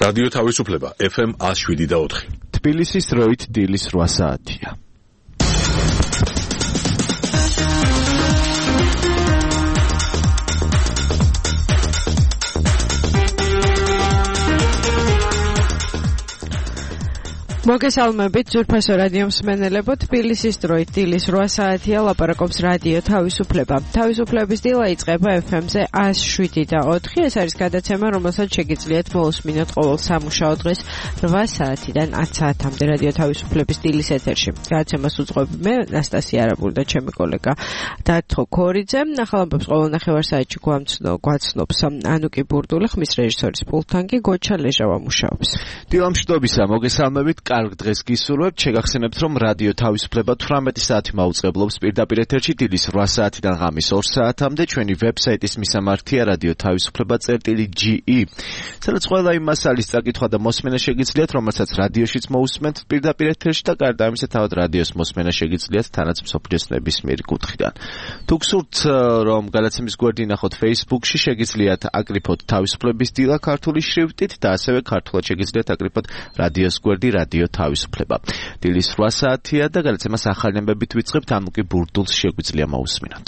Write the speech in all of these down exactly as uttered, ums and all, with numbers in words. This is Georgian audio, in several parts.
რადიო თავისუფლება ეფ ემ one oh seven და four. თბილისის დროით დილის რვა საათია. მოგესალმებით ძვირფასო რადიო მსმენელებო, თბილისის დროით დილის რვა საათია, ლაპარაკობს რადიო თავისუფლება. თავისუფლების დილა იწყება ეფ ემ-ზე one oh seven და four. ეს არის გადაცემა, რომელსაც შეგიძლიათ მოусმინოთ ყოველ სამუშაო დღეს რვა საათიდან ათი საათამდე რადიო თავისუფლების დილის ეთერში. გადაცემას უძღვები მე, ნასტასია არაბული და ჩემი კოლეგა დათო ქორიძე. ახალამბებს ყოველ ნახევარსაათში გვაცნობს ანუკი ბურდული, ხმის რეჟისორის პულტთან კი გოჩა ლეჟავა მუშაობს. დილამშვიდობისა, მოგესალმებით. კარგ დღეს გისურვებთ. შეგახსენებთ, რომ რადიო თავისუფლება თვრამეტი საათი მაუწყებლობს პირდაპირ ეთერში დილის რვა საათიდან ღამის ორ საათამდე. ჩვენი ვებსაიტის მისამართია რადიო თავისუფლება წერტილი ჯი ი, სადაც ყველა იმ მასალის წაკითხვა და მოსმენა შეგიძლიათ, რომელსაც რადიოშიც მოусმენთ პირდაპირ ეთერში და გარდა ამისა თავად რადიოს მოსმენა შეგიძლიათ თანაც მსოფლიოს ნებისმიერი კუთხიდან. თუ გსურთ, რომ გადაცემის გვერდი ნახოთ Facebook-ში, შეგიძლიათ აკრიფოთ თავისუფლების დილა ქართული შრიფტით და ასევე ქართულად შეგიძლიათ აკრიფოთ რადიოს გვერდი რადიო თავისუფლება. დილის რვა საათია და გადაცემას ახალი ამბებით ვიწყებთ, ანუკი ბურდულს შეგვიძლია მოусმინოთ.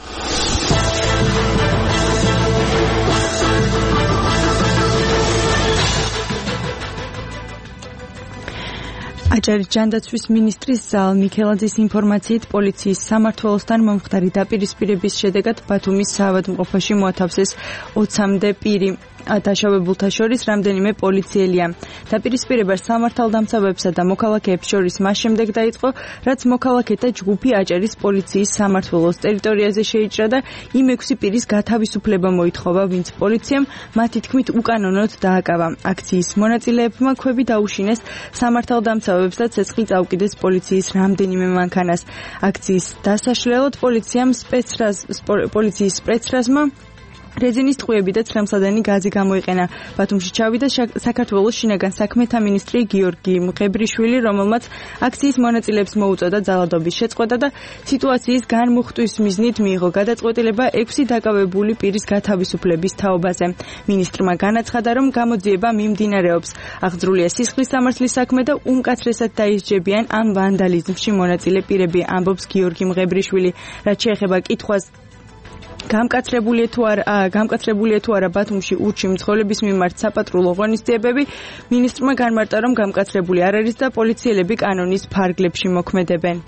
აჭარის ჯანდაცვის ministris ზალ მიქელაძის ინფორმაციით, პოლიციის სამმართველოსთან მომხდარი დაპირისპირების შედეგად ბათუმის საავადმყოფოში მოათავსეს ოცამდე პირი. დაშავებულთა შორის რამდენიმე პოლიციელია. დაპირისპირება სამართალდამცავებსა და მოქალაქეებს შორის მას შემდეგ დაიწყო, რაც მოქალაქეთა ჯგუფი აჭარის პოლიციის სამმართველოს ტერიტორიაზე შეიჭრა და იმ ექვსი პირის გათავისუფლება მოითხოვა, ვინც პოლიციამ მათი თქმით უკანონოდ დააკავა. აქციის მონაწილეებმა ქვები დაუშინეს სამართალდამცავებს და ცეცხლი წაუკიდეს პოლიციის რამდენიმე მანქანას. აქციის დასაშლელად პოლიციამ სპეცრაზ პოლიციის სპეცრაზმა რეზინის ტყვიები და ცხელმსადენი გაზი გამოიყენა. ბათუმში ჩავიდა საქართველოს შინაგან საქმეთა მინისტრი გიორგი მღებრიშვილი, რომელმაც აქციის მონაწილეებს მოუწოდა ძალადობის შეწყვეტა და სიტუაციის განმუხტვის მიზნით მიიღო გადაწყვეტილება ექვსი დაკავებული პირის გათავისუფლების თაობაზე. მინისტრმა განაცხადა, რომ გამოძიება მიმდინარეობს. აღძრულია სისხლის სამართლის საქმე და უმკაცრესად დაისჯებიან ამ ვანდალიზმში მონაწილე პირები, ამბობს გიორგი მღებრიშვილი. რაც შეეხება კითხვას გამკაცრებულია თუ არა გამკაცრებულია თუ არა ბათუმში ურჩი მძღოლების მიმართ საპატრულო ღონისძიებები, მინისტრმა განმარტა, რომ გამკაცრებული არ არის და პოლიციელები კანონის ფარგლებში მოქმედებენ.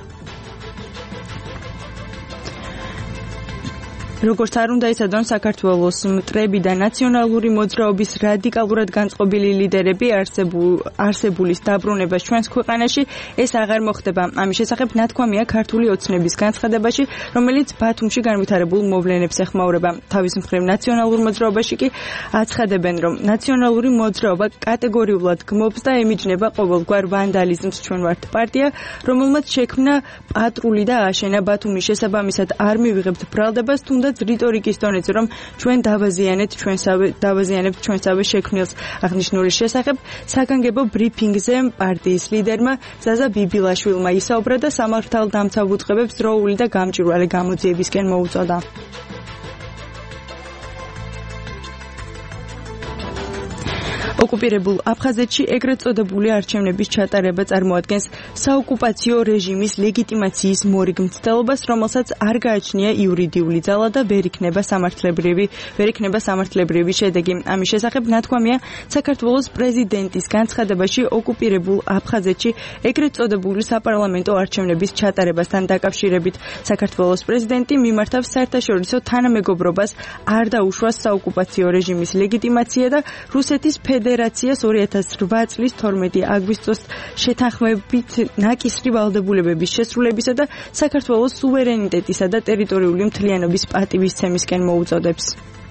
როგორც არ უნდა იცოდონ, საქართველოს მტრები და ნაციონალური მოძრაობის რადიკალურად განწყობილი ლიდერები არსებულის დაბრუნებას ჩვენს ქვეყანაში ეს აღარ მოხდება. ამის შესახებ ნათქვამია ქართული ოცნების განცხადებაში, რომელიც ბათუმში განვითარებულ მოვლენებს ეხმაურება. თავის მხრივ ნაციონალურ მოძრაობაში კი აცხადებენ, რომ ნაციონალური მოძრაობა კატეგორიულად გმობს და ემიჯნება ყოველგვარ ვანდალიზმს. ჩვენ ვართ პარტია, რომელმაც შექმნა პატრული და აშენა ბათუმის შესაბამისად არ მივიღებთ ბრალდებას, თუნდაც რიტორიკის დონეზე, რომ ჩვენ დავაზიანეთ ჩვენსავე დავაზიანებთ ჩვენსავე შექმნილს. აღნიშნული შესახებ საგანგებო ბრიფინგზე პარტიის ლიდერმა ზაზა ბიბილაშვილმა ისაუბრა და სამართალდამცავ უწყებებს დროული და გამჭვირვალე გამოძიებისკენ მოუწოდა. ოკუპირებულ აფხაზეთში ეგრეთ წოდებული არჩევნების ჩატარება წარმოადგენს საოკუპაციო რეჟიმის ლეგიტიმაციის მორიგ მცდელობას, რომელსაც არ გააჩნია იურიდიული ძალა და ვერ იქნება სამართლებრივი ვერ იქნება სამართლებრივი შედეგი. ამის შესახებ ნათქვამია საქართველოს პრეზიდენტის განცხადებაში. ოკუპირებულ აფხაზეთში ეგრეთ წოდებული საპარლამენტო არჩევნების ჩატარებასთან დაკავშირებით საქართველოს პრეზიდენტი მიმართავს საერთაშორისო თანამეგობრობას არ დაუშვას საოკუპაციო რეჟიმის ლეგიტიმაცია და რუსეთის ფედერაციას ორი ათას რვა წლის თორმეტი აგვისტოს შეთანხმებით ნაკისრი ვალდებულებების შესრულებისა და საქართველოს სუვერენიტეტისა და ტერიტორიული მთლიანობის პატივისცემისკენ მოუწოდებს.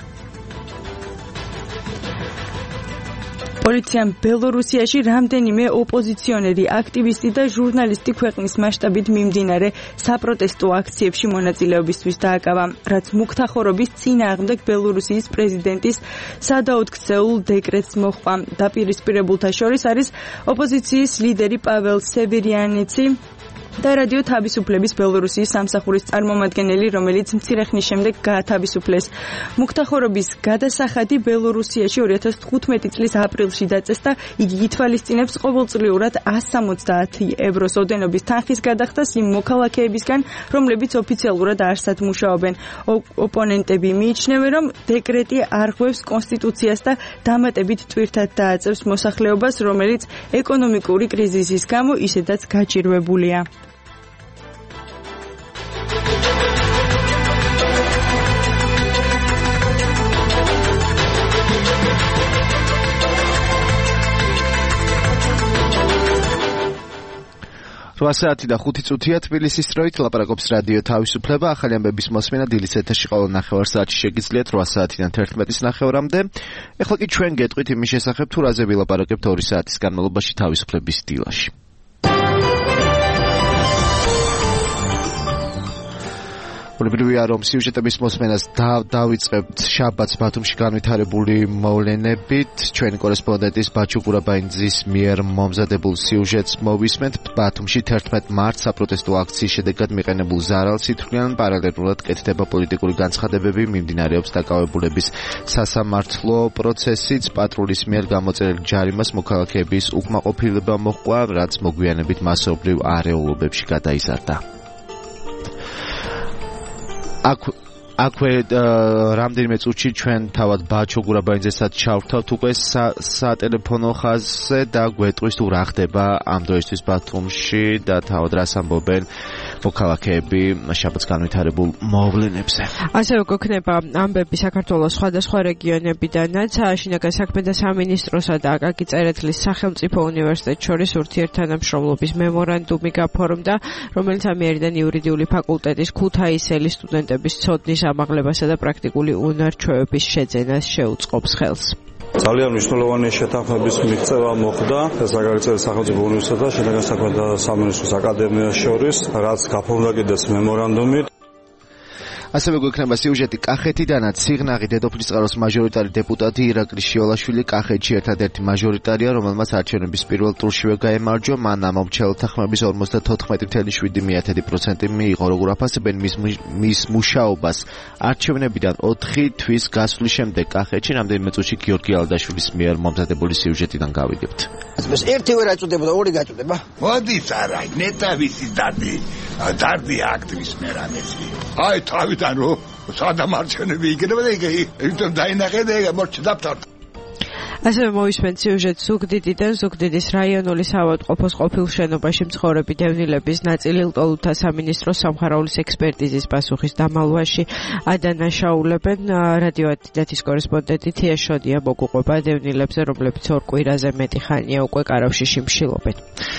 პოლიციამ ბელორუსიაში რამდენიმე ოპოზიციონერი, აქტივისტი და ჟურნალისტი ქვეყნის მასშტაბით მიმდინარე საპროტესტო აქციებში მონაწილეობისთვის დააკავა, რაც მუქთახორობის წინააღმდეგ ბელორუსიის პრეზიდენტის სადაოთხცეულ დეკრეტს მოჰყვა. დაპირისპირებულთა შორის არის ოპოზიციის ლიდერი პაվել სევერიანეცი, და რადიო თავისუფლების ბელორუსიის სამსახურის წარმომადგენელი, რომელიც მცირე ხნის შემდეგ გაათავისუფლეს. მუქთახორობის გადასახადი ბელორუსიაში ორი ათას თხუთმეტი წლის აპრილში დაწეს და იგი ითვალისწინებს ყოველწლიურად εκατს სამოცდაათი ევროს ოდენობის თანხის გადახდას იმ მოქალაქეებისგან, რომლებიც ოფიციალურად არსად მუშაობენ. ოპონენტები მიიჩნევენ, რომ დეკრეტი არღვევს კონსტიტუციას და დამატებით ტვირთად დააწევს მოსახლეობას, რომელიც ეკონომიკური კრიზისის გამო ისედაც გაჭირვებულია. რვა საათი და ხუთი წუთია თბილისის დროით ლაპარაკობს რადიო თავისუფლება. ახალი ამბების მოსმენა დილის ეთერში ყოველ ნახევარ საათში შეგიძლიათ რვა საათიდან თერთმეტის ნახევრამდე. ეხლა კი ჩვენ გეტყვით იმის შესახებ, თუ რაზე ვილაპარაკებთ ორი საათის განმავლობაში თავისუფლების დილაში. პირველია რომ სიუჟეტების მოსმენას დავიწყებთ შაბათს ბათუმში განვითარებული მოვლენებით. ჩვენი კორესპონდენტის ბაჩუ გურაბაინძის მიერ მომზადებულ სიუჟეტს მოვისმენთ. ბათუმში თერთმეტ მარტს საპროტესტო აქციის შედეგად მიყენებულ ზარალს ითვლიან. პარალელურად კეთდება პოლიტიკური განცხადებები, მიმდინარეობს დაკავებულების სასამართლო პროცესიც. პატრულის მიერ გამოწერილ ჯარიმას მოქალაქეების უკმაყოფილება მოჰყვა, რაც მოგვიანებით მასობრივ არეულობებში გადაიზარდა. აქვე რამდენიმე წუთში ჩვენ თავად ბაჩო გურაბაინძესაც ჩავრთავთ უკვე სატელეფონო ხაზზე და გვეტყვის თუ რა ხდება ამ დროისთვის ბათუმში და თავად რას ამბობენ მოქალაქეები შაბათს განვითარებულ მოვლენებზე. ასევე გვექნება ამბები საქართველოს სხვადასხვა რეგიონებიდანაც. შინაგან საქმეთა სამინისტროსა და აკაკი წერეთლის სახელმწიფო უნივერსიტეტს შორის ურთიერთთანამშრომლობის მემორანდუმი გაფორმდა, რომელიც ამიერიდან იურიდიული ფაკულტეტის ქუთაისელი სტუდენტების ცოდნის ამაღლებასა და პრაქტიკული უნარჩვევების შეძენას შეუწყობს ხელს. ძალიან მნიშვნელოვანი შეთანხმების მიღწევა მოხდა საგარეო სახელმწიფო უნივერსიტეტსა და შინაგან საქმეთა სამინისტროს აკადემიას შორის, რაც გაფორმდა კიდეც მემორანდუმით. ასევე გვექნება სიუჟეტი კახეთიდანაც. სიღნაღი დედოფლის წყაროს მაჟორიტარი დეპუტატი ირაკლი შიოლაშვილი კახეთში ერთადერთი მაჟორიტარია, რომელმაც არჩევნების პირველ ტურშივე გაემარჯვა. მან ამ მომჩეელთა ხმების ორმოცდათოთხმეტი ფاصლე შვიდი პროცენტი მიიღო. როგორ აფასებენ მის მის მუშაობას არჩევნებიდან ოთხი თვის გასვლის შემდეგ კახეთში. რამდენიმე წუთში გიორგი ალდაშვილის მიერ მომზადებული სიუჟეტიდან გავიგებთ. ერთი ვერ აწუდება და ორი გაწუდება. მოდის არა, ნეტავისი დადი, დარდი აქტივის მერანესი. აი თავიდან რომ სადამარჩენები იქნება და იგი იმიტომ დაინახე და მორჩ დაფთარ. ასევე მოვისმენთ სიუჟეტს ზუგდიდიდან. ზუგდიდის რაიონული საავადმყოფოს ყოფილ შენობაში მცხოვრები დევნილების ნაწილი ლტოლუთა სამინისტროს სამხარაულის ექსპერტიზის პასუხის დამალვაში ადანაშაულებენ. რადიო ათის კორესპონდენტი თია შოდია მოგუყვება დევნილებზე, რომლებიც ორ კვირაზე მეტი ხანია უკვე კარავშიში მშილობენ.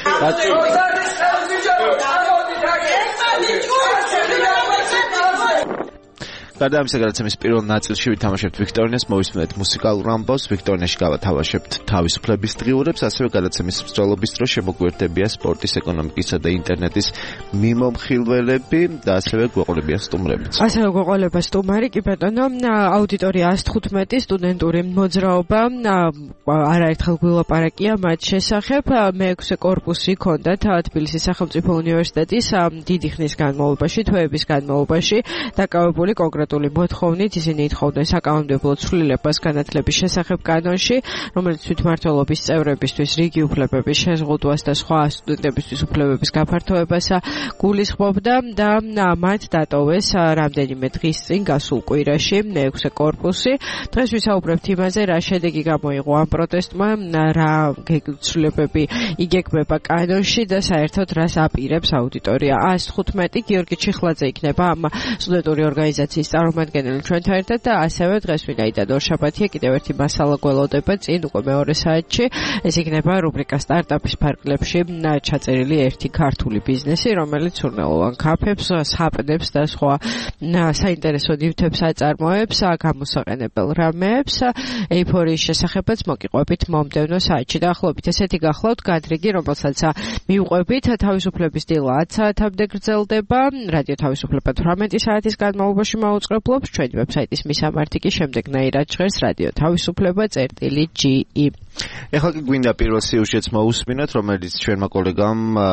გარდა ამისა, გადაცემის პირველ ნაწილში ვითამაშებთ ვიქტორინას, მოვისმენთ მუსიკალურ ამბავს. ვიქტორინაში გავათავაშებთ თავისუფლების დღიურებს, ასევე გადაცემის მსვლელობის დროს შემოგვიერთებია სპორტის, ეკონომიკისა და ინტერნეტის მიმომხილველები და ასევე გვეყოლებია სტუმრებიც. ასევე გვეყოლება სტუმარი, კი ბატონო, აუდიტორია εκατს თხუთმეტი სტუდენტური მოძრაობა არაერთხელ გვილაპარაკია მათ შესახებ. მეექვსე კორპუსი ჰქონდათ თბილისის სახელმწიფო უნივერსიტეტის დიდი ხნის განმავლობაში, თვეების განმავლობაში დაკავებული კონკრეტ მოთხოვნით. ისინი ითხოვდნენ საკანონმდებლო ცვლილებას განათლების შესახებ კანონში, რომელიც თვითმმართველობის წევრებისთვის რიგი უფლებების შეზღუდვას და სხვა სტუდენტებისთვის უფლებების გაფართოებას გულისხმობდა და მათ დატოვეს რამდენიმე დღის წინ გასულ კვირაში მეექვსე კორპუსი. დღეს ვისაუბრებთ იმაზე, რა შედეგი გამოიღო ამ პროტესტმა, რა ცვლილებები იგეგმება კანონში და საერთოდ რას აპირებს აუდიტორია. εκατს თხუთმეტი გიორგი ჩიხლაძე იქნება ამ სტუდენტური ორგანიზაციის წარმომადგენელი ჩვენთან ერთად და ასევე დღეს ვინაიდან ორშაბათია, კიდევ ერთი მასალა გველოდება წინ უკვე მეორე საათში. ეს იქნება რუბრიკა სტარტაპის ფარგლებში ჩაწერილი ერთი ქართული ბიზნესი, რომელიც სურნელოვან კაფებს, საპნებს და სხვა საინტერესო ნივთებს აწარმოებს, გამოსაყენებელ რამეებს. ეიფორიის შესახებაც მოგიყვებით მომდევნო საათში. დაახლოებით ესეთი გახლავთ განრიგი, რომელსაც მიუყვებით თავისუფლების დილა ათს საათამდე გრძელდება. რადიო თავისუფლება თვრამეტი საათის განმავლობაში მაუწყებლობს. ჩვენი ვებსაიტის მისამართი კი შემდეგნაირად ჟღერს რადიო თავისუფლება წერტილი ჯი ი. ეხლა კი გვინდა პირველ სიუჟეტს მოусმინოთ, რომელიც ჩვენმა კოლეგამ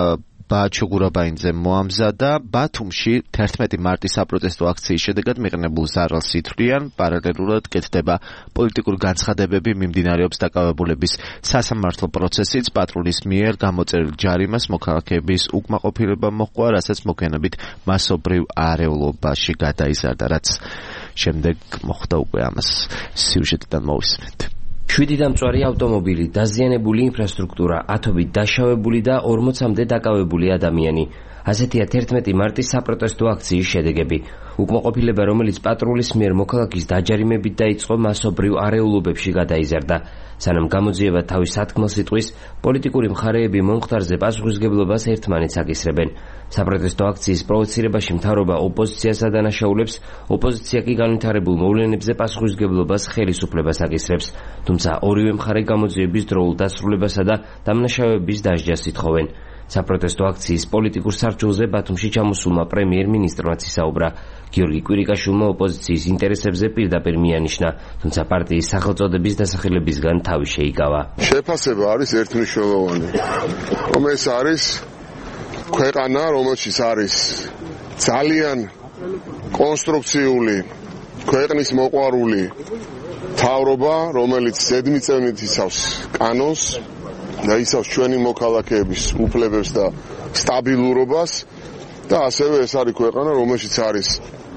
ბაჩო გურაბაინძე მოამზადა. ბათუმში თერთმეტი მარტის საპროტესტო აქციის შედეგად მიღებულ ზარალს ითვლიან, პარალელურად კეთდება პოლიტიკური განცხადებები, მიმდინარეობს დაკავებულების სასამართლო პროცესიც, პატრულის მიერ გამოწერილ ჯარიმას მოქალაქეების უკმაყოფილება მოჰყვა, რასაც მოგვიანებით მასობრივ არეულობაში გადაიზარდა, რაც შემდეგ მოხდა უკვე ამას სიუჟეტიდან მოვისმენთ. შვიდი დამწვარი ავტომობილი, დაზიანებული ინფრასტრუქტურა, ათობით დაშავებული და ორმოცამდე დაკავებული ადამიანი. ასეთია თერთმეტი მარტის საპროტესტო აქციის შედეგები. უკმაყოფილება, რომელიც პატრულის მიერ მოქალაქის დაჯარიმებით დაიწყო, მასობრივ არეულობებში გადაიზარდა. სანამ გამოძიება თავის სათქმელს იტყვის, პოლიტიკური მხარეები მომხდარზე პასუხისმგებლობას ერთმანეთს აკისრებენ. საპროტესტო აქციის პროვოცირებაში მთავრობა ოპოზიციას ადანაშაულებს, ოპოზიცია კი განვითარებულ მოვლენებზე პასუხისმგებლობას ხელისუფლებას აკისრებს. თუმცა ორივე მხარე გამოძიების დროულ დასრულებასა და დამნაშავეების დასჯას ითხოვენ. საპროტესტო აქციის პოლიტიკურ სარჩულზე ბათუმში ჩამოსულმა პრემიერ-მინისტრმაც ისაუბრა. გიორგი კვირიკაშვილმა ოპოზიციის ინტერესებზე პირდაპირ მიანიშნა, თუმცა პარტიის სახელწოდების დასახელებისგან თავი შეიკავა. შეფასება არის ერთმნიშვნელოვანი, რომ ეს არის ქვეყანა, რომელშიც არის ძალიან კონსტრუქციული, ქვეყნის მოყვარული მთავრობა, რომელიც ზედმიწევნით იცავს კანონს და იცავს ჩვენი მოქალაქეების უფლებებს და სტაბილურობას და ასევე ეს არის ქვეყანა, რომელშიც არის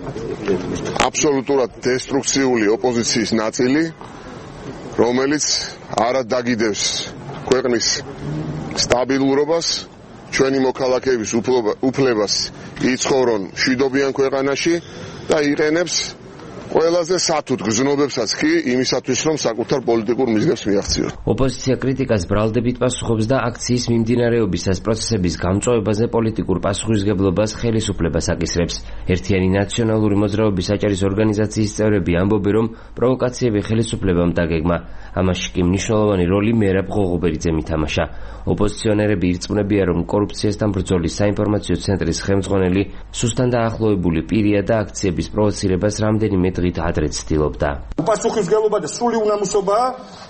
აბსოლუტურად დესტრუქციული ოპოზიციის ნაწილი, რომელიც არ დაგიდევს ქვეყნის სტაბილურობას, ჩვენი მოქალაქეების უფლებას იცხოვრონ მშვიდობიან ქვეყანაში და იყენებს ყველაზე სათუდ გზნობებსაც კი იმისათვის, რომ საკუთარ პოლიტიკურ მიზნებს მიაღწიონ. ოპოზიცია კრიტიკას ბრალდებით პასუხობს და აქციის მიმდინარეობისას პროცესების გამწვავებაზე პოლიტიკურ პასუხისმგებლობას ხელისუფლებას აკისრებს. ერთიანი ნაციონალური მოძრაობის საჭირის ორგანიზაციის წევრები ამბობენ, რომ პროვოკაციები ხელისუფლებამ დაგეგმა. ამაში კი მნიშვნელოვანი როლი მერაბ ღოღობერიძემ ითამაშა. ოპოზიციონერები ირწმუნებიან, რომ კორუფციასთან ბრძოლის საინფორმაციო ცენტრის ხელმძღვანელი სუსტან დაახლოებული პირია და აქციების პროვოცირებას რამდენიმე დღით ადრე ცდილობდა. უპასუხისმგებლობა და სრული უნამუსობა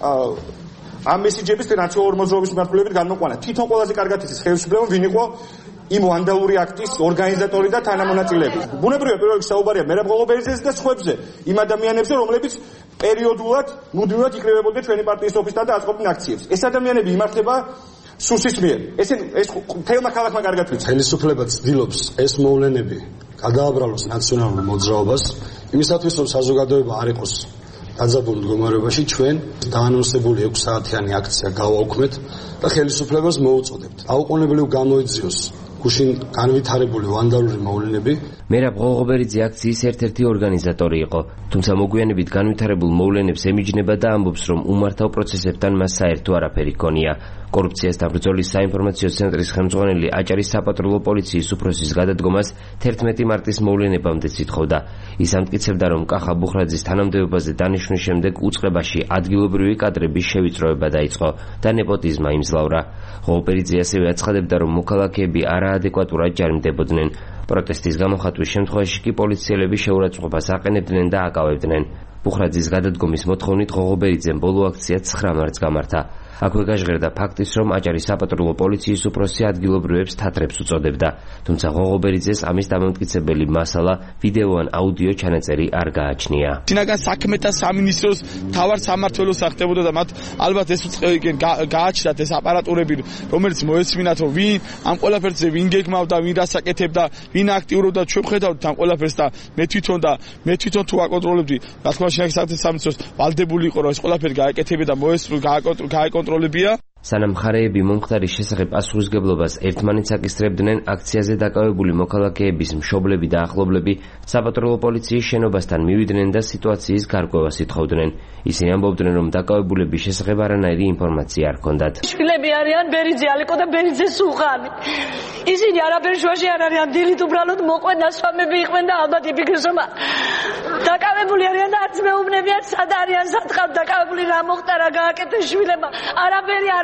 ამ მესიჯების ნაციონალური მოძრაობის მიმართულებით განმოყვანა. თვითონ ყველაზე კარგად იცის ხელისუფლება, ვინ იყო იმ ვანდალური აქტის ორგანიზატორი და თანამონაწილეები. ბუნებრივია პირველ რიგში საუბარია მერაბ ღოღობერიძეზე და სხვებზე, იმ ადამიანებზე, რომლებიც პერიოდულად მუდმივად იკრიბებოდნენ ჩვენი პარტიის ოფისთან და აწყობდნენ აქციებს. ეს ადამიანები იმართება სუსის მიერ. ეს ეს თელმა ქალაქმა კარგად ვიცი. ხელისუფლება ცდილობს ეს მოვლენები გადააბრალოს ნაციონალურ მოძრაობას, იმისათვის რომ საზოგადოება არ იყოს დაძაბულ მდგომარეობაში, ჩვენ დაანონსებული ექვსი საათიანი აქცია გავაუქმეთ და ხელისუფლებას მოუწოდებთ. აუყოვნებლივ გამოიძიოს გუშინ განვითარებული ვანდალური მოვლენები. მერაბ ღოღობერიძე აქციის ერთ-ერთი ორგანიზატორი იყო, თუმცა მოგვიანებით განვითარებულ მოვლენებს ემიჯნება და ამბობს, რომ უმართავ პროცესებთან მას საერთო არაფერი ჰქონია. კორუფციასთან ბრძოლის საინფორმაციო ცენტრის ხელმძღვანელი აჭარის საპატრულო პოლიციის უფროსის გადადგომას თერთმეტი მარტის მოვლენებამდე ითხოვდა. ის ამტკიცებდა, რომ კახა ბუხრაძის თანამდებობაზე დანიშვნის შემდეგ უწყებაში ადგილობრივი კადრების შევიწროება დაიწყო და ნეპოტიზმა იმძლავრა. ღოღობერიძე ასევე აცხადებდა, რომ მოქალაქეები არაადეკვატურად ჯარიმდებოდნენ. პროტესტის გამოხატვის შემთხვევაში კი პოლიციელები შეურაცხყოფას აყენებდნენ და აკავებდნენ. ბუხრაძის გადადგომის მოთხოვნით ღოღობერიძემ ბოლო აქცია ცხრა მარტს გამართა. აქვე გაჟღერდა ფაქტის, რომ აჭარის საპატრულო პოლიციის უფროსი ადგილობრივებს თათრებს უწოდებდა, თუმცა ღოღობერიძეს ამის დამამტკიცებელი მასალა ვიდეო ან აუდიო ჩანაწერი არ გააჩნია. შინაგან საქმეთა სამინისტროს მთავარ სამმართველოს ახდებოდა და მათ ალბათ ეს გააჩნდათ ეს აპარატურები, რომელიც მოესმინათ, რომ ვინ ამ ყველაფერზე ვინ გეგმავდა, ვინ დასაკეთებდა, ვინ აქტიურობდა, ჩვენ ხედავთ ამ ყველაფერს და მე თვითონ და მე თვითონ თუ აკონტროლებდი, რა თქმა უნდა შინაგან საქმეთა სამინისტროს ვალდებული იყო, რომ ეს ყველაფერი გააკეთებინა და მოესწრო გააკონტროლებია. სანამ მხარეები მომხდარის შესახებ პასუხისმგებლობას ერთმანეთს აკისრებდნენ, აქციაზე დაკავებული მოქალაქეების მშობლები და ახლობლები საპატრულო პოლიციის შენობასთან მივიდნენ და სიტუაციის გარკვევას ითხოვდნენ. ისინი ამბობდნენ, რომ დაკავებულების შესახებ არანაირი ინფორმაცია არ ჰქონდათ. შვილები არიან ბერიძე ალეკო და ბერიძე სუხანი. ისინი არაფერ შუაში არ არიან, დილით უბრალოდ მოყვენ ნასვამები იყვენ და ალბათ იფიქრეს, რომ დაკავებული არიან და არც მეუბნებიან, სად არიან, სად ხარ დაკავებული, რა მოხდა, რა გააკეთეს შვილებმა. არაფერი არ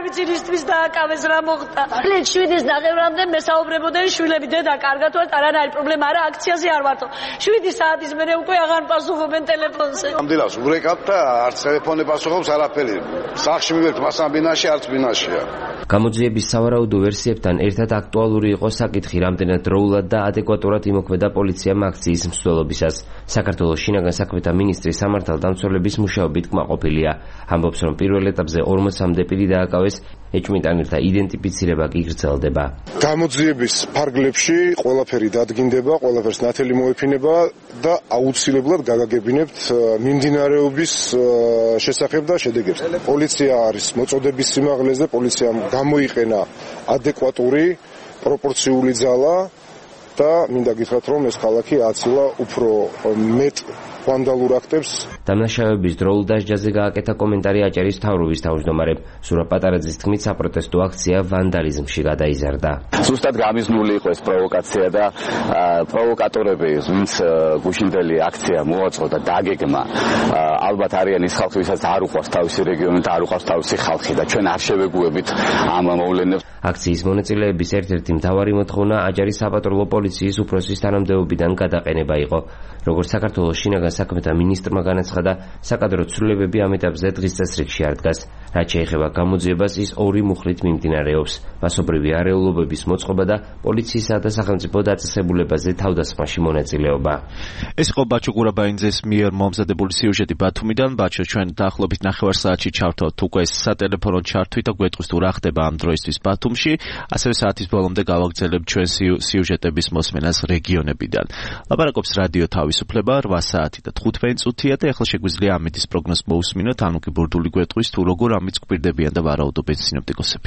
ვიცი რისთვის დააკავეს რა მოხდა. წლის შვიდის ნახევრამდე მესაუბრებოდნენ შვილები, დედა კარგად ვარ, არანაირი პრობლემა არა, აქციაზე არ ვართო. შვიდი საათის მერე უკვე აღარ პასუხობენ ტელეფონზე. ამდენს ურეკავთ და არც ტელეფონი პასუხობს არაფერი. სახში მივერთ მას ამ ბინაში, არც ბინაშია. გამოძიების სავარაუდო ვერსიებთან ერთად აქტუალური იყო საკითხი, რამდენად დროულად და ადეკვატურად იმოქმედა პოლიციამ აქციის მსვლელობისას. საქართველოს შინაგან საქმეთა მინისტრი სამართალდამცველების მუშაობით კმაყოფილია. ამბობს, რომ პირველ ეტაპზე ორმოცამდე პირი დააკავეს, ეჭვმიტანილთა იდენტიფიცირება კი გრძელდება. გამოძიების ფარგლებში ყველაფერი დადგინდება, ყველაფერს ნათელი მოეფინება და აუცილებლად გაგაგებინებთ მიმდინარეობის შესახებ და შედეგებს. პოლიცია არის მოწოდების სიმაღლეზე, პოლიციამ გამოიყენა ადეკვატური პროპორციული ძალა და მინდა გითხრათ, რომ ეს ქალაქი აცილა უფრო მეტ ვანდალურ აქტებს. დამნაშავების დროულ დასჯაზე გააკეთა კომენტარი აჭარის მთავრობის თავმჯდომარემ. სურა პატარაძის თქმით, საპროტესტო აქცია ვანდალიზმში გადაიზარდა. ზუსტად გამიზნული იყო ეს პროვოკაცია და პროვოკატორები, ვინც გუშინდელი აქცია მოაწყო და დაგეგმა, ალბათ არიან ის ხალხი, ვისაც არ უყვარს თავისი რეგიონი და არ უყვარს თავისი ხალხი და ჩვენ არ შევეგუებით ამ მოვლენებს. აქციის მონაწილეების ერთ-ერთი მთავარი მოთხოვნა აჭარის საპატრულო პოლიციის უფროსის თანამდებობიდან გადაყენება იყო. როგორც საქართველოს შინაგან საქმეთა მინისტრმა განაცხადა, საკადრო ცვლილებები ამ ეტაპზე დღის წესრიგში არ დგას. რაც შეეხება გამოძიებას, ის ორი მუხლით მიმდინარეობს: მასობრივი არეულობების მოწყობა და პოლიციისა და სახელმწიფო დაწესებულებაზე თავდასხმაში მონაწილეობა. ეს იყო ბაჩო გურაბაინძეს მიერ მომზადებული სიუჟეტი ბათუმიდან. ბაჩო, ჩვენ დაახლოებით ნახევარ საათში ჩავთავთ უკვე სატელეფონო ჩართვით და გვეტყვის თუ რა ხდება ამ დროისთვის ბათუმში. ასევე საათის ბოლომდე გავაგრძელებთ ჩვენ სიუჟეტების მოსმენას რეგიონებიდან. ლაპარაკობს რადიო თავისუფლება, რვა საათი და თხუთმეტი წუთია და ახლა შეგვიძლია ამედის პროგნოზს მოусმინოთ, ანუ კი ბურდული გვეტყვის თუ როგორ ამით გვირდებიან და ვარაუდობენ სინოპტიკოსები.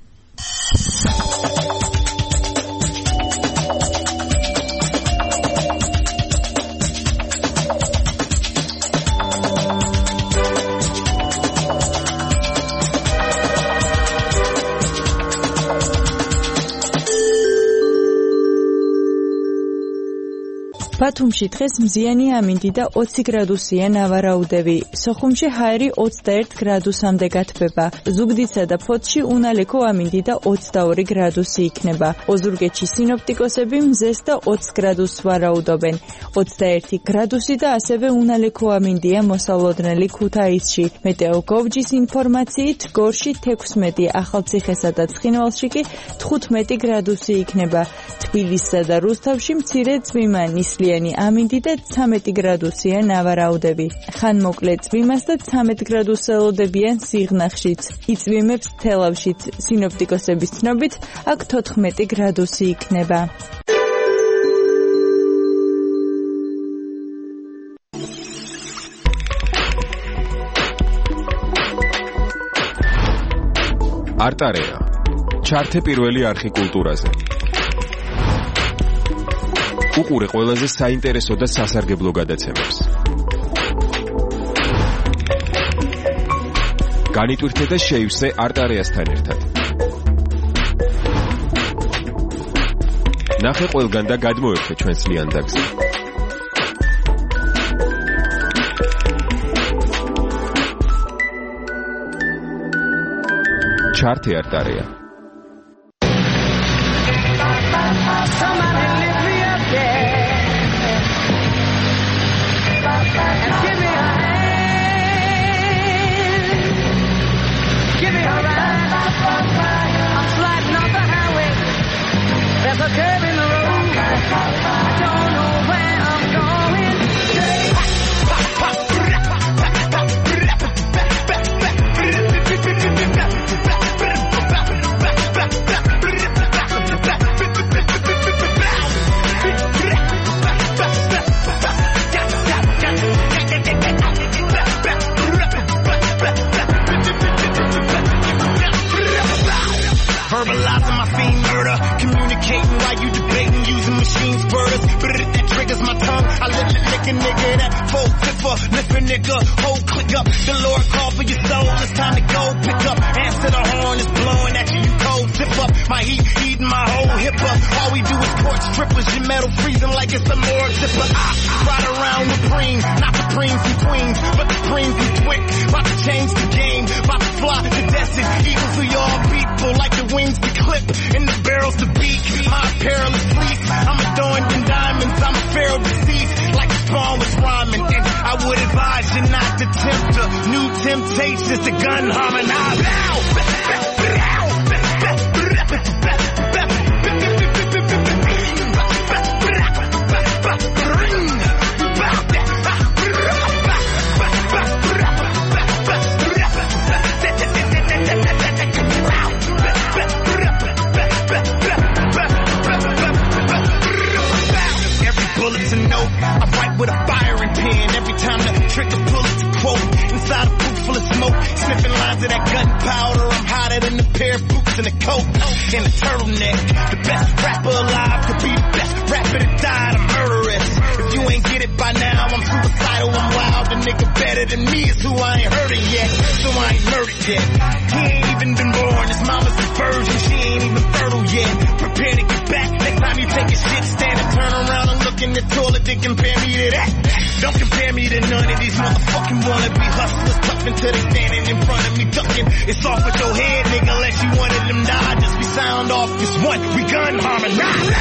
ბათუმში დღეს მზიანი ამინდი და ოცი გრადუსია ნავარაუდები. სოხუმში ჰაერი ოცდაერთ გრადუსამდე გათბება. ზუგდიდსა და ფოთში უნალექო ამინდი და ოცდაორი გრადუსი იქნება. ოზურგეთში სინოპტიკოსები მზეს და ოცს გრადუსს ვარაუდობენ. ოცდაერთი გრადუსი და ასევე უნალექო ამინდია მოსალოდნელი ქუთაისში. მეტეოგოვჯის ინფორმაციით გორში თექვსმეტი, ახალციხესა და ცხინვალში კი თხუთმეტი გრადუსი იქნება. თბილისსა და რუსთავში მცირე წვიმა, ნისლი ამინდი და ცამეტი გრადუსია ნავარაუდები. ხანმოკლე წვიმას და ცამეტ გრადუსს ელოდებიან სიღნაღშიც. იწვიმებს თელავშიც. სინოპტიკოსების ცნობით, აქ თოთხმეტი გრადუსი იქნება. არტარეა. ჩართე პირველი არხი კულტურაზე. უყურე ყველაზე საინტერესო და სასარგებლო გადაცემებს. განიტვირთე და შეივსე არტარეასთან ერთად. ნახე ყველგან და გადმოერთე ჩვენს ლიანდაგზე. ჩართე არტარეა. Verbalizing my fiend murder, communicating while you debating, using machines burders. But it, it triggers my tongue. I lick, lick, lick a nigga, that full flipper, lift a nigga, whole click up. The Lord called for your soul, it's time to go pick up. Answer the horn, it's blowing at you, you cold zip up. My heat eating my whole hip up. All we do is court strippers, your metal freezing like it's a morgue zipper. I ride around with preem, not the preems and queens, but the preems and twink. About to change the game, about to fly the desert, even for y'all people, like the wings to clip and the barrels to beat. My apparel is fleece, I'm adorned in diamonds, I'm a pharaoh deceased, like Spawn was rhyming. And I would advise you not to tempt her. New temptations to gun harmonize. I'm right with a firing pin every time the trigger bullets quote inside a boot full of smoke, sniffing lines of that gunpowder. I'm hotter than a pair of boots and a coat and a turtleneck. The best rapper alive could be the best rapper that died a murderess. If you ain't get it by now, I'm suicidal, I'm wild. The nigga better than me is who I ain't heard it yet, so I ain't murdered yet. He ain't even been born, his mama's a virgin, she ain't even fertile yet. Prepare to get back next time you take a shit, stand and turn around and look in the toilet and compare me to that. Don't compare me to none of these motherfucking wannabe hustlers, tough until they standing in front of me ducking. It's off with your head, nigga, unless you one of them die. Just be sound off this one, we gun harmonize.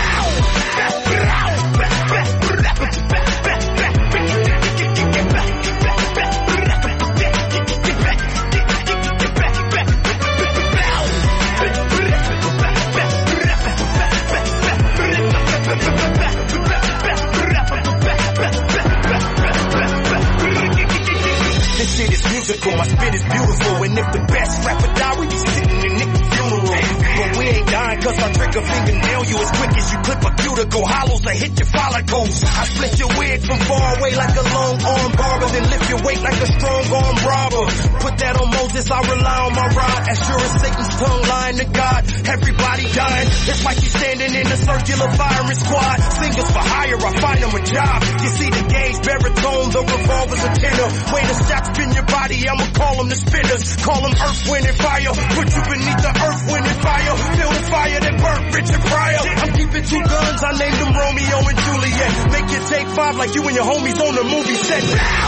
This shit is musical, my spit is beautiful. And if the best rapper die, we be sitting in Nick's funeral. But we ain't dying cause my trigger finger nail you as quick as you clip a cuticle. Hollows that hit your follicles. I split your wig from far away like a long arm barber, then lift your weight like a strong arm robber. Put that on Moses, I rely on my rod. As sure as Satan's tongue lying to God, everybody dying. It's like you standing in a circular firing squad. Singers for hire, I find them a job. You see the gauge, baritone, the revolver's a tenor. Way to shot spin your body, I'ma call them the spinners. Call them earth, wind, and fire. Put you beneath the earth, wind, and fire. Feel the fire that burnt Richard Pryor. I'm keeping two guns, I named them Romeo and Juliet. Make you take five like you and your homies on the movie set.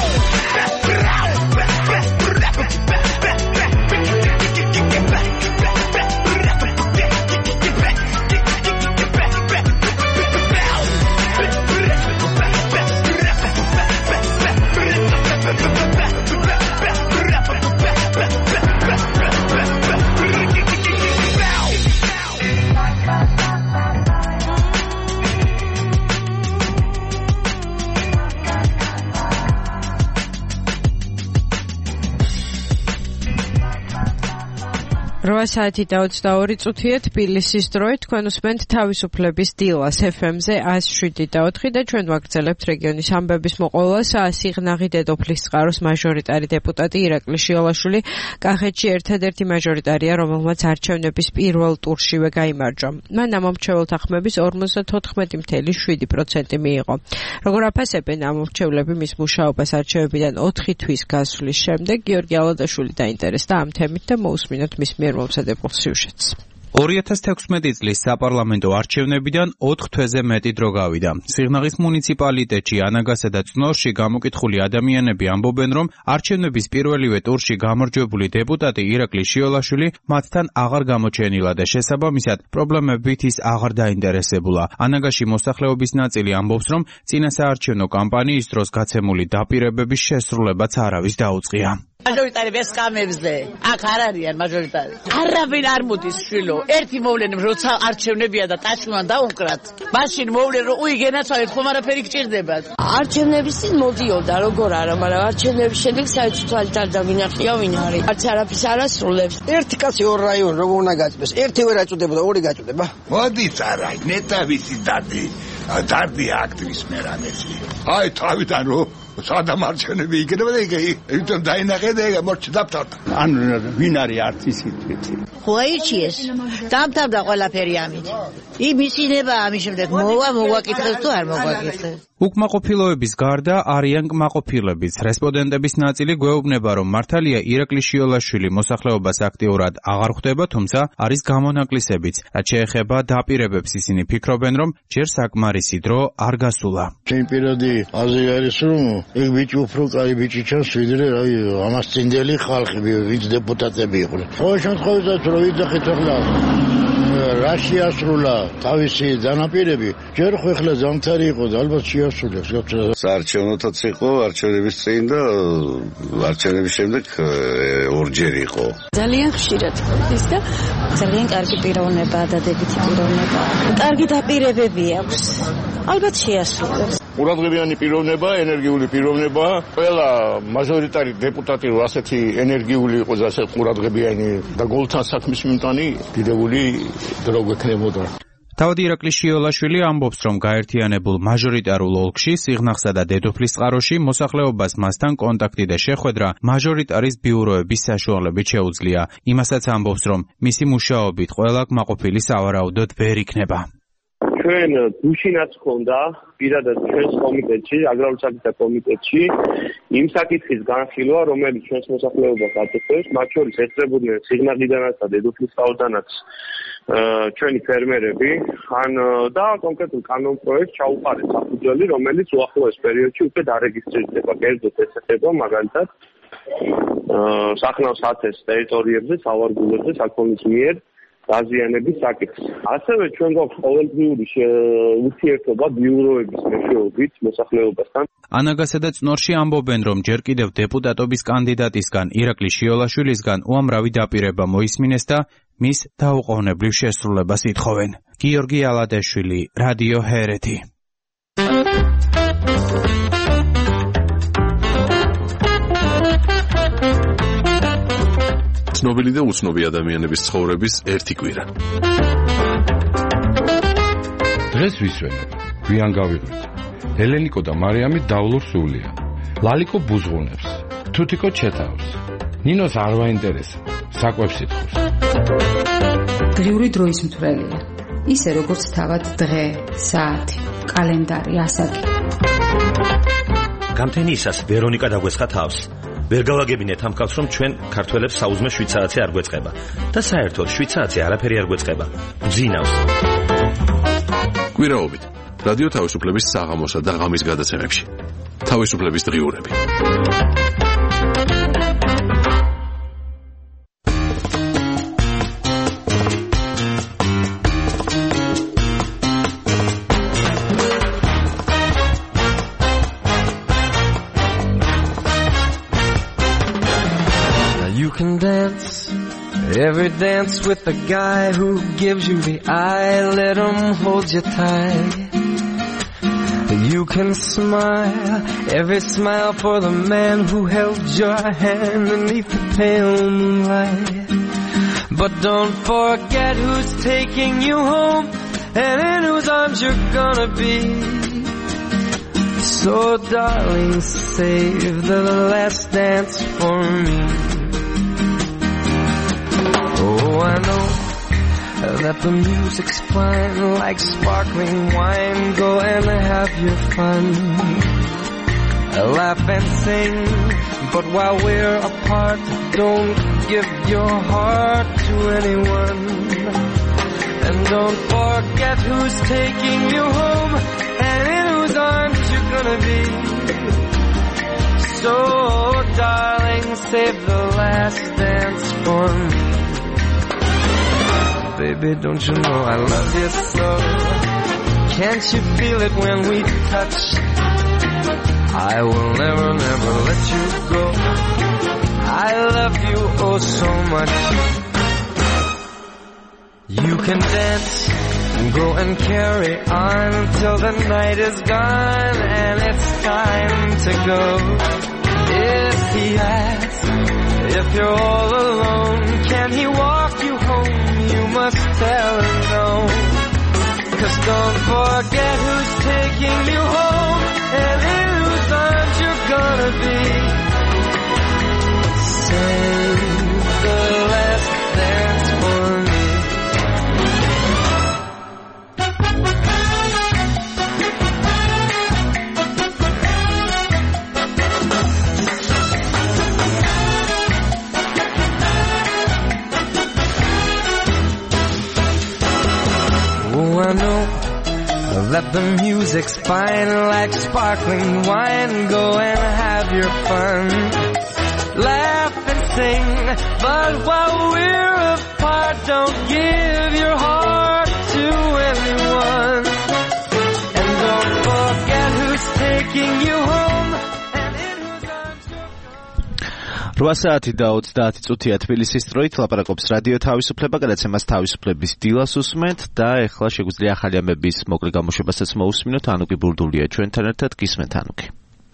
რვა საათი და ოცდაორი წუთია თბილისის დროით. თქვენ უსმენთ თავისუფლების დილას ეფ ემ-ზე ას შვიდი და ოთხი და ჩვენ ვაგრძელებთ რეგიონის ამბების მოყოლას. სიღნაღი დედოფლის წყაროს მაჟორიტარი დეპუტატი ირაკლი შიოლაშვილი კახეთში ერთადერთი მაჟორიტარია, რომელმაც არჩევნების პირველ ტურშივე გაიმარჯვა. მან ამომრჩეველთა ხმების ორმოცდათოთხმეტი ფاصლე შვიდი პროცენტი მიიღო. როგორ აფასებენ ამომრჩევლები მის მუშაობას არჩევნებიდან ოთხი თვის გასვლის შემდეგ? გიორგი ალადაშვილი დაინტერესდა ამ თემით და მოусმინოთ მის მიერ მომზადებულ სიუჟეტს. ორი ათას თექვსმეტი წლის საპარლამენტო არჩევნებიდან ოთხ თვეზე მეტი დრო გავიდა. სიღნაღის მუნიციპალიტეტში ანაგასა და წნორში გამოკითხული ადამიანები ამბობენ, რომ არჩევნების პირველივე ტურში გამარჯვებული დეპუტატი ირაკლი შიოლაშვილი მათთან აღარ გამოჩენილა და შესაბამისად პრობლემებით ის აღარ დაინტერესებულა. ანაგაში მოსახლეობის ნაწილი ამბობს, რომ წინასაარჩევნო კამპანიის დროს გაცემული დაპირებების შესრულებაც არავის დაუწყია. მაჟორიტარი ვესკამებზე. აქ არ არიან მაჟორიტარი. არავინ არ მოდის შვილო. ერთი მოვლენ როცა არჩევნებია და ტაჩმან დაუკრათ. მაშინ მოვლენ რომ უი გენაცვალეთ ხომ არაფერი გჭირდებათ. არჩევნების წინ მოდიოდა როგორ არა, მაგრამ არჩევნების შემდეგ საერთოდ თვალით არ დავინახია ვინ არის. არც არაფერს არ ასრულებს. ერთი კაცი ორ რაიონს როგორ უნდა გაწდეს? ერთი ვერ აწუდებოდა, ორი გაწუდება. მოდი წარა, ნეტა ვიცი დადი. დარდი აქტივის მერამეცი. აი თავიდან რომ სადამარცხენები იქნება და იქ იმიტომ დაინახე და მორჩი დაფთავრდა. ან ვინ არის არც ისიც ვიცი. ხო აიჩიეს. დამთავრდა ყველაფერი ამით. იმის ინება ამის შემდეგ მოვა მოგვაკითხეს თუ არ მოგვაკითხეს. უკმაყოფილოების გარდა არიან კმაყოფილებიც. რესპონდენტების ნაწილი გვეუბნება, რომ მართალია ირაკლი შიოლაშვილი მოსახლეობას აქტიურად აღარ ხვდება, თუმცა არის გამონაკლისებიც. რაც შეეხება დაპირებებს, ისინი ფიქრობენ, რომ ჯერ საკმარისი დრო არ გასულა. ჩემი პირადი აზრი არის, რომ ეგ ბიჭი უფრო კაი ბიჭი ჩანს, ვიდრე აი ამას წინდელი ხალხი, ვინც დეპუტატები იყვნენ. ყოველ შემთხვევაში რომ ვიძახით ახლა რაში ასრულა თავისი დანაპირები, ჯერ ხო ახლა ზამთარი იყო და ალბათ შეასრულებს. საარჩევნოთაც იყო არჩევნების წინ და არჩევნების შემდეგ ორჯერ იყო. ძალიან ხშირად ის და ძალიან კარგი პიროვნებაა და დებითი პიროვნებაა. კარგი დაპირებები აქვს. ალბათ შეასრულებს. ყურადღებიანი პიროვნება, ენერგიული პიროვნება, ყველა მაჟორიტარი დეპუტატი რო ასეთი ენერგიული იყო და ასე ყურადღებიანი და გოლთან საქმის მიმტანი დიდებული დრო გვექნებოდა. თავად ირაკლი შიოლაშვილი ამბობს, რომ გაერთიანებულ მაჟორიტარულ ოლქში, სიღნაღსა და დედოფლის წყაროში მოსახლეობას მასთან კონტაქტი და შეხვედრა მაჟორიტარის ბიუროების საშუალებით შეუძლია. იმასაც ამბობს, რომ მისი მუშაობით ყველა კმაყოფილი სავარაუდოდ ვერ იქნება. ჩვენ გუშინაც ხონდა პირადად ჩვენს კომიტეტში, აგრარულ საკითხთა კომიტეტში, იმ საკითხის განხილვა, რომელიც ჩვენს მოსახლეობას აწესებს, მათ შორის ესწრებოდნენ სიღნაღიდანაც და დედოფლისწყალოდანაც ჩვენი ფერმერები, ან და კონკრეტულ კანონპროექტს ჩაუყარეს საფუძველი, რომელიც უახლოეს პერიოდში უკვე დარეგისტრირდება, კერძოდ ეს ეხება მაგალითად სახნავს ათეს ტერიტორიებზე, სავარგულებზე საქონლის მიერ დაზიანების საკითხს. ასევე ჩვენ გვაქვს ყოველდღიური ურთიერთობა ბიუროების მეშვეობით მოსახლეობასთან. ანაგასა და წნორში ამბობენ, რომ ჯერ კიდევ დეპუტატობის კანდიდატისგან ირაკლი შიოლაშვილისგან უამრავი დაპირება მოისმინეს და მის დაუყოვნებლივ შესრულებას ითხოვენ. გიორგი ალადეშვილი, რადიო ჰერეთი. ცნობილი და უცნობი ადამიანების ცხოვრების ერთი კვირა. დღეს ვისვენებ, გვიან გავიღვით. ელენიკო და მარიამი დავლურ სულია. ლალიკო ბუზღუნებს, თუთიკო ჩეთავს. ნინოს არ ვაინტერესა, საკვებს ითხოვს. დღიური დროის მთვრელია. ისე როგორც თავად დღე, საათი, კალენდარი, ასაკი. გამთენიისას ვერონიკა დაგვესხა თავს. ვერ გავაგებინეთ ამ კაცს, რომ ჩვენ ქართველებს საუზმე შვიდ საათი არ გვეწყება და საერთოდ შვიდ საათი არაფერი არ გვეწყება. გძინავს. კვირაობით რადიო თავისუფლების საღამოსა და ღამის გადაცემებში. თავისუფლების დღიურები. Every dance with the guy who gives you the eye, let him hold you tight. You can smile, every smile for the man who held your hand beneath the pale moonlight. But don't forget who's taking you home and in whose arms you're gonna be. So darling, save the last dance for me. Oh, I know that the music's fine like sparkling wine. Go and have your fun, laugh and sing. But while we're apart, don't give your heart to anyone. And don't forget who's taking you home and in whose arms you're gonna be. So, darling, save the last dance for me. Baby, don't you know I love you so? Can't you feel it when we touch? I will never, never let you go. I love you oh so much. You can dance and go and carry on till the night is gone and it's time to go. If he asks if you're all alone, can he walk you home? You must tell him no. 'Cause don't forget who's taking you home and in whose arms you're that the music's fine like sparkling wine. Go and have your fun. Laugh and sing, but while we're apart, don't give your heart to anyone. And don't forget who's taking you home. რვა საათი და ოცდაათი წუთია თბილისის დროით ლაპარაკობს რადიო თავისუფლება, გადაცემას თავისუფლების დილას უსმენთ და ეხლა შეგვიძლია ახალი ამბების მოკლე გამოშვებასაც მოусმინოთ. ანუკი ბურდულია ჩვენთან ერთად, გისმენთ ანუკი.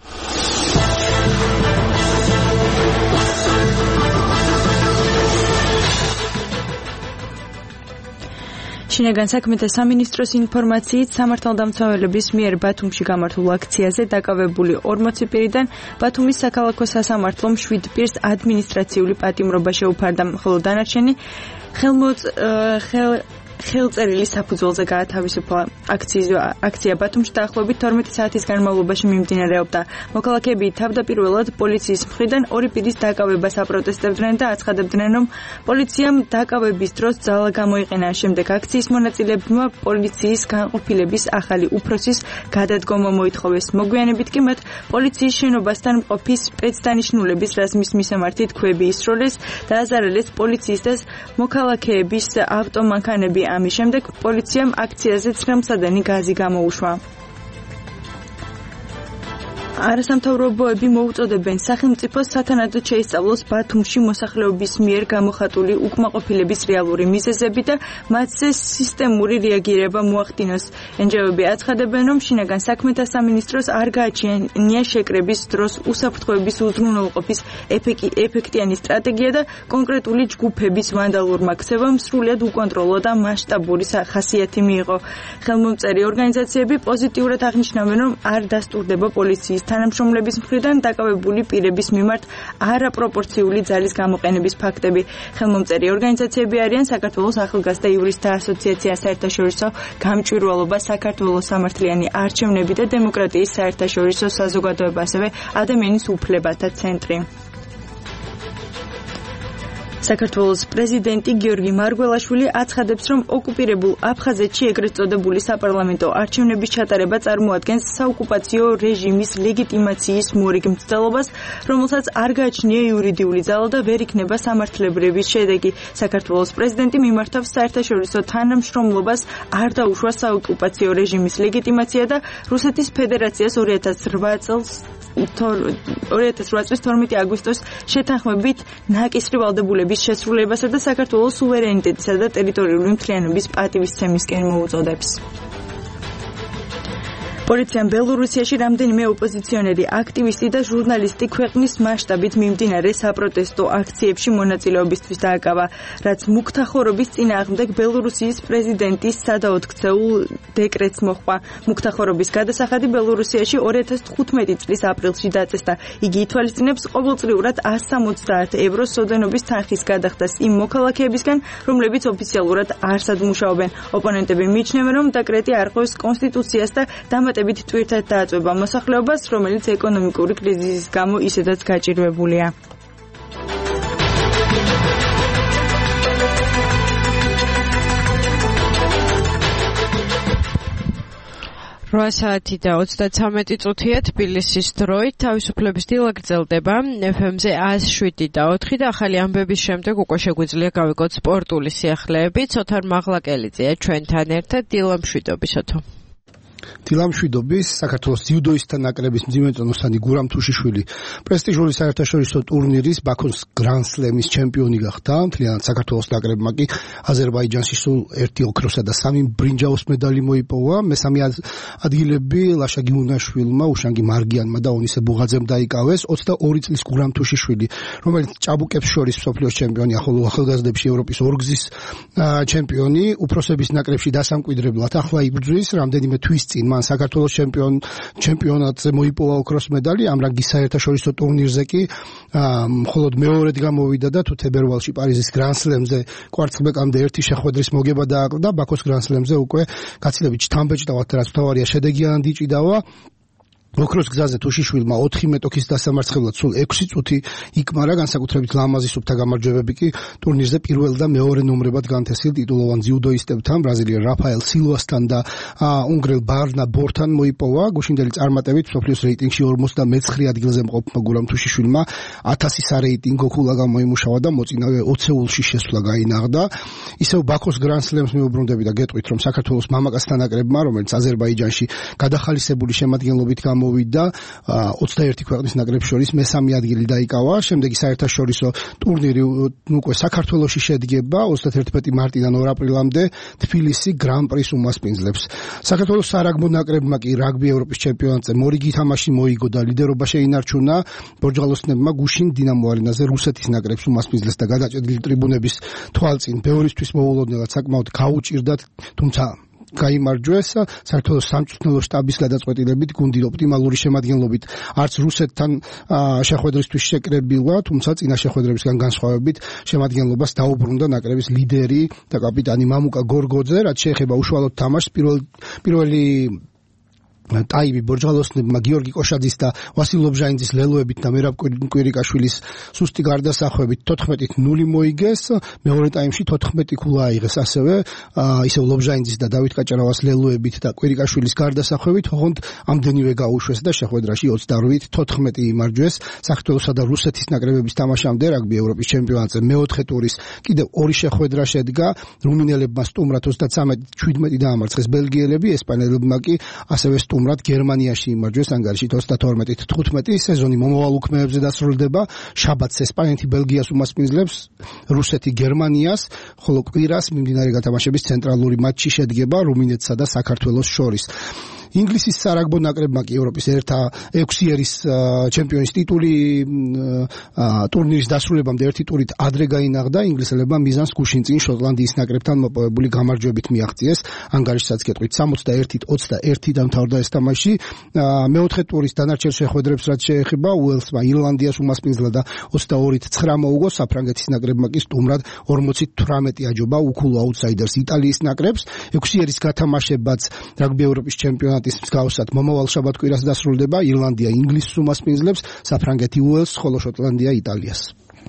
შინაგან საქმეთა სამინისტროს ინფორმაციით სამართალდამცაველების მიერ ბათუმში გამართულ აქციაზე დაკავებული ორმოცი პირიდან ბათუმის საქალაქო სასამართლომ შვიდ პირს ადმინისტრაციული პატიმრობა შეუფარდა, ხოლო დანარჩენი ხელმოწ ხელ ხელწერილი საფუძველზე გაათავისუფლა. აქცია ბათუმში დაახლოებით თორმეტი საათის განმავლობაში მიმდინარეობდა. მოქალაქეები თავდაპირველად პოლიციის მხრიდან ორი პირის დაკავებას აპროტესტებდნენ და აცხადებდნენ, რომ პოლიციამ დაკავების დროს ძალა გამოიყენა. შემდეგ აქციის მონაწილეებმა პოლიციის განყოფილების ახალი უფროსის გადადგომა მოითხოვეს. მოგვიანებით კი მათ პოლიციის შენობასთან მყოფი სპეცდანიშნულების რაზმის მისამართით ქვები ისროლეს და აზარალეს პოლიციის და მოქალაქეების ავტომანქანები. ამის შემდეგ პოლიციამ აქციაზე ცხრამსადენი გაზი გამოუშვა. არასამთავრობოები მოუწოდებენ სახელმწიფოს სათანადოდ შეისწავლოს ბათუმში მოსახლეობის მიერ გამოხატული უკმაყოფილების რეალური მიზეზები და მათზე სისტემური რეაგირება მოახდინოს. ენჯეოები აცხადებენ, რომ შინაგან საქმეთა სამინისტროს არ გააჩნია შეკრების დროს უსაფრთხოების უზრუნველყოფის ეფექტიანი სტრატეგია და კონკრეტული ჯგუფების ვანდალურმა ქცევამ სრულად უკონტროლო და მასშტაბური ხასიათი მიიღო. ხელმომწერი ორგანიზაციები პოზიტიურად აღნიშნავენ, რომ არ დასტურდება პოლიციის თანამშრომლების მხრიდან დაკავებული პირების მიმართ არაპროპორციული ძალის გამოყენების ფაქტები. ხელმომწერი ორგანიზაციები არიან საქართველოს ახალგაზრდა იურისტთა ასოციაცია, საერთაშორისო გამჭვირვალობა, საქართველოს სამართლიანი არჩევნები და დემოკრატიის საერთაშორისო საზოგადოება, ასევე ადამიანის უფლებათა ცენტრი. საქართველოს პრეზიდენტი გიორგი მარგველაშვილი აცხადებს, რომ ოკუპირებულ აფხაზეთში ეგრეთ წოდებული საპარლამენტო არჩევნების ჩატარება წარმოადგენს საოკუპაციო რეჟიმის ლეგიტიმაციის მორიგ მცდელობას, რომელსაც არ გააჩნია იურიდიული ძალა და ვერ იქნება სამართლებრივი შედეგი. საქართველოს პრეზიდენტი მიმართავს საერთაშორისო თანამშრომლობას არ დაუშვა საოკუპაციო რეჟიმის ლეგიტიმაცია და რუსეთის ფედერაციას ორი ათას რვა წელს ორი ათას რვა წლის თორმეტი აგვისტოს შეთანხმებით ნაკისრი ვალდებულების შესრულებასა და საქართველოს სუვერენიტეტისა და ტერიტორიული მთლიანობის პატივისცემისკენ მოუწოდებს. პოლიციამ ბელორუსიაში რამდენიმე ოპოზიციონერი, აქტივისტი და ჟურნალისტი ქვეყნის მასშტაბით მიმდინარე საპროტესტო აქციებში მონაწილეობისთვის დააკავა, რაც მუქთახორობის წინააღმდეგ ბელორუსიის პრეზიდენტის სადაოთხცეულ დეკრეტს მოჰყვა. მუქთახორობის გადასახადი ბელორუსიაში ორი ათას თხუთმეტი წლის აპრილში დაწესდა. იგი ითვალისწინებს ყოველწლიურად ასი სამოცდაათ ევროს სოდენობის თანხის გადახდას იმ მოქალაქეებისგან, რომლებიც ოფიციალურად არსად მუშაობენ. ოპონენტები მიიჩნევენ, რომ დეკრეტი არღვევს კონსტიტუციას და დამატებით თვირთად დააწვება მოსახლეობას, რომელიც ეკონომიკური კრიზისის გამო ისედაც გაჭირვებულია. რვა საათი და ოცდაცამეტი წუთია თბილისის დროით. თავისუფლების დილა გრძელდება ეფ ემ-ზე ათს შვიდი და ოთხი და ახალი ამბების შემდეგ უკვე შეგვიძლია გავიგოთ სპორტული სიახლეებით. ოთარ მაღლაკელიძეა ჩვენთან ერთად. დილა მშვიდობის, ოთო. დილამშვიდობის საქართველოს ძიუდოისტთა ნაკრების მძიმედწონოსანი გურამ თუშიშვილი პრესტიჟული საერთაშორისო ტურნირის ბაქოს გრანდსლემის ჩემპიონი გახდა. მთლიანად საქართველოს ნაკრებმა კი აზერბაიჯანში სულ ერთი ოქროსა და სამი ბრინჯაოს medali მოიპოვა. მესამე ადგილები ლაშა გიმუნაშვილმა, უშანგი მარგიანმა და ონისე ბუღაძემ დაიკავეს. ოცდაორი წლის გურამ თუშიშვილი, რომელიც ჭაბუკებს შორის მსოფლიოს ჩემპიონია, ხოლო ახალგაზრდებში ევროპის ორგზის ჩემპიონი, უფროსების ნაკრებში დასამკვიდრებლად ახლა იბრძვის. რამდენიმე თვის წინ მან საქართველოს ჩემპიონ ჩემპიონატზე მოიპოვა ოქროს medali, ამ რანგის საერთაშორისო ტურნირზე კი მხოლოდ მეორედ გამოვიდა და თუ თებერვალში პარიზის გრანდსლემზე კვარცხლბეკამდე ერთი შეხვედრის მოგება დააკლდა. ბაქოს გრანდსლემზე უკვე გაცილებით შთამბეჭდავად, რაც მთავარია შედეგიანად იჭიდავა. ოქროს გზაზე თუშიშვილმა ოთხი მეტოქის დასამარცხებლად სულ ექვსი წუთი იკმარა, განსაკუთრებით ლამაზი სუფთა გამარჯვებები კი ტურნირზე პირველ და მეორე ნომრებად განთესილ ტიტულოვან ძიუდოისტებთან, ბრაზილიელ რაფაელ სილვასთან და უნგრელ ბარნა ბორთან მოიპოვა. გუშინდელი წარმატებით მსოფლიოს რეიტინგში ორმოცდამეცხრე ადგილზე მყოფმა გურამ თუშიშვილმა ათასი სარეიტინგო ქულა გამოიმუშავა და მოწინავე ოცეულში შესვლა გაინაღდა. ისევ ბაქოს გრანსლემს მიუბრუნდები და გეტყვით, რომ საქართველოს მამაკაცთა ნაკრებმა, რომელიც აზერბაიჯანში გადახალისებული შემადგენლობით გამოვიდა, ოცდაერთი ქვეყნის ნაკრებს შორის მესამე ადგილი დაიკავა. შემდეგი საერთაშორისო ტურნირი უკვე საქართველოში შედგება ოცდაათი მარტიდან ორ აპრილამდე თბილისი გრან-პრის უმასპინძლებს. საქართველოს სარაგბო ნაკრებმა კი რაგბი ევროპის ჩემპიონატზე მორიგი თამაში მოიგო და ლიდერობა შეინარჩუნა. ბორჯღალოსნებმა გუშინ დინამო არენაზე რუსეთის ნაკრებს უმასპინძლეს და გადაჭედილი ტრიბუნების თვალწინ ბევრისთვის მოულოდნელად საკმაოდ გაუჭირდათ, თუმცა გაიმარჯვეს. საქართველოს სამწვრთნელო შტაბის გადაწყვეტილებით გუნდი ოპტიმალური შემადგენლობით არც რუსეთთან შეხვედრისთვის შეკრებილა, თუმცა წინა შეხვედრებისგან განსხვავებით შემადგენლობას დაუბრუნდა ნაკრების ლიდერი და კაპიტანი მამუკა გორგოძე. რაც შეეხება უშუალოდ თამაშს, პირველ პირველი ტაიმი ბორჯღალოსნებმა გიორგი კოშაძის და ვასილ ლობჟაინძის ლელოებით და მერაბ კვირიკაშვილის სუსტი გარდასახვევით თოთხმეტი ნული მოიგეს. მეორე ტაიმში თოთხმეტი ქულა აიღეს ასევე ისევ ლობჟაინძის და დავით კაჭარავას ლელოებით და კვირიკაშვილის გარდასახვევით, ოღონდ ამდენივე გაუშვეს და შეხვედრაში ოცდაორი თოთხმეტი იმარჯვეს. საქართველოსა და რუსეთის ნაკრებების თამაშამდე რაგბი ევროპის ჩემპიონატზე მეოთხე ტურის კიდევ ორი შეხვედრა შედგა. რუმინელებმა სტუმრად ოცდათრამეტი შვიდმეტი დაამარცხეს ბელგიელები, ესპანელებმა კი ასევე სტუმრად გერმანიაში იმარჯვეს ანგარიშით ოცდათორმეტი თხუთმეტი. სეზონი მომავალ უქმეებზე დასრულდება. შაბათს ესპანეთი ბელგიას უმასპინძლებს, რუსეთი გერმანიას, ხოლო კვირას მიმდინარე გათამაშების ცენტრალური მატჩი შედგება რუმინეთსა და საქართველოს შორის. ინგლისის სარაგბო ნაკრებმა კი ევროპის ერთა ექვსიერის ჩემპიონის ტიტული ტურნირის დასრულებამდე ერთი ტურით ადრე გაინაღდა. ინგლისელებმა მიზანს გუშინ წინ შოტლანდიის ნაკრებთან მოპოვებული გამარჯვებით მიაღწიეს. ანგარიშსაც გეტყვით სამოცდაერთით ოცდაერთი დამთავრდა ეს თამაში. მეოთხე ტურის დანარჩენ შეხვედრებს რაც შეეხება, უელსმა ირლანდიას უმასპინძლა და ოცდაორით ცხრა მოუგო. საფრანგეთის ნაკრებმა კი სტუმრად ორმოცით თვრამეტი აჯობა უქულო აუტსაიდერს იტალიის ნაკრებს. ექვსიერის გათამაშებაც რაგბი ევროპის ჩემპიონატის მსგავსად მომავალ შაბათ-კვირას დასრულდება. ირლანდია ინგლისს უმასპინძლებს, საფრანგეთი უელსს, ხოლო შოტლანდია იტალიას.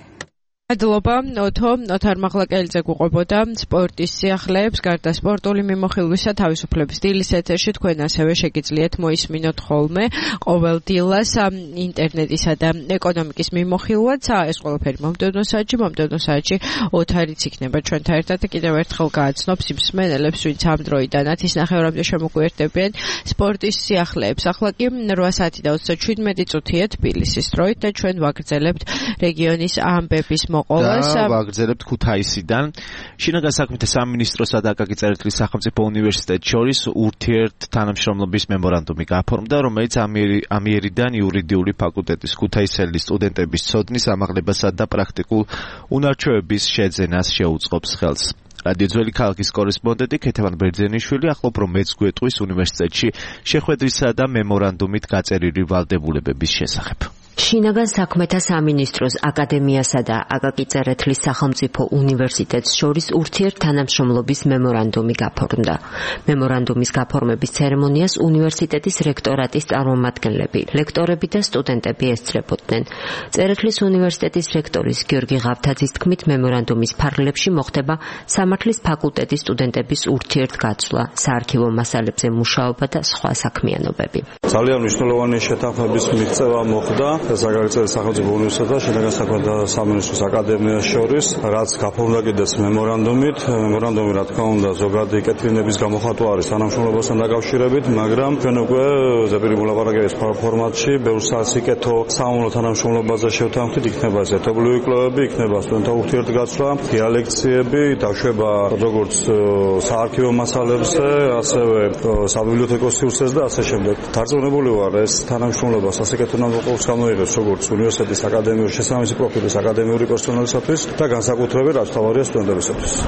მადლობა ოთო, ოთარ მაღლაკელიძე გვყვებოდა სპორტის სიახლეებს. გარდა სპორტული მიმოხილვისა, თავისუფლების დილის ეთერში თქვენ ასევე შეგიძლიათ მოისმინოთ ხოლმე ყოველ დილას ინტერნეტისა და ეკონომიკის მიმოხილვაც. ეს ყველაფერი მომდევნო საათში, მომდევნო საათში ოთარიც იქნება ჩვენთან ერთად და კიდევ ერთხელ გააცნობს იმ მსმენელებს, ვინც ამ დროიდან ათის ნახევრამდე შემოგვიერთებიან სპორტის სიახლეებს. ახლა კი რვა საათი და ოცდაშვიდმეტი წუთია თბილისის დროით და ჩვენ ვაგრძელებთ რეგიონის ამბების მოყოლას და ვაგრძელებთ ქუთაისიდან. შინაგან საქმეთა სამინისტროსა და აკაკი წერეთლის სახელმწიფო უნივერსიტეტს შორის ურთიერთთანამშრომლობის მემორანდუმი გაფორმდა, რომელიც ამიერიდან იურიდიული ფაკულტეტის ქუთაისელი სტუდენტების ცოდნის ამაღლებასა და პრაქტიკულ უნარჩვევების შეძენას შეუწყობს ხელს. რადიო ძველი ქალაქის კორესპონდენტი ქეთევან ბერძენიშვილი ახლობ, რომ მეც გვეტყვის უნივერსიტეტში შეხვედრისა და მემორანდუმით გაწერილი ვალდებულებების შესახებ. შინაგან საქმეთა სამინისტროს აკადემიასა და აკაკი წერეთლის სახელმწიფო უნივერსიტეტს შორის ურთიერთთანამშრომლობის მემორანდუმი გაფორმდა. მემორანდუმის გაფორმების ცერემონიას უნივერსიტეტის რექტორატის წარმომადგენლები, ლექტორები და სტუდენტები ესწრებოდნენ. წერეთლის უნივერსიტეტის რექტორის გიორგი ღავთაძის თქმით, მემორანდუმის ფარგლებში მოხდება სამართლის ფაკულტეტის სტუდენტების ურთიერთგაცვლა, საარქივო მასალებზე მუშაობა და სხვა საქმიანობები. ძალიან მნიშვნელოვანი შეთანხმების მიღწევა მოხდა საგარეო სახელმწიფო უნივერსიტეტსა და შინაგან საქმეთა სამინისტროს აკადემიას შორის, რაც გაფორმდა კიდეც მემორანდუმით. მემორანდუმი, რა თქმა უნდა, ზოგადი კეთილინების გამოხატვა არის თანამშრომლობასთან დაკავშირებით, მაგრამ ჩვენ უკვე ზეპირი მოლაპარაკების ფორმატში ბევრ სასიკეთო სამომავლო თანამშრომლობაზე შევთანხმდით. იქნება ეს ერთობლივი კვლევები, იქნება სტუდენტთა ურთიერთგაცვლა, დიალექციები, დაშვება როგორც საარქივო მასალებზე, ასევე საბიბლიოთეკო სივრცეზე და ასე შემდეგ. დარწმუნებული ვარ, ეს თანამშრომლობა სასიკეთო ნამოყრობს გამოიღებს როგორც უნივერსიტეტის აკადემიური შესაბამისი პროფილის აკადემიური პერსონალისათვის და განსაკუთრებით რაც თავარია სტუდენტებისათვის.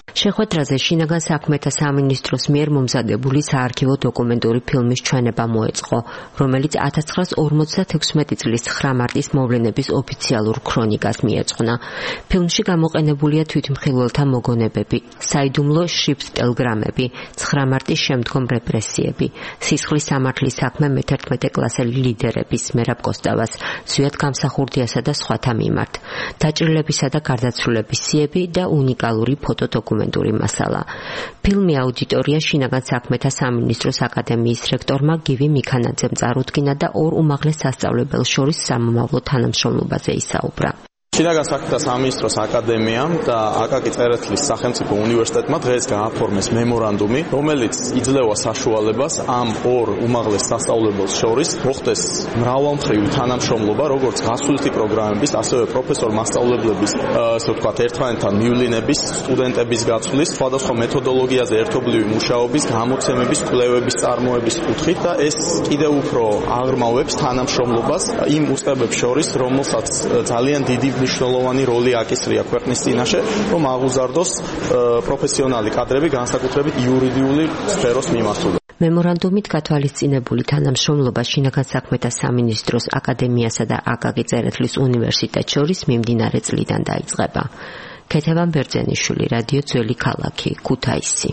შეხვედრაზე შინაგან საქმეთა სამინისტროს მიერ მომზადებული საარქივო დოკუმენტური ფილმის ჩვენება მოეწყო, რომელიც ათას ცხრაას ორმოცდათექვსმეტი წლის ცხრა მარტის მოვლენების ოფიციალურ ქრონიკას მიეძღვნა. ფილმში გამოყენებულია თვითმხილველთა მოგონებები, საიდუმლო შრიფტ-ტელგრამები, ცხრა მარტის შემდგომ რეპრესიები, სისხლის სამართლის საქმე მეთერთმეტე კლასელი ლიდერების, მერაბ კოსტავას, ზვიად გამსახურდიასა და სხვათა მიმართ, დაჭრილებისა და გარდაცვლილების სიები და უნიკალური ფოტოდოკუმენტი მასალა. ფილმი აუდიტორია შინაგან საქმეთა სამინისტროს აკადემიის რექტორმა გივი მიქანაძემ წარუდგინა და ორ უმაღლეს სასწავლებელს შორის სამომავლო თანამშრომლობაზე ისაუბრა. შინაგან საქმეთა სამინისტროს აკადემიამ და აკაკი წერეთლის სახელმწიფო უნივერსიტეტმა დღეს გააფორმეს მემორანდუმი, რომელიც იძლევა საშუალებას ამ ორ უმაღლეს სასწავლებელს შორის მოხდეს მრავალმხრივი თანამშრომლობა, როგორც გასვლითი პროგრამების, ასევე პროფესორ მასწავლებლების, ასე ვთქვათ, ერთმანეთთან მივლინების, სტუდენტების გაცვლის, სხვადასხვა მეთოდოლოგიაზე ერთობლივი მუშაობის, გამოცემების, კვლევების, წარმოების კუთხით და ეს კიდევ უფრო აღრმავებს თანამშრომლობას იმ უწყებებს შორის, რომელსაც ძალიან დიდი მნიშვნელოვანი როლი აკისრია ქვეყნის წინაშე, რომ აღუზარდოს პროფესიონალი კადრები განსაკუთრებით იურიდიული სფეროს მიმართულებით. მემორანდუმით გათვალისწინებული თანამშრომლობა შინაგან საქმეთა სამინისტროს აკადემიასა და აკაკი წერეთლის უნივერსიტეტს შორის მიმდინარე წლიდან დაიწყება. ქეთევან ბერძენიშვილი, რადიო ძველი ქალაქი, ქუთაისი.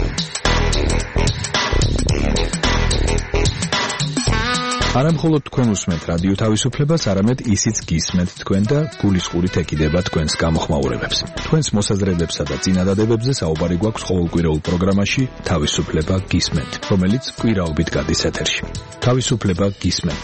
არამხოლოდ თქვენ უსმენთ რადიო თავისუფლებას, არამედ ისიც გისმენთ თქვენ და გულისყურით ეკიდება თქვენს გამოხმაურებებს. თქვენს მოსაზრებებსა და წინადადებებზე საუბარი გვაქვს ყოველკვირეულ პროგრამაში თავისუფლება გისმენთ, რომელიც კვირაობით გადის ეთერში. თავისუფლება გისმენთ.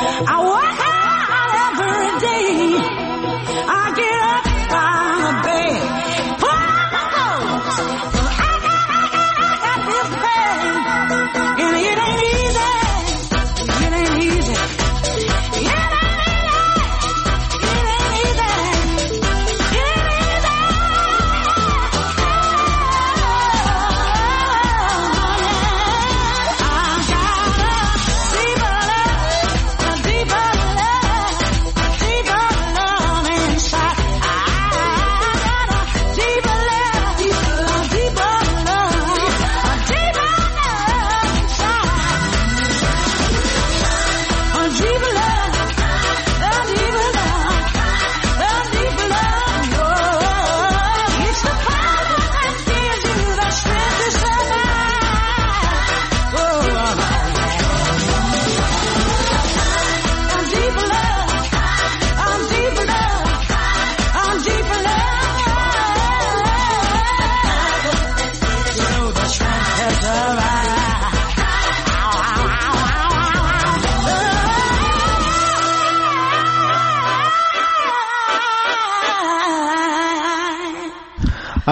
I work hard every day. I get up on a bed.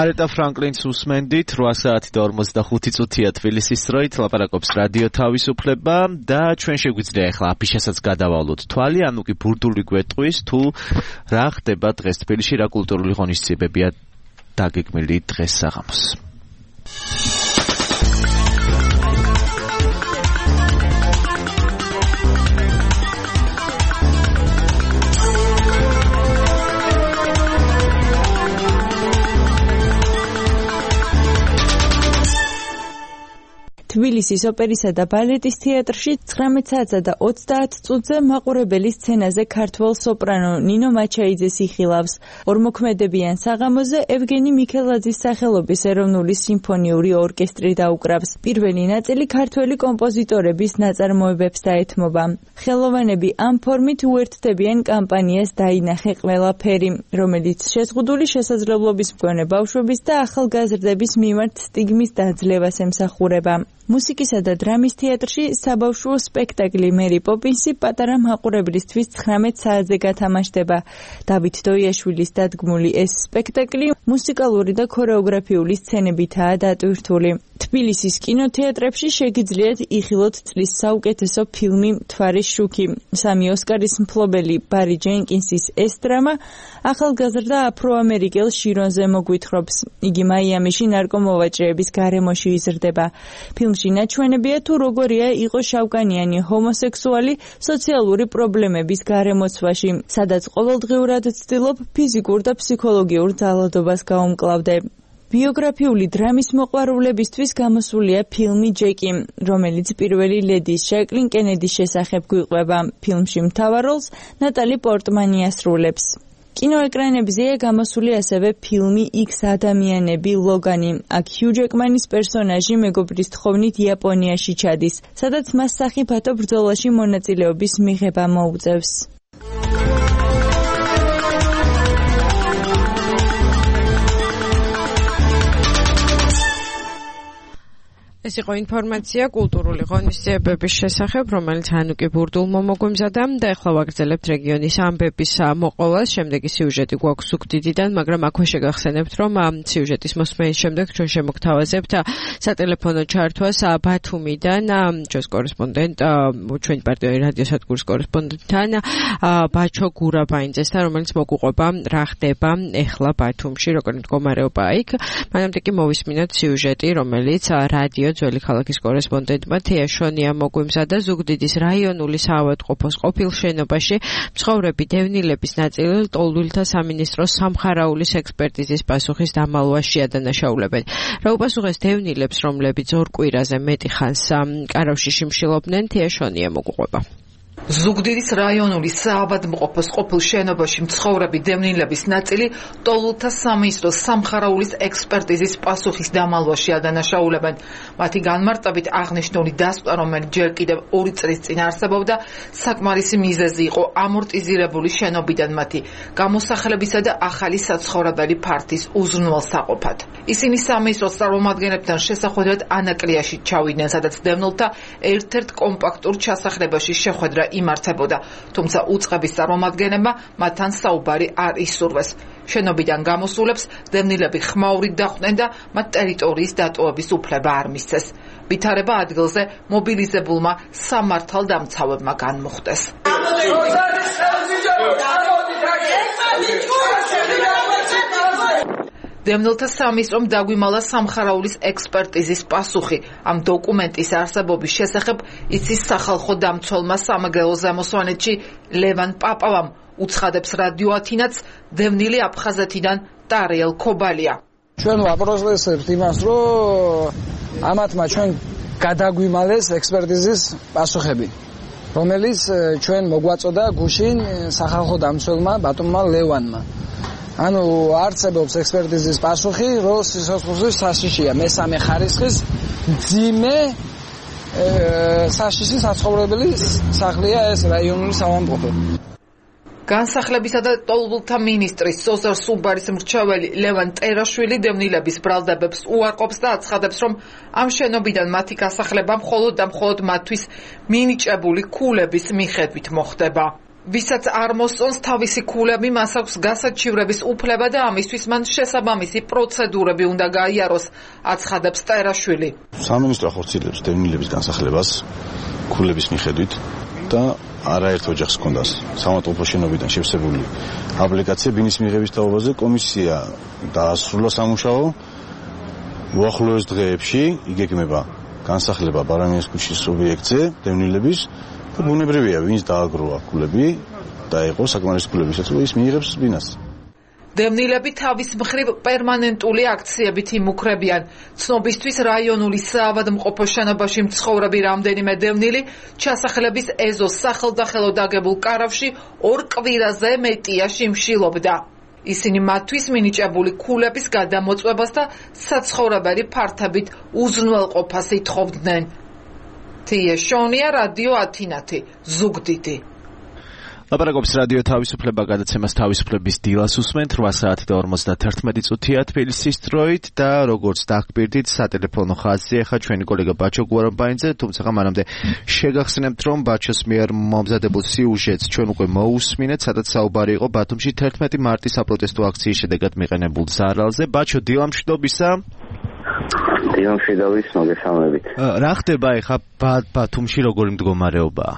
Areta Franklins უსმენდით რვა საათი და ორმოცდახუთი წუთია თბილისის დროით ლაპარაკობს რადიო თავისუფლება და ჩვენ შეგვიძლია ახლა აფიშასაც გადავალოთ თვალი, ანუ კი ბურდული გვეტყვის თუ რა ხდება დღეს თბილისში, რა კულტურული ღონისძიებებია დაგეგმილი დღეს საღამოს. თბილისის ოპერისა და ბალეტის თეატრში ცხრამეტ საათსა და ოცდაათ წუთზე მაყურებელი სცენაზე ქართველ სოპრანო ნინო მაჩაიძეს იხილავს. ორმოქმედებიან საღამოზე ევგენი მიქელაძის სახელობის ეროვნული სიმფონიური ორკესტრი დაუკრავს. პირველი ნაწილი ქართველი კომპოზიტორების ნაწარმოებებს დაეთმობა. ხელოვანები ამ ფორმით უერთდებიან კამპანიას დაინახე ყველაფერი, რომელიც შეზღუდული შესაძლებლობის მქონე ბავშვების და ახალგაზრდების მიმართ სტიგმის დაძლევას ემსახურება. მუსიკისა და დრამის თეატრში საბავშვო სპექტაკლი მერი პოპინსი პატარა მაყურებლისთვის ცხრამეტ საათზე გათამაშდება. დავით დოიაშვილის დადგმული ეს სპექტაკლი მუსიკალური და ქორეოგრაფიული სცენებითაა დატვირთული. თბილისის კინოთეატრებში შეგიძლიათ იხილოთ წლის საუკეთესო ფილმი მთვარის შუქი. სამი ოსკარის მფლობელი ბარი ჯენკინსის ეს დრამა ახალგაზრდა აფროამერიკელ შირონზე მოგვითხრობს. იგი მაიამიში ნარკომოვაჭრეების გარემოში იზრდება. ფილმში ნაჩვენებია თუ როგორია იყო შავკანიანი ჰომოსექსუალი სოციალური პრობლემების გარემოცვაში, სადაც ყოველდღიურად ცდილობ ფიზიკურ და ფსიქოლოგიურ ძალადობას გაუმკლავდე. ბიოგრაფიული დრამის მოყვარულებისთვის გამოსულია ფილმი ჯეკი, რომელიც პირველი ლედის ჟაკლინ კენედის შესახებ გვიყვება. ფილმში მთავარ როლს ნატალი პორტმანი ასრულებს. კინოეკრანებზეა გამოსული ასევე ფილმი იქს ადამიანები ლოგანი. აქ ჰიუ ჯეკმანის პერსონაჟი მეგობრის თხოვნით იაპონიაში ჩადის, სადაც მას სახიფათო ბრძოლაში მონაწილეობის მიღება მოუწევს. ეს იყო ინფორმაცია კულტურული ღონისძიებების შესახებ, რომელიც ანუკი ბურდულ მომოგვიმზადა და ახლა ვაგრძელებთ რეგიონის ამბების მოყოლას. შემდეგი სიუჟეტი გვაქვს ზუგდიდიდან, მაგრამ აქვე შეგახსენებთ, რომ სიუჟეტის მოსმენის შემდეგ ჩვენ შემოგთავაზებთ სატელეფონო ჩართვას ბათუმიდან ჩვენს კორესპონდენტ, ჩვენი პარტნიორი რადიოსადგურის კორესპონდენტთან ბაჩო გურაბაინძესთან, რომელიც მოგუყვება რა ხდება ახლა ბათუმში, როგორი მდგომარეობაა იქ. მანამდე კი მოვისმინოთ სიუჟეტი, რომელიც რადიო ძველი ქალაქის კორესპონდენტმა თეაშონია მოგვიმზადა. ზუგდიდის რაიონული საავადმყოფოს ყოფილ შენობაში მცხოვრები დევნილების ნაწილი ლტოლვილთა სამინისტროს სამხარაულის ექსპერტიზის პასუხის დამალვაში ადანაშაულებენ. რა უპასუხეს დევნილებს, რომლებიც ორ კვირაზე მეტი ხანს კარავშიში მშილობდნენ, თეაშონია მოგუყვება. ზუგდიდის რაიონული საავადმყოფოს ყოფილ შენობაში მცხოვრები დევნილების ნაწილი ლტოლვილთა სამინისტროს სამხარაულის ექსპერტიზის პასუხის დამალვაში ადანაშაულებენ. მათი განმარტებით აღნიშნული დასკვნა, რომელიც ჯერ კიდევ ორი წლის წინ არსებობდა, საკმარისი მიზეზი იყო ამორტიზირებული შენობიდან მათი გამოსახლებისა და ახალი საცხოვრებელი ფართის უზრუნველსაყოფად. ისინი სამინისტროს წარმომადგენლებთან შესახვედრად ანაკლიაში ჩავიდნენ, სადაც დევნილთა ერთ-ერთ კომპაქტურ ჩასახლებაში შეხვედრა იმართებოდა, თუმცა უწყების წარმომადგენლებმა მათთან საუბარი არ ისურვეს. შენობიდან გამოსულებს დევნილები ხმაურით დახვდნენ და მათ ტერიტორიის დატოვების უფლება არ მისცეს. ვითარება ადგილზე მობილიზებულმა სამართალდამცავებმა განმუხტეს. დევნილთა სამინისტრომ დაგვიმალა სამხარაულის ექსპერტიზის პასუხი. ამ დოკუმენტის არსებობის შესახებ იცის სახალხო დამცველმა სამეგრელო ზემოსვანეთში ლევან პაპავამ, უცხადებს რადიო ათინაც დევნილი აფხაზეთიდან ტარიელ ქობალია. ჩვენ ვაპროცესებთ იმას, რომ ამათმა ჩვენ გადაგვიმალეს ექსპერტიზის პასუხები, რომელიც ჩვენ მოგვაწოდა გუშინ სახალხო დამცველმა ბატონმა ლევანმა. ანუ არსებობს ექსპერტიზის პასუხი, რომ სიცოცხლის საშიშია მესამე ხარისხის ძიმე საშიში საცხოვრებელი სახლია ეს რაიონული საავადმყოფო. განსახლებისა და ლტოლვილთა მინისტრის სოზარ სუბარის მრჩეველი ლევან ტერაშვილი დევნილების ბრალდებებს უარყოფს და აცხადებს, რომ ამ შენობიდან მათი გასახლება მხოლოდ და მხოლოდ მათთვის მინიჭებული ქულების მიხედვით მოხდება. ვისაც არ მოსწონს თავისი ქულები, მას აქვს გასაჩივრების უფლება და ამისთვის მან შესაბამისი პროცედურები უნდა გაიაროს, აცხადებს სტაირაშვილი. სამინისტრო ახორციელებს დევნილების განსახლებას ქულების მიხედვით და არაერთ ოჯახს ჰქონდას სამავთყოფო შენობიდან შევსებული აპლიკაცია ბინის მიღების თაობაზე. კომისია დაასრულა სამუშაო. უახლოეს დღეებში იგეგმება განსახლება ბარამიანის ქუჩის ობიექტზე დევნილების და ბუნებრივია ვინც დააგროვა ქულები და იყო საკმარისი ქულებისაც რომ ის მიიღებს ბინას. დევნილები თავის მხრივ პერმანენტული აქციებით იმუქრებიან. ცნობისთვის რაიონული საავადმყოფო შენობაში მცხოვრები რამდენიმე დევნილი ჩასახლების ეზოს სახელდახელოდ აგებულ კარავში ორ კვირაზე მეტია შიმშილობდა. ისინი მათთვის მინიჭებული ქულების გადამოწმებას და საცხოვრებელი ფართებით უზრუნველყოფას ითხოვდნენ. თია შონია, რადიო ათინათი, ზუგდიდი. ლაპარაკობს რადიო თავისუფლება გადაცემას თავისუფლების დილას უსმენთ რვა საათი და ორმოცდათერთმეტი წუთია თბილისის დროით და როგორც დაგპირდით სატელეფონო ხაზზე ახლა ჩვენი კოლეგა ბაჩო გუარამბაინძე, თუმცა მანამდე შეგახსენებთ რომ ბაჩოს მიერ მომზადებულ სიუჟეტს ჩვენ უკვე მოусმინეთ, სადაც საუბარი იყო ბათუმში თერთმეტი მარტის საპროტესტო აქციის შედეგად მიყენებულ ზარალზე. ბაჩო, დილამშვიდობისა. დილამშვიდობის, მოგესალმებით. რა ხდება ახლა ბათუმში, როგორი მდგომარეობაა?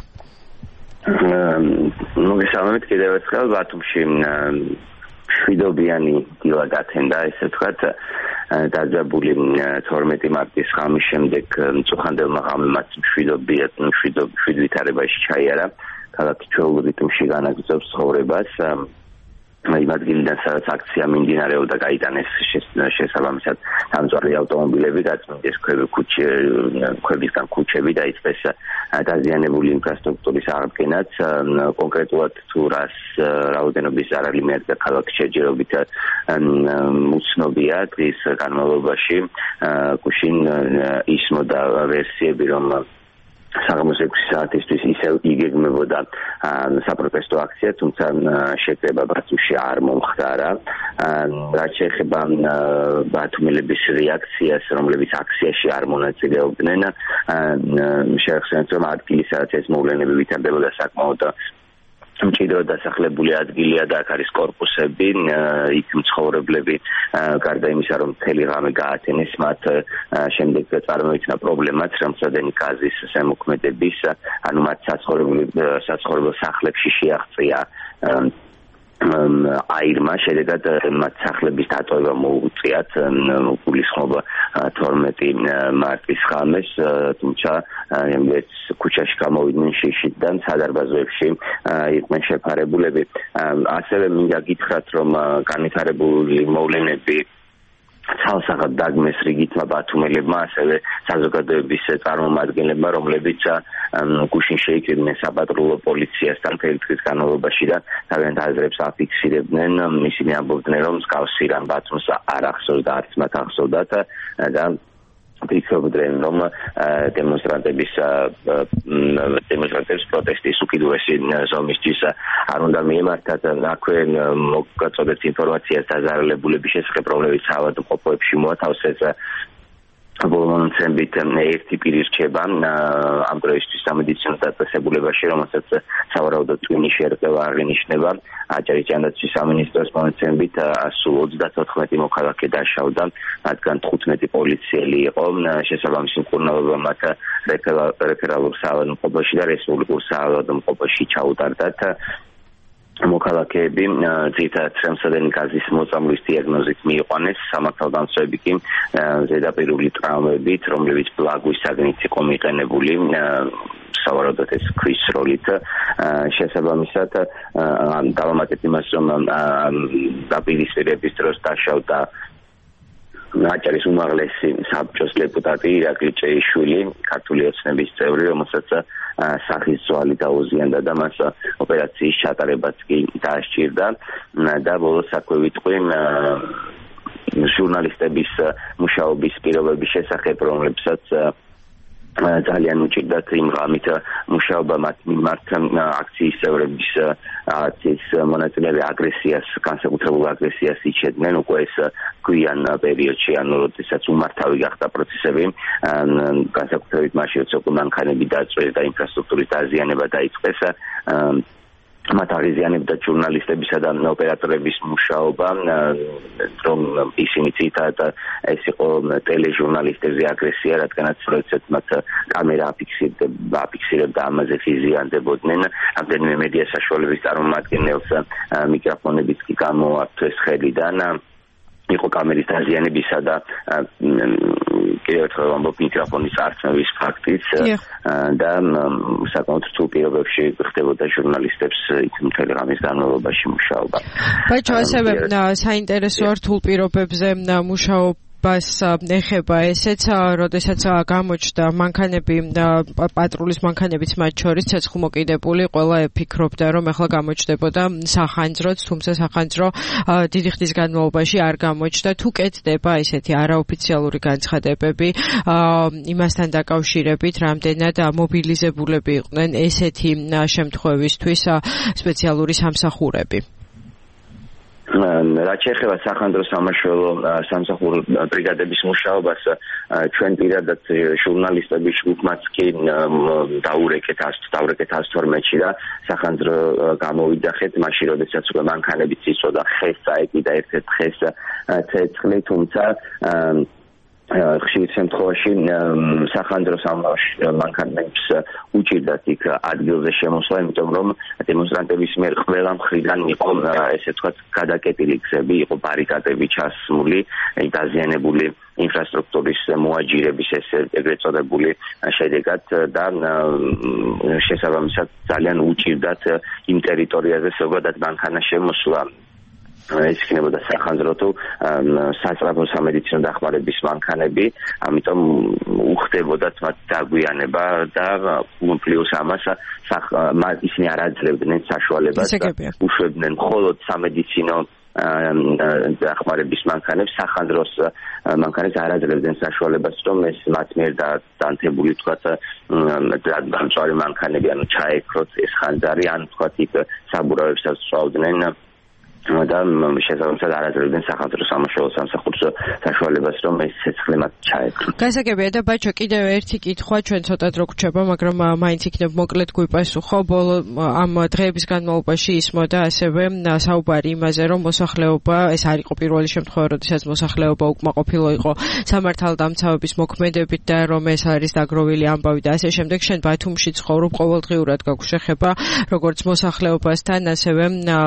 მოგესალმებით კიდევ ერთხელ. ბათუმში მშვიდობიანი დილა გათენდა, ესე ვთქვათ, დაძაბული თორმეტი მარტის ღამის შემდეგ მწუხანდებმა ღამემაც მშვიდობია, მშვიდ ვითარებაში ჩაიარა. ქალაქი ჩვეულ რიტმში განაგრძობს ცხოვრებას. იმ ადგილიდან სადაც აქცია მიმდინარეობდა გაიტანეს შესაბამისად სამწვარი ავტომობილები, გაწმენდეს ქვებისგან ქუჩები, დაიწყეს დაზიანებული ინფრასტრუქტურის აღდგენაც. კონკრეტულად თუ რას რაოდენობის ზარალი მიადგა ქალაქის შეჯერობით უცნობია. დღის განმავლობაში გუშინ ისმოდა ვერსიები, რომ საღამოს ექვსი საათისთვის ისევ იგეგმებოდა საპროტესტო აქცია, თუმცა შეკრება ბათუმში არ მომხდარა. რაც შეეხება ბათუმელების რეაქციას, რომლებიც აქციაში არ მონაწილეობდნენ, შევახსენოთ, რომ ადგილი, სადაც ეს მოვლენები ვითარდებოდა, საკმაოდ მჭიდრო დასახლებული ადგილია და აქ არის კორპუსები, იქ მცხოვრებლები გარდა იმისა, რომ მთელი ღამე გაათენეს, მათ შემდეგ წარმოიქმნა პრობლემაც, რამსადენი გაზის ზემოქმედების, ანუ მათ საცხოვრებელ სახლებში შეაღწია აირმა, შედეგად მათ სახლების დატოვება მოუწიათ. გულისხმობა თორმეტი მარტის ღამეს, თუმცა ქუჩაში გამოვიდნენ შიშიდან, სადარბაზოებში იყვნენ შეფარებულები. ასევე მინდა გითხრათ, რომ განვითარებული მოვლენები ცალსახად დაგმეს რიგითმა ბათუმელებმა, ასევე საზოგადოების წარმომადგენლებმა, რომლებიც გუშინ შეიკრიბნენ საპატრულო პოლიციასთან მთელი დღის განმავლობაში და თავიანთ აზრებს აფიქსირებდნენ. ისინი ამბობდნენ, რომ მსგავსი რამ ბათუმს არ ახსოვს და არც მათ ახსოვდათ და ფიქრობდნენ, რომ დემონსტრანტების დემონსტრანტების პროტესტის უკიდურესი ზომისთვის არ უნდა მიემართათ. აქვე მოგაწოდეთ ინფორმაციას დაზარალებულების შესახებ, რომლებიც საავადმყოფოებში მოათავსეს. ბოლომდე ერთი პირი რჩება ამ დროისთვის სამედიცინო დაწესებულებაში, რომელსაც სავარაუდოდ ტვინი შერყევა აღინიშნება. აჭარის ჯანდაცვის სამინისტროს მონაცემებით სულ ოცდათოთხმეტი მოქალაქე დაშავდა, მათგან თხუთმეტი პოლიციელი იყო. შესაბამისი მკურნალობა მათ რეფერალურ საავადმყოფოში და რესპუბლიკურ საავადმყოფოში ჩაუტარდათ. მოქალაქეები ძირითადად რემსადენი გაზის მოწამვლის დიაგნოზით მიიყვანეს, სამართალდამცავები კი ზედაპირული ტრავმებით, რომლებიც ბლაგვის საგნით იყო მიყენებული, სავარაუდოდ ეს ქვის როლით. შესაბამისად დავამატეთ იმას, რომ დაპირისპირების დროს დაშავდა აჭარის უმაღლესი საბჭოს დეპუტატი ირაკლი ჭეიშვილი, ქართული ოცნების წევრი, რომელსაც სახის ძვალი დაუზიანდა და მას ოპერაციის ჩატარებაც კი დაასჭირდა და ბოლოს აქვე ვიტყვი ჟურნალისტების მუშაობის პირობების შესახებ, რომლებსაც ძალიან უჭირდათ იმ ღამით მუშაობა მათ მიმართ. აქციის წევრების აქციის მონაწილეები აგრესიას, განსაკუთრებულ აგრესიას იჩედნენ უკვე ეს გვიან პერიოდში, ანუ როდესაც უმართავი გახდა პროცესები, განსაკუთრებით მაშინ როცა მანქანები დაწვეს და ინფრასტრუქტურის დაზიანება დაიწყეს. მათ აღიზიანებდა ჟურნალისტებისა და ოპერატორების მუშაობა, რომ ისინი თითქოს ეს იყო ტელეჟურნალისტებზე აგრესია, რადგანაც როდესაც მათ კამერა აფიქსირდა, აფიქსირებდა ამაზე ხიზიანდებოდნენ, რამდენიმე მედია საშუალების წარმომადგენელს მიკროფონებიც კი გამოართვეს ხელიდან. იყო კამერის დაზიანებისა და კიდევ ერთხელ ვამბობ მიკროფონის არწმების ფაქტიც და საკმაოდ რთულ პირობებში ხდებოდა ჟურნალისტებს იქ მთელი ღამის განმავლობაში მუშაობა. ბაჭო, ასევე საინტერესოა რთულ პირობებზე მუშაობა ბას ეხება ესეც, როდესაც გამოჩნდა მანქანები, პატრულის მანქანებიც მათ შორის ცეცხლმოკიდებული, ყველა აფიქრებდა, რომ ახლა გამოჩნდებოდა სახანძროც, თუმცა სახანძრო დიდი ხნის განმავლობაში არ გამოჩნდა. თუ კეთდება ესეთი არაოფიციალური განცხადებები იმასთან დაკავშირებით, რამდენად მობილიზებულები იყვნენ ესეთი შემთხვევისთვის სპეციალური სამსახურები. რაც შეეხება სახანძრო სამაშველო სამსახურო ბრიგადების მუშაობას, ჩვენ პირადად ჟურნალისტები ჯგუფმაც კი დაურეკეთ დაურეკეთ ასი თორმეტში და სახანძრო გამოვიძახეთ, მაშინ როდესაც უკვე მანქანებიც იწვოდა ხეს წაეკიდა ერთ-ერთ ხეს ცეცხლი, თუმცა ხშირ შემთხვევაში სახანძრო მანქანებს უჭირდათ იქ ადგილზე შემოსვლა, იმიტომ რომ დემონსტრანტების მიერ ყველა მხრიდან იყო ესე ვთქვათ გადაკეტილი გზები, იყო ბარიკადები ჩასმული, დაზიანებული ინფრასტრუქტურის მოაჯირების ესე ეგრეთ წოდებული შედეგად და შესაბამისად ძალიან უჭირდათ იმ ტერიტორიაზე ზოგადად მანქანა შემოსვლა. ეს იქნებოდა სახანძრო თუ სასწრაფო სამედიცინო დახმარების მანქანები, ამიტომ უხდებოდათ მათ დაგვიანება და პლუს ამას ისინი არ აძლევდნენ საშუალებას და უშვებდნენ მხოლოდ სამედიცინო დახმარების მანქანებს, სახანძროს მანქანებს არ აძლევდნენ საშუალებას, რომ ეს მათ მიერ დანთებული თქვათ დამწვარი მანქანები, ანუ ჩაექროთ ეს ხანძარი, ან თქვათ იქ საბურავებსაც სწავლდნენ და შესაბამისად არ აძლევდნენ სახანძრო სამაშველო სამსახურს საშუალებას, რომ ეს ცეცხლი მათ ჩაექროთ. გასაგებია და ბაჭო, კიდევ ერთი კითხვა, ჩვენ ცოტად რო გრჩება, მაგრამ მაინც იქნებ მოკლედ გვიპასუხო. ბოლო ამ დღეების განმავლობაში ისმოდა ასევე საუბარი იმაზე, რომ მოსახლეობა, ეს არ იყო პირველი შემთხვევა, როდესაც მოსახლეობა უკმაყოფილო იყო სამართალდამცავების მოქმედებით და რომ ეს არის დაგროვილი ამბავი და ასე შემდეგ. შენ ბათუმში ცხოვრობ, ყოველდღიურად გაქვს შეხება როგორც მოსახლეობასთან, ასევე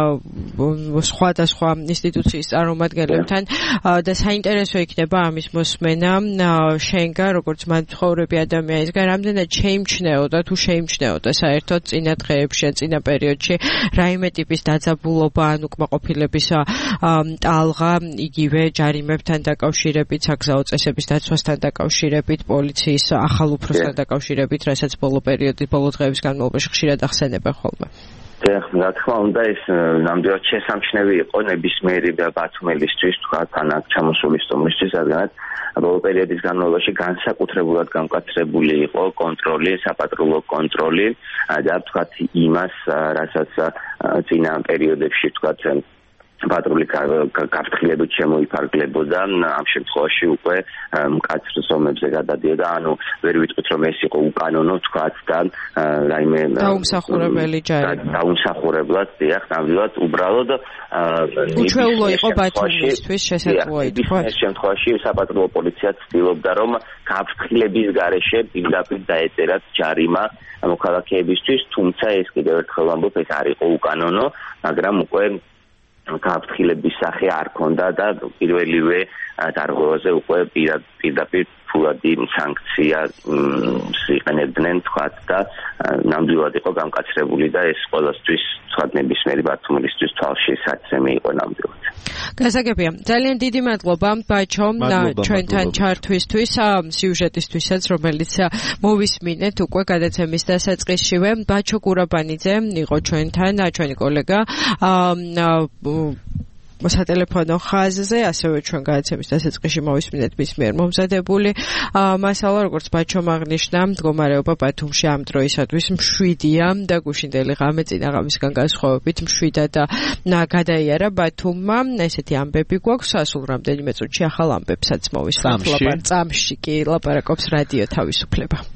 სხვადასხვა ინსტიტუციის წარმომადგენლებთან და საინტერესო იქნება ამის მოსმენა შენგან, როგორც მაცხოვრები ადამიანისგან, რამდენად შეიმჩნეოდა თუ შეიმჩნეოდა საერთოდ წინა დღეებში ან წინა პერიოდში რაიმე ტიპის დაძაბულობა ან უკმაყოფილების ტალღა, იგივე ჯარიმებთან დაკავშირებით, საგზაო წესების დაცვასთან დაკავშირებით, პოლიციის ახალ უფროსთან დაკავშირებით, რასაც ბოლო პერიოდის, ბოლო დღეების განმავლობაში ხშირად ახსენებენ ხოლმე. რა თქმა უნდა, ეს ნამდვილად შესამჩნევი იყო ნებისმიერი ბათუმელისთვის, თქვათ, ან აქ ჩამოსული სტუმრისთვის, რადგანაც ბოლო პერიოდის განმავლობაში განსაკუთრებულად გამკაცრებული იყო კონტროლი, საპატრულო კონტროლი და თქვათ იმას, რასაც წინა პერიოდებში თქვათ პატრული გაფრთხილებით შემოიფარგლებოდა, ამ შემთხვევაში უკვე მკაცრ ზომებზე გადადიოდა, ანუ ვერ ვიტყვით რომ ეს იყო უკანონო თქვათ და რაიმე დაუმსახურებელი ჯარი. დაუმსახურებლად, დიახ, ნამდვილად უბრალოდ უჩვეულო იყო ბათუმისთვის შესაძლოა ითქვა. ეს შემთხვევაში საპატრულო პოლიცია ცდილობდა რომ გაფრთხილების გარეშე პირდაპირ დაეწერათ ჯარიმა მოქალაქეებისთვის, თუმცა ეს კიდევ ერთხელ ვამბობ, ეს არ იყო უკანონო, მაგრამ უკვე გაფრთხილების სახე არ ქონდა და პირველივე დარღვევაზე უკვე პირდაპირ ფულადი სანქცია იყენებდნენ თქვათ და ნამდვილად იყო გამკაცრებული და ეს ყველასთვის თქვათ ნებისმიერი ბათუმელისთვის თვალში საცემი იყო ნამდვილად. გასაგებია. ძალიან დიდი მადლობა ბაჭო ჩვენთან ჩართვისთვის, სიუჟეტისთვისაც, რომელიც მოვისმინეთ უკვე გადაცემის დასაწყისშივე. ბაჭო კურაბანიძე იყო ჩვენთან, ჩვენი კოლეგა. სატელეფონო ხაზზე, ასევე ჩვენ გადაცემის დასაწყისში მოვისმინეთ მის მიერ მომზადებული მასალა, როგორც ბაჭომ აღნიშნა, მდგომარეობა ბათუმში ამ დროისათვის მშვიდია და გუშინდელი ღამე წინა ღამისგან განსხვავებით მშვიდად გადაიარა ბათუმმა. ესეთი ამბები გვაქვს, ასულ რამდენიმე წუთში ახალ ამბებსაც მოვისმინეთ. წამში კი ლაპარაკობს რადიო თავისუფლება.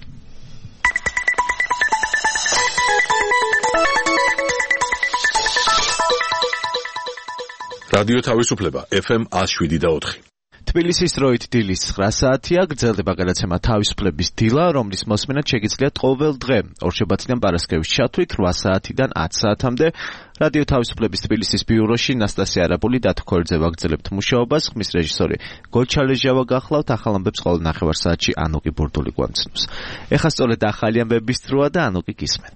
რადიო თავისუფლება ეფ ემ one oh seven და four. თბილისის დროით დილის nine საათია გრძელდება გადაცემა თავისუფლების დილა, რომლის მოსმენად შეგიძლიათ ყოველ დღე ორშაბათიდან პარასკევის ჩათვლით eight საათიდან ten საათამდე. რადიო თავისუფლების თბილისის ბიუროში ნასტასია არაბული დათქორიძე ვაგრძელებთ მუშაობას, ხმის რეჟისორი გოლჩალეჟავა გახლავთ, ახალ ამბებს ყოველ ნახევარ საათში ანუკი ბურდული გვამცნობს. ეხლა სწორედ ახალი ამბების დროა და ანუკი გისმენთ.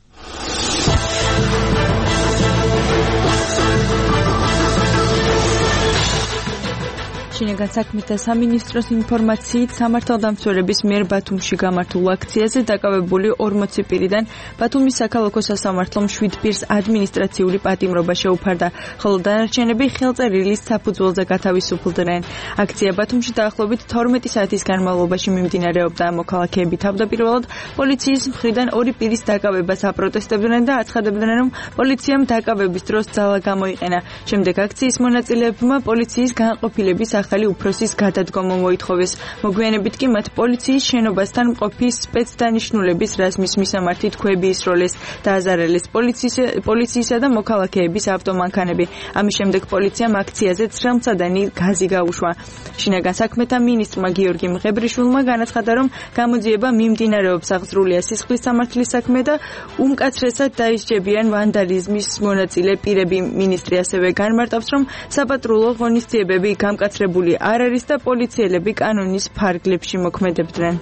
შინაგან საქმეთა სამინისტროს ინფორმაციით სამართალდამცველების მიერ ბათუმში გამართულ აქციაზე დაკავებული ორმოცი პირიდან ბათუმის საქალაქო სასამართლომ შვიდ პირს ადმინისტრაციული პატიმრობა შეუფარდა, ხოლო დანარჩენები ხელწერილის საფუძველზე გათავისუფლდნენ. აქცია ბათუმში დაახლოებით თორმეტი საათის განმავლობაში მიმდინარეობდა. მოქალაქეები თავდაპირველად პოლიციის მხრიდან ორი პირის დაკავებას აპროტესტებდნენ და აცხადებდნენ, რომ პოლიციამ დაკავების დროს ძალა გამოიყენა. შემდეგ აქციის მონაწილეებმა პოლიციის განყოფილების ახალი უფროსის გადადგომა მოითხოვეს. მოგვიანებით კი მათ პოლიციის შენობასთან მყოფი სპეცდანიშნულების რაზმის მისამართით ქვები ისროლეს, დააზარალეს პოლიციისა და მოქალაქეების ავტომანქანები. ამის შემდეგ პოლიციამ აქციაზე ცრემლსადენი გაზი გაუშვა. შინაგან საქმეთა მინისტრმა გიორგი მღებრიშვილმა განაცხადა, რომ გამოძიება მიმდინარეობს, აღძრულია სისხლის სამართლის საქმე და უმკაცრესად დაისჯებიან ვანდალიზმის მონაწილე პირები. მინისტრი ასევე განმარტავს, რომ საპატრულო ღონისძიებები გამკაცრებული არ არის და პოლიციელები კანონის ფარგლებში მოქმედებდნენ.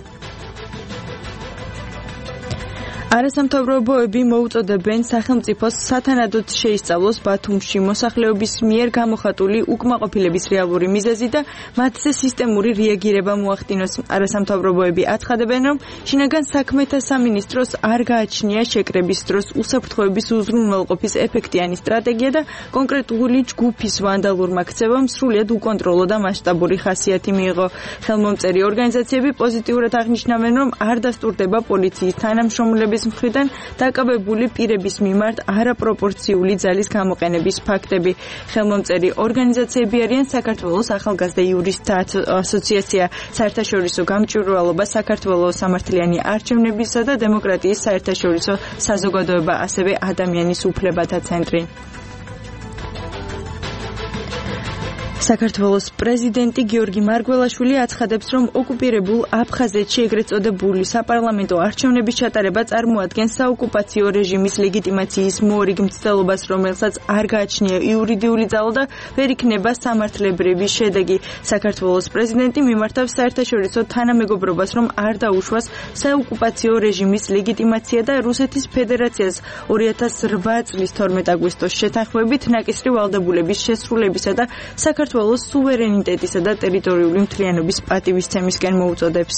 არასამთავრობოები მოუწოდებენ სახელმწიფოს სათანადოდ შეისწავლოს ბათუმში მოსახლეობის მიერ გამოხატული უკმაყოფილების რეალური მიზეზი და მათზე სისტემური რეაგირება მოახდინოს. არასამთავრობოები აცხადებენ, რომ შინაგან საქმეთა სამინისტროს არ გააჩნია შეკრების დროს უსაფრთხოების უზრუნველყოფის ეფექტიანი სტრატეგია და კონკრეტული ჯგუფის ვანდალურმა ქცევამ სრულიად უკონტროლო და მასშტაბური ხასიათი მიიღო. ხელმომწერი ორგანიზაციები პოზიტიურად აღნიშნავენ, რომ არ დასტურდება პოლიციის თანამშრომლების მხრიდან დაკავებული პირების მიმართ არაპროპორციული ძალის გამოყენების ფაქტები. ხელმომწერი ორგანიზაციები არიან საქართველოს ახალგაზრდა იურისტთა ასოციაცია, საერთაშორისო გამჭვირვალობა, საქართველოს სამართლიანი არჩევნებისა და დემოკრატიის საერთაშორისო საზოგადოება, ასევე ადამიანის უფლებათა ცენტრი. საქართველოს პრეზიდენტი გიორგი მარგველაშვილი აცხადებს, რომ ოკუპირებულ აფხაზეთში ეგრეთ წოდებული საპარლამენტო არჩევნების ჩატარება წარმოადგენს საოკუპაციო რეჟიმის ლეგიტიმაციის მოორიგ მცდელობას, რომელსაც არ გააჩნია იურიდიული ძალა და ვერ იქნება სამართლებრივი შედეგი. საქართველოს პრეზიდენტი მიმართავს საერთაშორისო თანამეგობრობას, რომ არ დაუშვას საოკუპაციო რეჟიმის ლეგიტიმაცია და რუსეთის ფედერაციას two thousand eight წლის თორმეტ აგვისტოს შეთანხმებით ნაკისრი ვალდებულების შესრულებისა და საქართველოს საქართველოს სუვერენიტეტისა და ტერიტორიული მთლიანობის პატივისცემისკენ მოუწოდებს.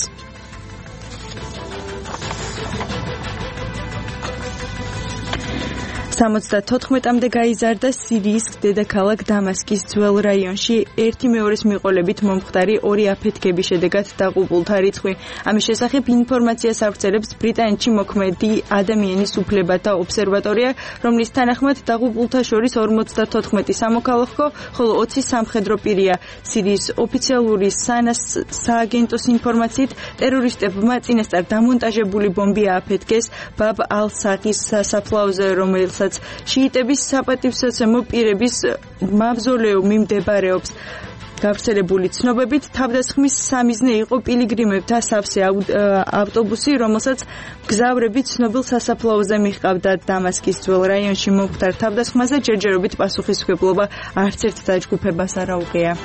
სამოცდათოთხმეტამდე გაიზარდა სირიის დედაქალაქ დამასკის ძველ რაიონში ერთი მეორის მიყოლებით მომხდარი ორი აფეთქების შედეგად დაღუპულთა რიცხვი. ამის შესახებ ინფორმაციას ავრცელებს ბრიტანეთში მოქმედი ადამიანის უფლებათა ობსერვატორია, რომლის თანახმად დაღუპულთა შორის ორმოცდათოთხმეტი სამოქალაქო, ხოლო ოცი სამხედრო პირია. სირიის ოფიციალური სანას სააგენტოს ინფორმაციით ტერორისტებმა წინასწარ დამონტაჟებული ბომბი ააფეთქეს ბაბ ალ-საღის სასაფლაოზე, რომელსაც შიიტების საპატივსაცემო პირების მავზოლეუმი მდებარეობს. გავრცელებული ცნობებით თავდასხმის სამიზნე იყო პილიგრიმებთა სავსე ავტობუსი, რომელსაც მგზავრები ცნობილ სასაფლაოზე მიჰყავდა. დამასკის ძველ რაიონში მომხდარ თავდასხმაზე ჯერჯერობით პასუხისმგებლობა არც ერთ დაჯგუფებას არ აუღია.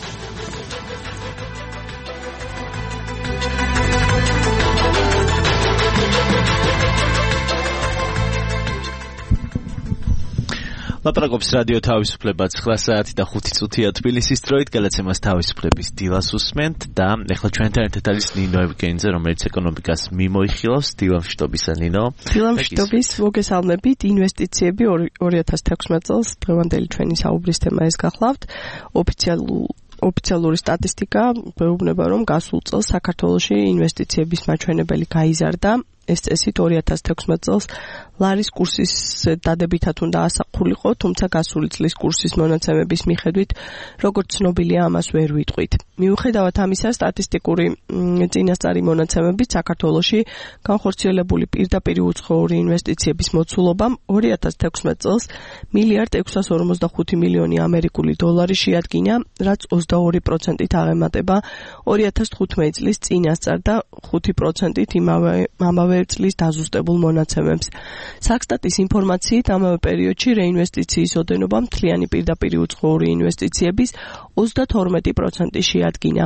ლაპარაკობს რადიო თავისუფლება nine საათი და five წუთია თბილისის დროით, გადაცემას თავისუფლების დილას უსმენთ და ეხლა ჩვენთან ერთად არის ნინო ევგენიძე, რომელიც ეკონომიკას მიმოიხილავს. დილამ შტობისა ნინო. დილამ შტობის, მოგესალმებით. ინვესტიციები two thousand sixteen წელს დღევანდელი ჩვენი საუბრის თემა ეს გახლავთ. ოფიციალურ ოფიციალური სტატისტიკა გვეუბნება, რომ გასულ წელს საქართველოში ინვესტიციების მაჩვენებელი გაიზარდა ეს წესით ორი ათას თექვსმეტ წელს ლარის კურსის დადებითად უნდა ასახულიყო, თუმცა გასული წლის კურსის მონაცემების მიხედვით, როგორც ცნობილია, ამას ვერ ვიტყვით. მიუხედავად ამისა, სტატისტიკური წინასწარი მონაცემებით საქართველოში განხორციელებული პირდაპირ უცხოური ინვესტიციების მოცულობამ ორი ათას თექვსმეტ წელს მილიარდ ექვსას ორმოცდახუთი მილიონი ამერიკული დოლარი შეადგინა, რაც ოცდაორი პროცენტით აღემატება ორი ათას თხუთმეტი წლის წინასწარ და ხუთი პროცენტით იმავე ამავე წლის დაზუსტებულ მონაცემებს. საქსტატის ინფორმაციით ამავე პერიოდში რეინვესტიციის ოდენობა მთლიანი პირდაპირ უცხოური ინვესტიციების ოცდათორმეტი პროცენტი შეადგინა.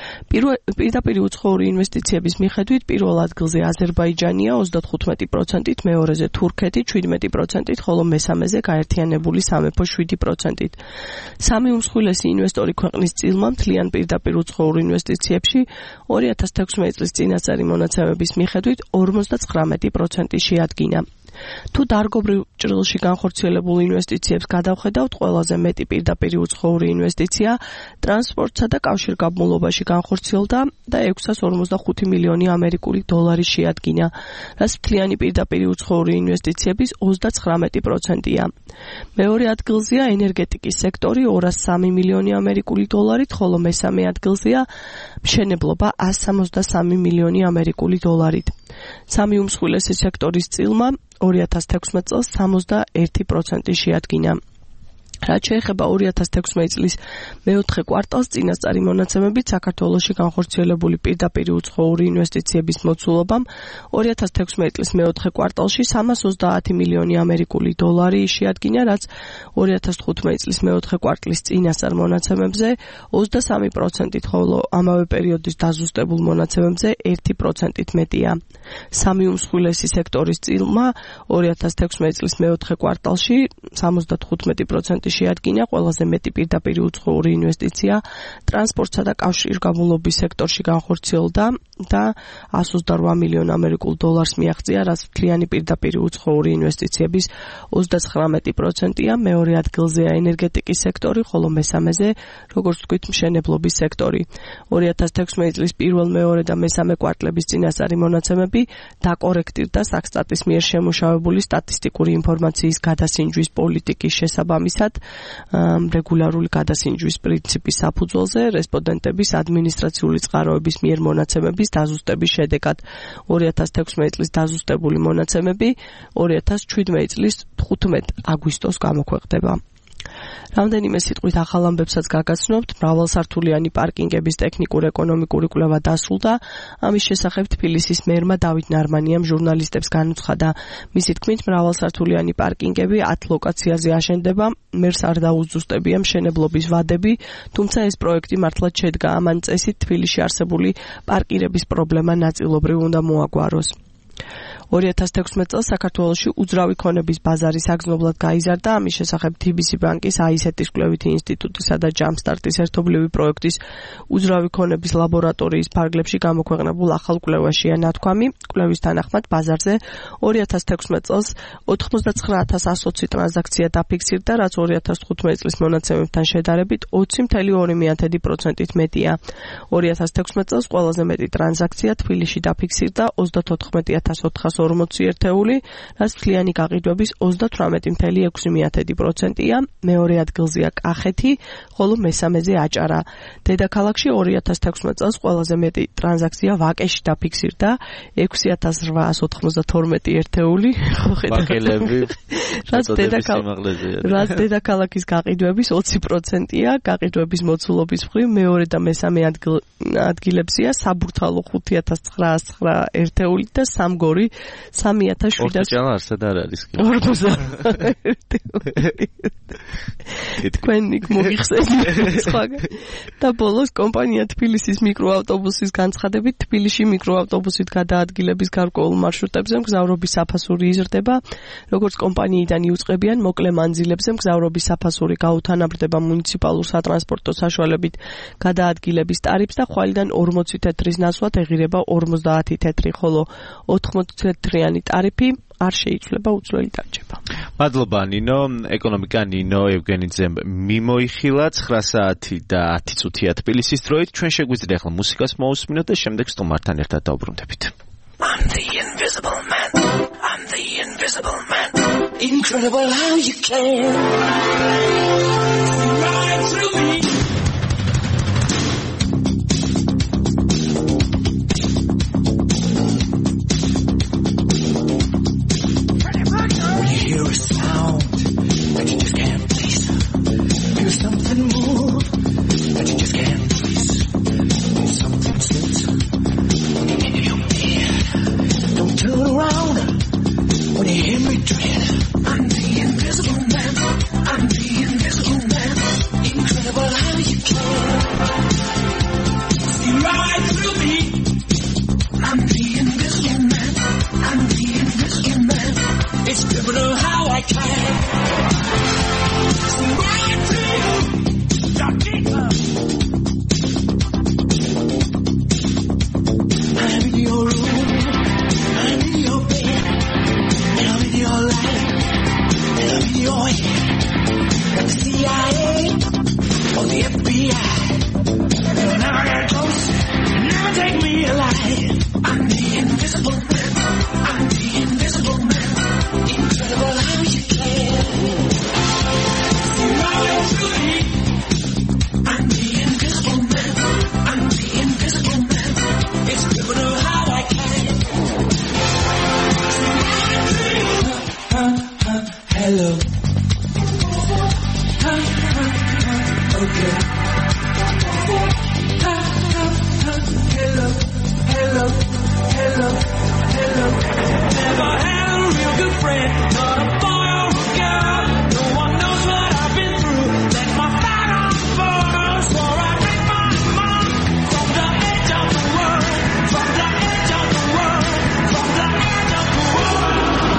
პირდაპირ უცხოური ინვესტიციების მიხედვით პირველ ადგილზე აზერბაიჯანია ოცდათხუთმეტი პროცენტით, მეორეზე თურქეთი შვიდმეტი პროცენტით, ხოლო მესამეზე გაერთიანებული სამეფო შვიდი პროცენტით. სამი უმსხვილესი ინვესტორი ქვეყნის წილმა მთლიან პირდაპირ უცხოურ ინვესტიციებში ორი ათას თექვსმეტი წლის წინასწარი მონაცემების მიხედვით ორმოცდაცხრამეტი პროცენტი შეადგინა. თუ დარგობრივ ჭრილში განხორციელებულ ინვესტიციებს გადავხედავთ, ყველაზე მეტი პირდაპირ უცხოური ინვესტიცია ტრანსპორტსა და კავშირგაბმულობაში განხორციელდა და ექვსას ორმოცდახუთი მილიონი ამერიკული დოლარი შეადგინა, რაც მთლიანი პირდაპირ უცხოური ინვესტიციების ოცდაცხრამეტი პროცენტია. მეორე ადგილზეა ენერგეტიკის სექტორი ორას სამი მილიონი ამერიკული დოლარით, ხოლო მესამე ადგილზეა მშენებლობა ასს სამოცდასამი მილიონი ამერიკული დოლარით. სამი უმსხვილესი სექტორის წილმა ორი ათას თექვსმეტ წელს სამოცდაერთი პროცენტი შეადგინა. რაც შეეხება ორი ათას თექვსმეტი წლის მეოთხე კვარტალს, წინასწარი მონაცემებით საქართველოში განხორციელებული პირდაპირ უცხოური ინვესტიციების მოცულობამ ორი ათას თექვსმეტი წლის მეოთხე კვარტალში სამას ოცდაათი მილიონი ამერიკული დოლარი შეადგინა, რაც ორი ათას თხუთმეტი წლის მეოთხე კვარტლის წინასწარ მონაცემებზე ოცდასამი პროცენტით, ხოლო ამავე პერიოდის დაზუსტებულ მონაცემებზე ერთი პროცენტით მეტია. სამი უმსხვილესი სექტორის წილმა ორი ათას თექვსმეტი წლის მეოთხე კვარტალში სამოცდათხუთმეტი პროცენტი შეადგინა, ყველაზე მეტი პირდაპირ უცხოური ინვესტიცია ტრანსპორტსა და კავშირგაბმულობის სექტორში განხორციელდა და ასს ოცდარვა მილიონ ამერიკულ დოლარს მიაღწია, რაც მთლიანი პირდაპირ უცხოური ინვესტიციების ოცდაცხრამეტი პროცენტია. მეორე ადგილზეა ენერგეტიკის სექტორი, ხოლო მესამეზე, როგორც ვთქვით, მშენებლობის სექტორი. ორი ათას თექვსმეტი წლის პირველ, მეორე და მესამე კვარტლების წინასწარი მონაცემები დაკორექტირდა საქსტატის მიერ შემუშავებული სტატისტიკური ინფორმაციის გადასინჯვის პოლიტიკის შესაბამისად რეგულარული გადასინჯვის პრინციპის საფუძველზე რესპონდენტების ადმინისტრაციული წყაროების მიერ მონაცემების დაზუსტების შედეგად ორი ათას თექვსმეტი წლის დაზუსტებული მონაცემები ორი ათას შვიდმეტი წლის თხუთმეტ აგვისტოს გამოქვეყნდება. რამდენიმე სიტყვით ახალ ამბებსაც გაგაცნობთ. მრავალსართულიანი პარკინგების ტექნიკურ-ეკონომიკური კვლევა დასრულდა. ამის შესახებ თბილისის მერმა დავით ნარმანიამ ჟურნალისტებს განუცხადა. მისი თქმით, მრავალსართულიანი პარკინგები ათ ლოკაციაზე აშენდება. მერს არ დაუზუსტებია მშენებლობის ვადები, თუმცა ეს პროექტი მართლაც შედგა. ამან წესით თბილისში არსებული პარკირების პრობლემა ნაწილობრივ უნდა მოაგვაროს. ორი ათას თექვსმეტი წელს საქართველოში უძრავი ქონების ბაზარი საგრძნობლად გაიზარდა. ამის შესახებ დი ბი სი ბანკის აი ეს ეტ-ის კვლევითი ინსტიტუტისა და ჯამსტარტის ერთობლივი პროექტის უძრავი ქონების ლაბორატორიის ფარგლებში გამოქვეყნებულ ახალ კვლევაშია ნათქვამი. კვლევის თანახმად ბაზარზე ორი ათას თექვსმეტი წელს ოთხმოცდაცხრა ათას ათს ოცი ტრანზაქცია დაფიქსირდა, რაც ორი ათას თხუთმეტი წლის მონაცემებთან შედარებით ოცი კoma ორი პროცენტით მეტია. ორი ათას თექვსმეტი წელს ყველაზე მეტი ტრანზაქცია თბილისში დაფიქსირდა ოცდათოთხმეტი ათას ოთხას ორმოცი ერთეული, რაც მთლიანი გაყიდვების ოცდათვრამეტი კoma ექვსი პროცენტია. მეორე ადგილზეა კახეთი, ხოლო მესამეზე აჭარა. დედაქალაქში ორი ათას თექვსმეტი წელს ყველაზე მეტი ტრანზაქცია ვაკეში დაფიქსირდა ექვსი ათას რვაას ოთხმოცდათორმეტი ერთეული. ვაკელები რაც დედაქალაქის გაყიდვების ოცი პროცენტია. გაყიდვების მოცულობის მხრივ მეორე და მესამე ადგილებზეა საბურთალო ხუთი ათას ცხრაას ცხრა ერთეული და სამგორი სამი ათას შვიდას ორჯალა არსად არ არის კი ორბუზა თქვენ იქ მოიხსენიეთ სხვაგან და ბოლოს კომპანია თბილისის მიკროავტობუსის განცხადებით თბილისში მიკროავტობუსით გადაადგილების გარკვეულ მარშრუტებზე მგზავრობის საფასური იზრდება. როგორც კომპანიიდან იუწყებიან, მოკლე მანძილებზე მგზავრობის საფასური გაუთანაბრდება მუნიციპალურ სატრანსპორტო საშუალებით გადაადგილების ტარიფს და ხვალიდან ორმოცი თეთრის ნაცვლად ეღირება ორმოცდაათი თეთრი, ხოლო ოთხმოცი თეთრიანი ტარიფი არ შეიცვლება, უცვლელი დარჩება. მადლობა ნინო, ეკონომიკა ნინო ევგენიძემ მიმოიხილა ცხრა საათი და ათი წუთია თბილისის დროით. ჩვენ შეგვიძლია ახლა მუსიკას მოусმინოთ და შემდეგ სტუმართან ერთად დავბრუნდებით. I'm the invisible man. I'm the invisible man. Incredible how you can see right through me. When you hear a sound that you just can't place, hear something move that you just can't trace, hear something slips into your beard. Don't turn around when you hear me dread. I'm the invisible man. I'm the invisible man. Incredible how you can see right through me. I'm the invisible man. I'm the invisible man. It's criminal how I can see right through you. Dark deeper. I'm in your room. I'm in your bed. I'm in your life. I'm in your head. Like the C I A or the F B I. You'll never get close. Never take me alive. I'm the invisible man. I'm the invisible man. Incredible how you can see right through me. I'm the invisible man. I'm the invisible man. It's criminal how I can see right through you. Uh, uh, hello. Uh, uh, uh, okay. Uh, uh, uh, hello, hello, hello, hello. Never had a real good friend, not a boy or a girl. No one knows what I've been through. Let my fire on burn, so I make my mark from the edge of the world, from the edge of the world, from the edge of the world.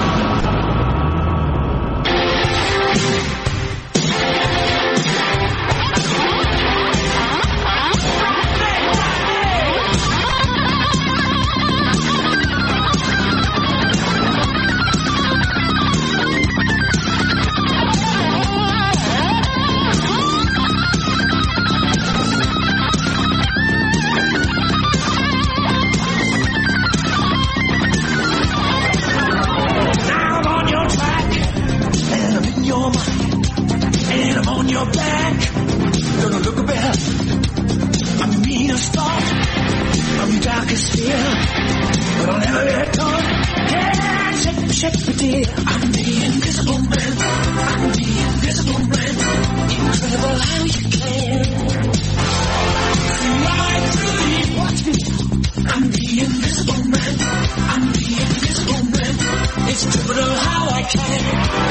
Now I'm on your track, and I'm in your mind, and I'm on your back. Gonna look better. I'm your meanest thought, I'm your darkest fear, but I'll never get caught. Yeah, shake, shake me, dear. I'm the invisible man. I'm the invisible man. Incredible how you can see right through me. Watch me. I'm the invisible man. I'm the invisible man. It's criminal how I can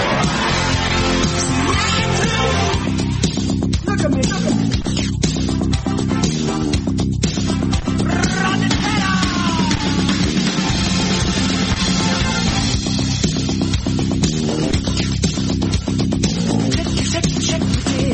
see right through. Look at me, look at me. Run it better. Shake, shake, shake me, dear.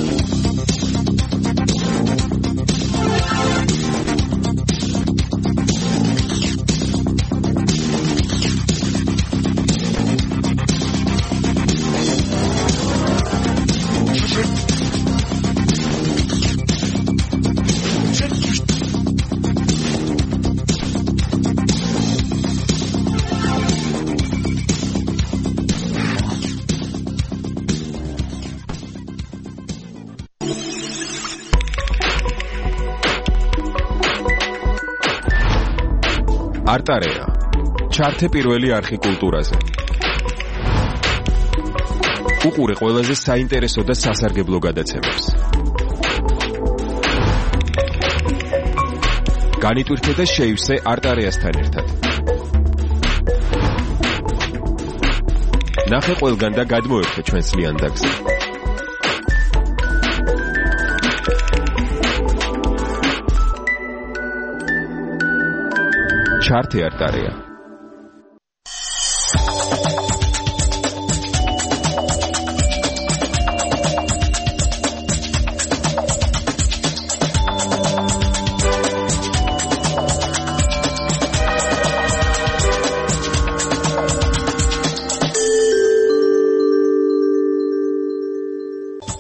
არტარეა. ჩართე პირველი არხი კულტურაზე. უყურე ყველაზე საინტერესო და სასარგებლო გადაცემებს. განიტვირთე და შეივსე არტარეასთან ერთად. ნახე ყველგან და გადმოერთე ჩვენს ლიანდაგზე. ჩართე არტარეა.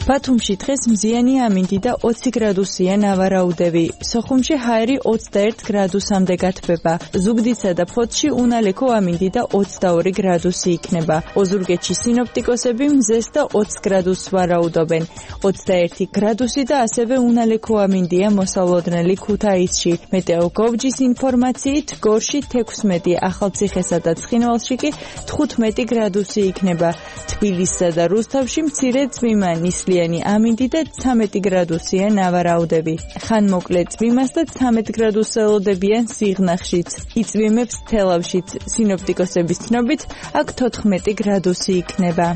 ბათუმში დღეს მზიანი ამინდი და ოცი გრადუსია ნავარაუდები. სოხუმში ჰაერი ოცდაერთ გრადუსამდე გათბება. ზუგდიდსა და ფოთში უნალექო ამინდი და ოცდაორი გრადუსი იქნება. ოზურგეთში სინოპტიკოსები მზეს და ოცი გრადუსს ვარაუდობენ. ოცდაერთი გრადუსი და ასევე უნალექო ამინდია მოსალოდნელი ქუთაისში. მეტეოგოვჯის ინფორმაციით გორში თექვსმეტი, ახალციხესა და ცხინვალში კი თხუთმეტი გრადუსი იქნება. თბილისსა და რუსთავში მცირე წვიმა, ნისლიანი ამინდი და ცამეტი გრადუსია ნავარაუდები. ხანმოკლე წვიმას და ცამეტ გრადუსს ელოდებიან სიღნაღშიც. იწვიმებს თელავშიც. სინოპტიკოსების ცნობით აქ თოთხმეტი გრადუსი იქნება.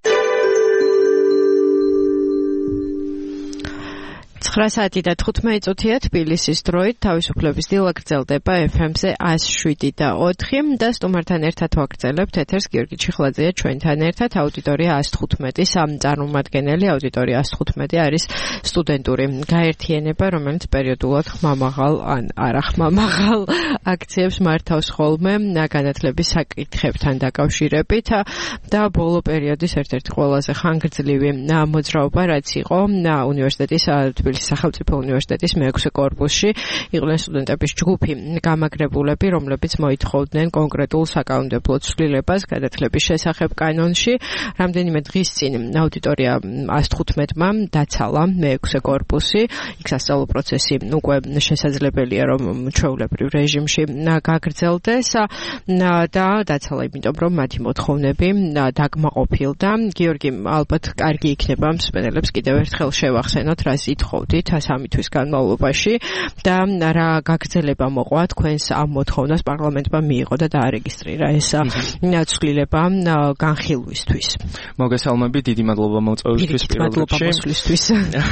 ცხრა საათი და თხუთმეტი წუთია თბილისის დროით. თავისუფლების დილა გრძელდება ეფ ემ-ზე ას შვიდი და ოთხი და სტუმართან ერთად ვაგრძელებთ ეთერს. გიორგი ჩიხლაძეა ჩვენთან ერთად. აუდიტორია ას თხუთმეტის წარმომადგენელი. აუდიტორია ას თხუთმეტი არის სტუდენტური გაერთიანება, რომელიც პერიოდულად ხმამაღალ ან არა ხმამაღალ აქციებს მართავს ხოლმე განათლების საკითხებთან დაკავშირებით და ბოლო პერიოდის ერთ-ერთი ყველაზე ხანგრძლივი მოძრაობა რაც იყო უნივერსიტეტის თბილისის სახელმწიფო უნივერსიტეტის მეექვსე კორპუსში იყვნენ სტუდენტების ჯგუფი გამაგრებულები, რომლებიც მოითხოვდნენ კონკრეტულ საკანონმდებლო ცვლილებას განათლების შესახებ კანონში. რამდენიმე დღის წინ აუდიტორია ას თხუთმეტმა დაცალა მეექვსე კორპუსი. იქ სასწავლო პროცესი უკვე შესაძლებელია რომ ჩვეულებრივ რეჟიმში გაგრძელდეს და დაცალა იმიტომ რომ მათი მოთხოვნები დაკმაყოფილდა. გიორგი, ალბათ კარგი იქნება მსმენელებს კიდევ ერთხელ შევახსენოთ რა ითხოვდით სამი თვის განმავლობაში და რა გაგრძელება მოყვა თქვენს ამ მოთხოვნას პარლამენტმა მიიღო და დაარეგისტრირა ეს ცვლილება განხილვისთვის. მოგესალმები, დიდი მადლობა მოწვევისთვის პირველ რიგში.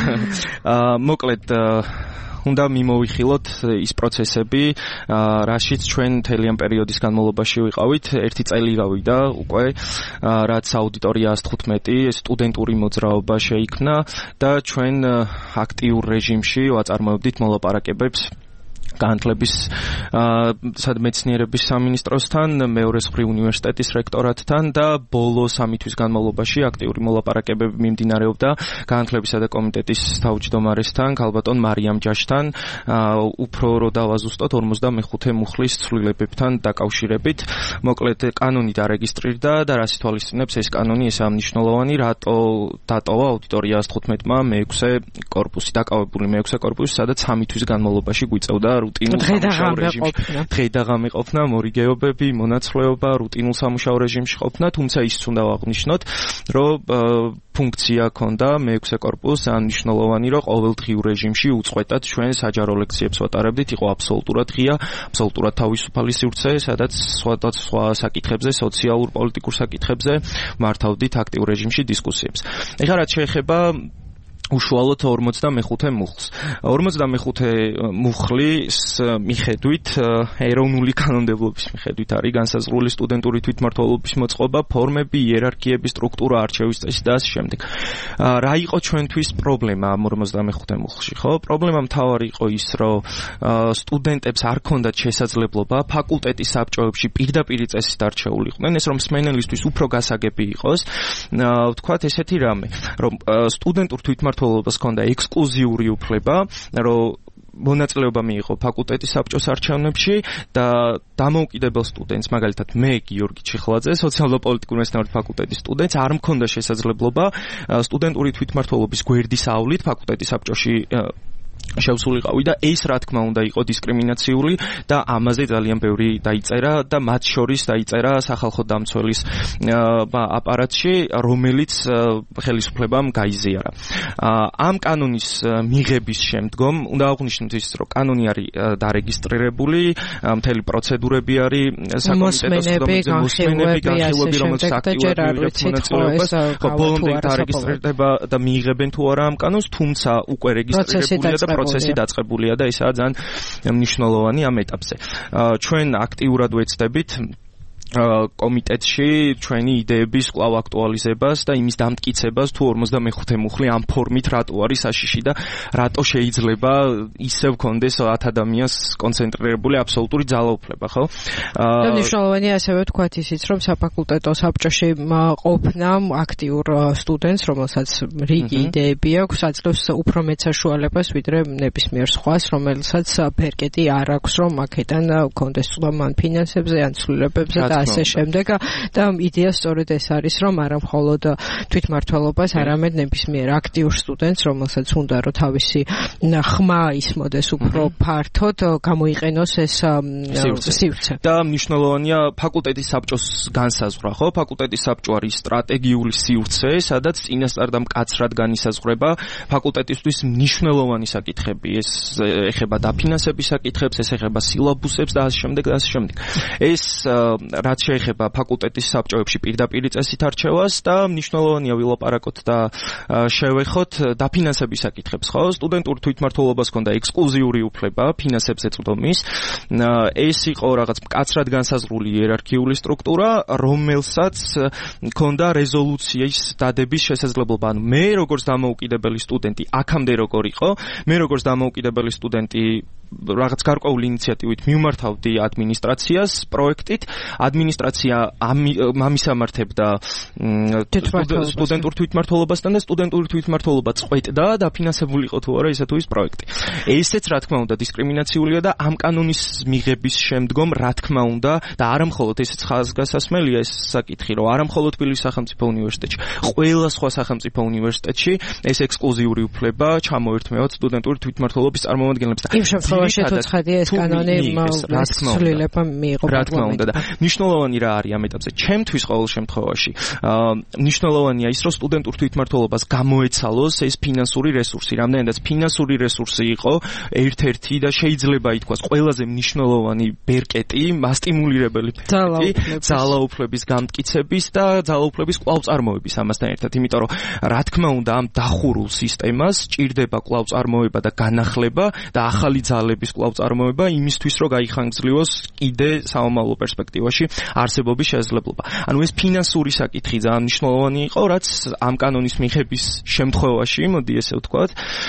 მოკლედ უნდა მიმოვიხილოთ ის პროცესები, რაშიც ჩვენ მთელი ამ პერიოდის განმავლობაში ვიყავით. ერთი წელი გავიდა უკვე, რაც აუდიტორია ას თხუთმეტი სტუდენტური მოძრაობა შეიქმნა და ჩვენ აქტიურ რეჟიმში ვაწარმოებდით მოლაპარაკებებს განათლების მეცნიერების სამინისტროსთან, მეორე მხრივ უნივერსიტეტის რექტორატთან და ბოლო სამი თვის განმავლობაში აქტიური მოლაპარაკებები მიმდინარეობდა განათლებისა და კომიტეტის თავმჯდომარესთან, ქალბატონ მარიამ ჯაშთან, უფრო რო დავაზუსტოთ ორმოცდამეხუთე მუხლის ცვლილებებთან დაკავშირებით. მოკლედ კანონი დარეგისტრირდა და რას ითვალისწინებს ეს კანონი, ესაა მნიშვნელოვანი, რატო დატოვა აუდიტორია ას თხუთმეტმა მეექვსე კორპუსი, დაკავებული მეექვსე კორპუსი, სადაც სამი თვის განმავლობაში გვიწევდა რუტინულ სამუშაო რეჟიმში. დღე და ღამე ყოფნა, მორიგეობები, მონაცვლეობა, რუტინულ სამუშაო რეჟიმში ყოფნა, თუმცა ის უნდა ვაღნიშნოთ, რომ ფუნქცია ჰქონდა მეექვსე კორპუსს, ან მნიშვნელოვანი, რომ ყოველდღიურ რეჟიმში უწყვეტად ჩვენ საჯარო ლექციებს ვატარებდით, იყო აბსოლუტურად ღია, აბსოლუტურად თავისუფალი სივრცე, სადაც სხვა საკითხებზე, სოციალურ პოლიტიკურ საკითხებზე მართავდით აქტიურ რეჟიმში დისკუსიებს. ეხლა რაც შეეხება უშუალოდ ორმოცდამეხუთე მუხლს. ორმოცდამეხუთე მუხლის მიხედვით ეროვნული კანონმდებლობის მიხედვით არის განსაზღვრული სტუდენტური თვითმმართველობის მოწყობა, ფორმები, იერარქიები, სტრუქტურა, არჩევის წესი და ასე შემდეგ. რა იყო ჩვენთვის პრობლემა ამ ორმოცდამეხუთე მუხლში, ხო? პრობლემა მთავარი იყო ის, რომ სტუდენტებს არ ჰქონდათ შესაძლებლობა ფაკულტეტის საბჭოებში პირდაპირ წესით არჩეულიყვნენ, ეს რომ მსმენელისთვის უფრო გასაგები იყოს, ვთქვათ ესეთი რამე, რომ სტუდენტურ თვითმმართველობას ჰქონდა ექსკლუზიური უფლება, რომ მონაწილეობა მიიღო ფაკულტეტის საბჭოს არჩევნებში და დამოუკიდებელ სტუდენტს, მაგალითად მე გიორგი ჩიხლაძე, სოციალურ-პოლიტიკურ მეცნიერებათა ფაკულტეტის სტუდენტს არ მქონდა შესაძლებლობა სტუდენტური თვითმმართველობის გვერდის ავლით ფაკულტეტის საბჭოში შევსულიყავი და ეს რა თქმა უნდა იყო დისკრიმინაციული და ამაზე ძალიან ბევრი დაიწერა და მათ შორის დაიწერა სახალხო დამცველის აპარატში, რომელიც ხელისუფლებამ გაიზიარა. ამ კანონის მიღების შემდგომ უნდა აღვნიშნოთ ის, რომ კანონი არის დარეგისტრირებული, მთელი პროცედურები არის საკომიტეტო მოსმენები, განხილვები, რომელიც აქტიურად მონაწილეობას, ხო, ბოლომდე დარეგისტრირდება და მიიღებენ თუ არა ამ კანონს, თუმცა უკვე რეგისტრირებულია და პროცესი დაწყებულია და ესაა ძალიან მნიშვნელოვანი ამ ეტაპზე. ჩვენ აქტიურად ვეცდებით კომიტეტში ჩვენი იდეების კვლავ აქტუალიზებას და იმის დამტკიცებას თუ ორმოცდამეხუთე მუხლი ამ ფორმით რატო არის საშიში და რატო შეიძლება ისევ კონდეს ათ ადამიანს კონცენტრირებული აბსოლუტური ძალაუფლება, ხო? და მნიშვნელოვანია ასევე ვთქვათ ისიც, რომ საფაკულტეტო საბჭოში ყოფნა აქტიურ სტუდენტს, რომელსაც რიგი იდეები აქვს, აძლევს უფრო მეტ საშუალებას ვიდრე ნებისმიერ სხვას, რომელსაც ფერკეტი არ აქვს, რომ აქედან კონდეს ცვლილება ფინანსებზე, ან ცვლილებებზე და ასე შემდეგ. და იდეა სწორედ ეს არის, რომ არა მხოლოდ თვითმმართველობას, არამედ ნებისმიერ აქტიურ სტუდენტს, რომელსაც უნდა რომ თავისი ხმა ისმოდეს უფრო ფართოდ, გამოიყენოს ეს სივრცე. და მნიშვნელოვანია ფაკულტეტის საბჭოს განსაზღვრა, ხო? ფაკულტეტის საბჭო არის სტრატეგიული სივრცე, სადაც წინასწარ და მკაცრად განისაზღვრება ფაკულტეტისთვის მნიშვნელოვანი საკითხები. ეს ეხება დაფინანსების საკითხებს, ეს ეხება სილაბუსებს და ასე შემდეგ და ასე შემდეგ. ეს რაც შეეხება ფაკულტეტის საბჭოებში პირდაპირ წესით არჩევას და მნიშვნელოვანია ვილაპარაკოთ და შევეხოთ დაფინანსების საკითხებს, ხო? სტუდენტურ თვითმმართველობას ჰქონდა ექსკლუზიური უფლება ფინანსებზე წვდომის. ეს იყო რაღაც მკაცრად განსაზღვრული იერარქიული სტრუქტურა, რომელსაც ჰქონდა რეზოლუციის დადების შესაძლებლობა. ანუ მე როგორც დამოუკიდებელი სტუდენტი, აქამდე როგორ იყო, მე როგორც დამოუკიდებელი სტუდენტი რაღაც გარკვეული ინიციატივით მიმართავდი ადმინისტრაციას პროექტით, ადმინისტრაცია ამისამართებდა სტუდენტურ თვითმმართველობასთან და სტუდენტური თვითმმართველობა წყვეტდა დაფინანსებული იყო თუ არა ისე თუ ის პროექტი. ესეც რა თქმა უნდა დისკრიმინაციულია და ამ კანონის მიღების შემდგომ რა თქმა უნდა და არა მხოლოდ ესეც ხაზგასასმელია ეს საკითხი, რომ არა მხოლოდ თბილისის სახელმწიფო უნივერსიტეტში, ყველა სხვა სახელმწიფო უნივერსიტეტში ეს ექსკლუზიური უფლება ჩამოერთმევათ სტუდენტური თვითმმართველობის წარმომადგენლებს. იმ შემთხვევაში თუცხადია ეს კანონი ცვლილება მიიღო. რა თქმა უნდა და მნიშვნელოვანი რა არის ამ ეტაპზე ჩემთვის ყოველ შემთხვევაში მნიშვნელოვანია ის რომ სტუდენტურ თვითმმართველობას გამოეცალოს ეს ფინანსური რესურსი, რამდენადაც ფინანსური რესურსი იყო ერთ-ერთი და შეიძლება ითქვას ყველაზე მნიშვნელოვანი ბერკეტი, მასტიმულირებელი ბერკეტი ძალაუფლების გამტკიცების და ძალაუფლების კვლავწარმოების ამასთან ერთად, იმიტომ რომ რა თქმა უნდა ამ დახურულ სისტემას ჭირდება კვლავწარმოება და განახლება და ახალი ძალების კვლავწარმოება იმისთვის რომ გაიხანგრძლივოს კიდე საომავლო პერსპექტივაში არსებობის შესაძლებლობა. ანუ ეს ფინანსური საკითხი ძალიან მნიშვნელოვანი იყო, რაც ამ კანონის მიღების შემთხვევაში, მოდი ესე ვთქვათ,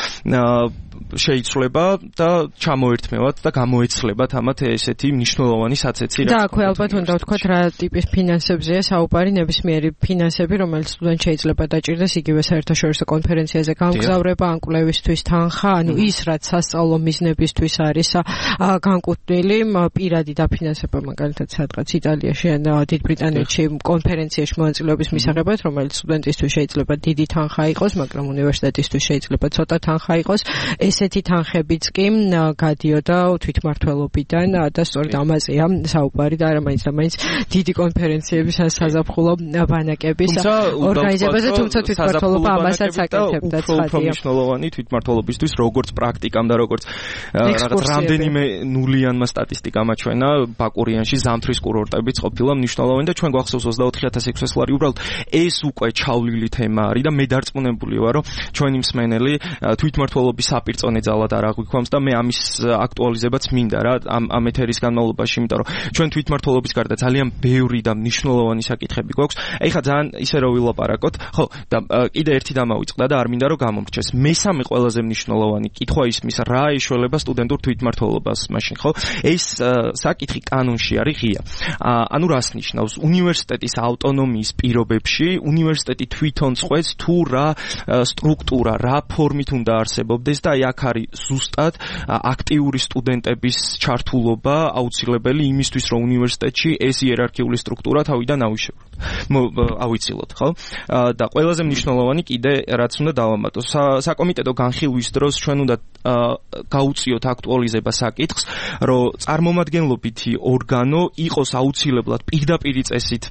შეიცვლება და ჩამოერთმევათ და გამოეცლებათ ამათ ესეთი მნიშვნელოვანი საცეცი. და აქვე ალბათ უნდა ვთქვათ რა ტიპის ფინანსებზეა საუბარი, ნებისმიერი ფინანსები, რომელიც სტუდენტ შეიძლება დაჭირდეს იგივე საერთაშორისო კონფერენციაზე გამგზავრება, ან კვლევისთვის თანხა, ანუ ის რაც სასწავლო მიზნებისთვის არის განკუთვნილი, პირადი დაფინანსება მაგალითად სადღაც იტალიაში ან დიდ ბრიტანეთში კონფერენციაში მონაწილეობის მისაღებად, რომელიც სტუდენტისთვის შეიძლება დიდი თანხა იყოს, მაგრამ უნივერსიტეტისთვის შეიძლება ცოტა თანხა იყოს. ესეთი თანხებიც კი გადიოდა თვითმმართველობიდან და სწორედ ამაზეა საუბარი და არა მაინც და მაინც დიდი კონფერენციების ან საზაფხულო ბანაკების ორგანიზებაზე, თუმცა თვითმმართველობა ამასაც აკეთებდა. უფრო მნიშვნელოვანი თვითმმართველობისთვის როგორც პრაქტიკამ და როგორც რაღაც რამდენიმე ნულიანმა სტატისტიკამ აჩვენა ბაკურიანში ზამთრის კურორტებიც ყოფილა მნიშვნელოვანი და ჩვენ გვახსოვს ოცდაოთხი ათას ექვსი ლარი. უბრალოდ ეს უკვე ჩავლილი თემა არის და მე დარწმუნებული ვარ, რომ ჩვენი მსმენელი თვითმმართველობის საპირწონე ძალად არ აღვიქვამს და მე ამის აქტუალიზებაც მინდა რა ამ ამ ეთერის განმავლობაში, იმიტომ რომ ჩვენ თვითმმართველობის გარდა ძალიან ბევრი და მნიშვნელოვანი საკითხები გვაქვს. ეხლა ძალიან ისე რომ ვილაპარაკოთ, ხო, და კიდე ერთი დამავიწყდა და არ მინდა რომ გამომრჩეს. მესამე ყველაზე მნიშვნელოვანი კითხვა ისმის, რა ეშველება სტუდენტურ თვითმმართველობას მაშინ, ხო? ეს საკითხი კანონში არის ღია. ანუ რას ნიშნავს? უნივერსიტეტის ავტონომიის პირობებში უნივერსიტეტი თვითონ წყვეტს თუ რა სტრუქტურა, რა ფორმით უნდა არსებობდეს და აი აქ არის ზუსტად აქტიური სტუდენტების ჩართულობა აუცილებელი იმისთვის, რომ უნივერსიტეტში ეს იერარქიული სტრუქტურა თავიდან ავიცილოთ, ხო? და ყველაზე მნიშვნელოვანი კიდე რაც უნდა დავამატოს, საკომიტეტო განხილვის დროს ჩვენ უნდა გაუწიოთ აქტუალიზება საკითხს, რომ წარმომადგენლობითი ორგანო იყოს აუცილებლად პირდაპირ წესით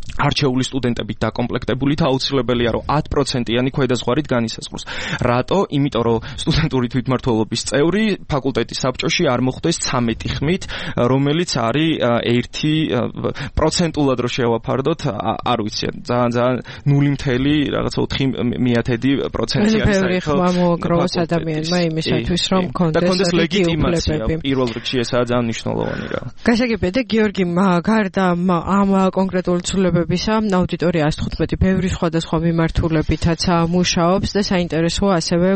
არჩეული სტუდენტებით დაკომპლექტებული და აუცილებელია რომ ათი პროცენტიანი ქვედაზღვარით განისაზღვროს. რატო? იმიტომ რომ სტუდენტური თვითმმართველობის წევრი ფაკულტეტის საბჭოში არ მოხდეს ცამეტი ხმით, რომელიც არის ერთი პროცენტულად რო შევაფარდოთ, არ ვიცი, ძალიან ძალიან ნული მთელი რაღაცა ოთხი მეათედი პროცენტი არის. ბევრი ხმა მოაგროვოს ადამიანმა იმისათვის რომ კონდეს ლეგიტიმაცია. პირველ რიგში ესაა ძალიან მნიშვნელოვანი რა. გასაგებია და გიორგი, გარდა ამ კონკრეტული ცვლილებებისა, აუდიტორია ას თხუთმეტი ბევრი სხვადასხვა მიმართულებითაც მუშაობს და საინტერესოა ასევე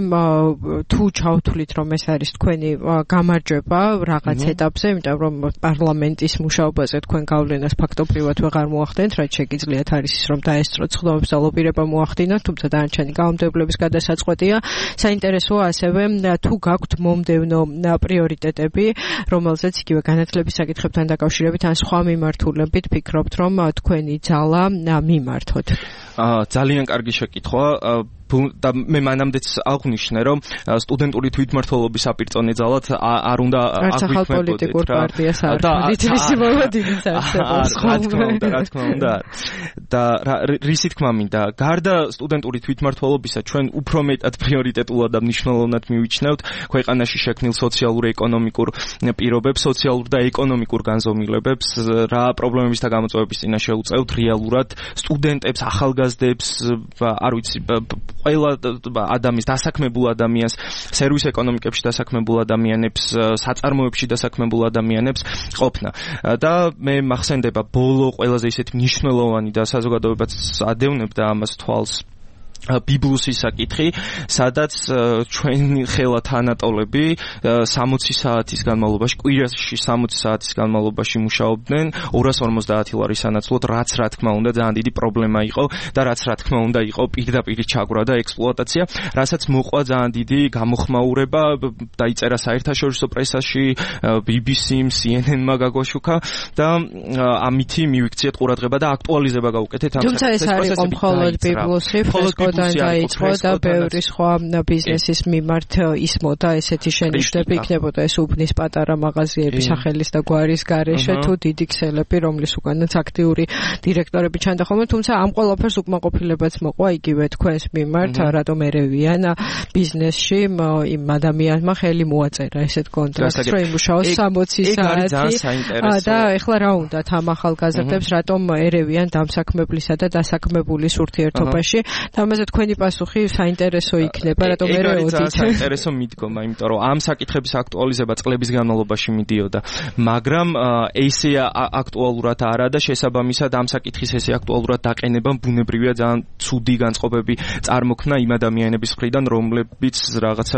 თუ ჩავთვლით რომ ეს არის თქვენი გამარჯვება რაღაც ეტაპზე, იმიტომ რომ პარლამენტის მუშაობაზე თქვენ გავლენას ფაქტობრივად ვეღარ მოახდენთ, რაც შეგიძლიათ არის ის რომ დაესწროთ ცხოველებს და ლობირება მოახდინოთ, თუმცა დანარჩენი გამომდებლების გადასაწყვეტია. საინტერესოა ასევე თუ გაქვთ მომდევნო პრიორიტეტები, რომელზეც იგივე განათლების საკითხებთან დაკავშირებით ან სხვა მიმართულებით ფიქრობთ რომ თქვენი ძალა მიმართოთ. ძალიან კარგი შეკითხვა. და მე მანამდეც აღვნიშნე რომ სტუდენტური თვითმმართველობის საპირწონე ძალად არ უნდა აგვიქმებოდეთ რა. და თვითმისი მოვადინით არსებობს. რა თქმა უნდა, რა თქმა უნდა. და რისი თქმა მინდა, გარდა სტუდენტური თვითმმართველობისა ჩვენ უფრო მეტად პრიორიტეტულად და მნიშვნელოვნად მივიჩნევთ ქვეყანაში შექმნილ სოციალურ-ეკონომიკურ პირობებს, სოციალურ და ეკონომიკურ განზომილებებს, რა პრობლემების და გამოწვევების წინაშე უწევთ რეალურად სტუდენტებს, ახალგაზრდებს, არ ვიცი ყველა ადამიანს, დასაქმებულ ადამიანს, სერვის ეკონომიკებში დასაქმებულ ადამიანებს, საწარმოებში დასაქმებულ ადამიანებს ყოფნა. და მე მახსენდება ბოლო ყველაზე ისეთი მნიშვნელოვანი და საზოგადოებაც ადევნებდა ამას თვალს ბიბლუსის საკითხი, სადაც ჩვენი ხელა თანატოლები სამოცი საათის განმავლობაში, კვირაში სამოცი საათის განმავლობაში მუშაობდნენ ორას ორმოცდაათი ლარის სანაცვლოდ, რაც რა თქმა უნდა ძალიან დიდი პრობლემა იყო და რაც რა თქმა უნდა იყო პირდაპირ ჩაგვრა და ექსპლუატაცია, რასაც მოყვა ძალიან დიდი გამოხმაურება, დაიწერა საერთაშორისო პრესაში, ბი ბი სი-მ, სი ენ ენ-მა გაგოშუქა და ამითი მივიქციეთ ყურადღება და აქტუალიზება გავუკეთეთ ამ თუმცა ეს არის მხოლოდ ბიბლუსი, ფრესკო დაიწყო და ბევრი სხვა ბიზნესის მიმართ ისმოდა ესეთი შენიშვნები, იქნებოდა ეს უბნის პატარა მაღაზიების სახელის და გვარის გარეშე თუ დიდი ქსელები, რომლის უკანაც აქტიური დირექტორები ჩანდა ხოლმე, თუმცა ამ ყველაფერს უკმაყოფილებაც მოყვა იგივე თქვენს მიმართ, რატომ ერევიან ბიზნესში იმ ადამიანმა ხელი მოაწერა ესეთ კონტრაქტს, რომ იმუშაოს სამოცი საათი და ეხლა რა უნდათ ამ ახალგაზრდებს, რატომ ერევიან დამსაქმებლისა და დასაქმებულის ურთიერთობაში და ამაზე თქვენი პასუხი საინტერესო იქნება, რატომ ერეოდით? ეს საინტერესო მიდგომა, იმიტომ რომ ამ საკითხების აქტუალიზება წლების განმავლობაში მიდიოდა, მაგრამ ესე აქტუალურად არა და შესაბამისად ამ საკითხის ესე აქტუალურად დაყენება ბუნებრივია ძალიან ცუდი განწყობები წარმოქმნა იმ ადამიანების მხრიდან, რომლებიც რაღაცა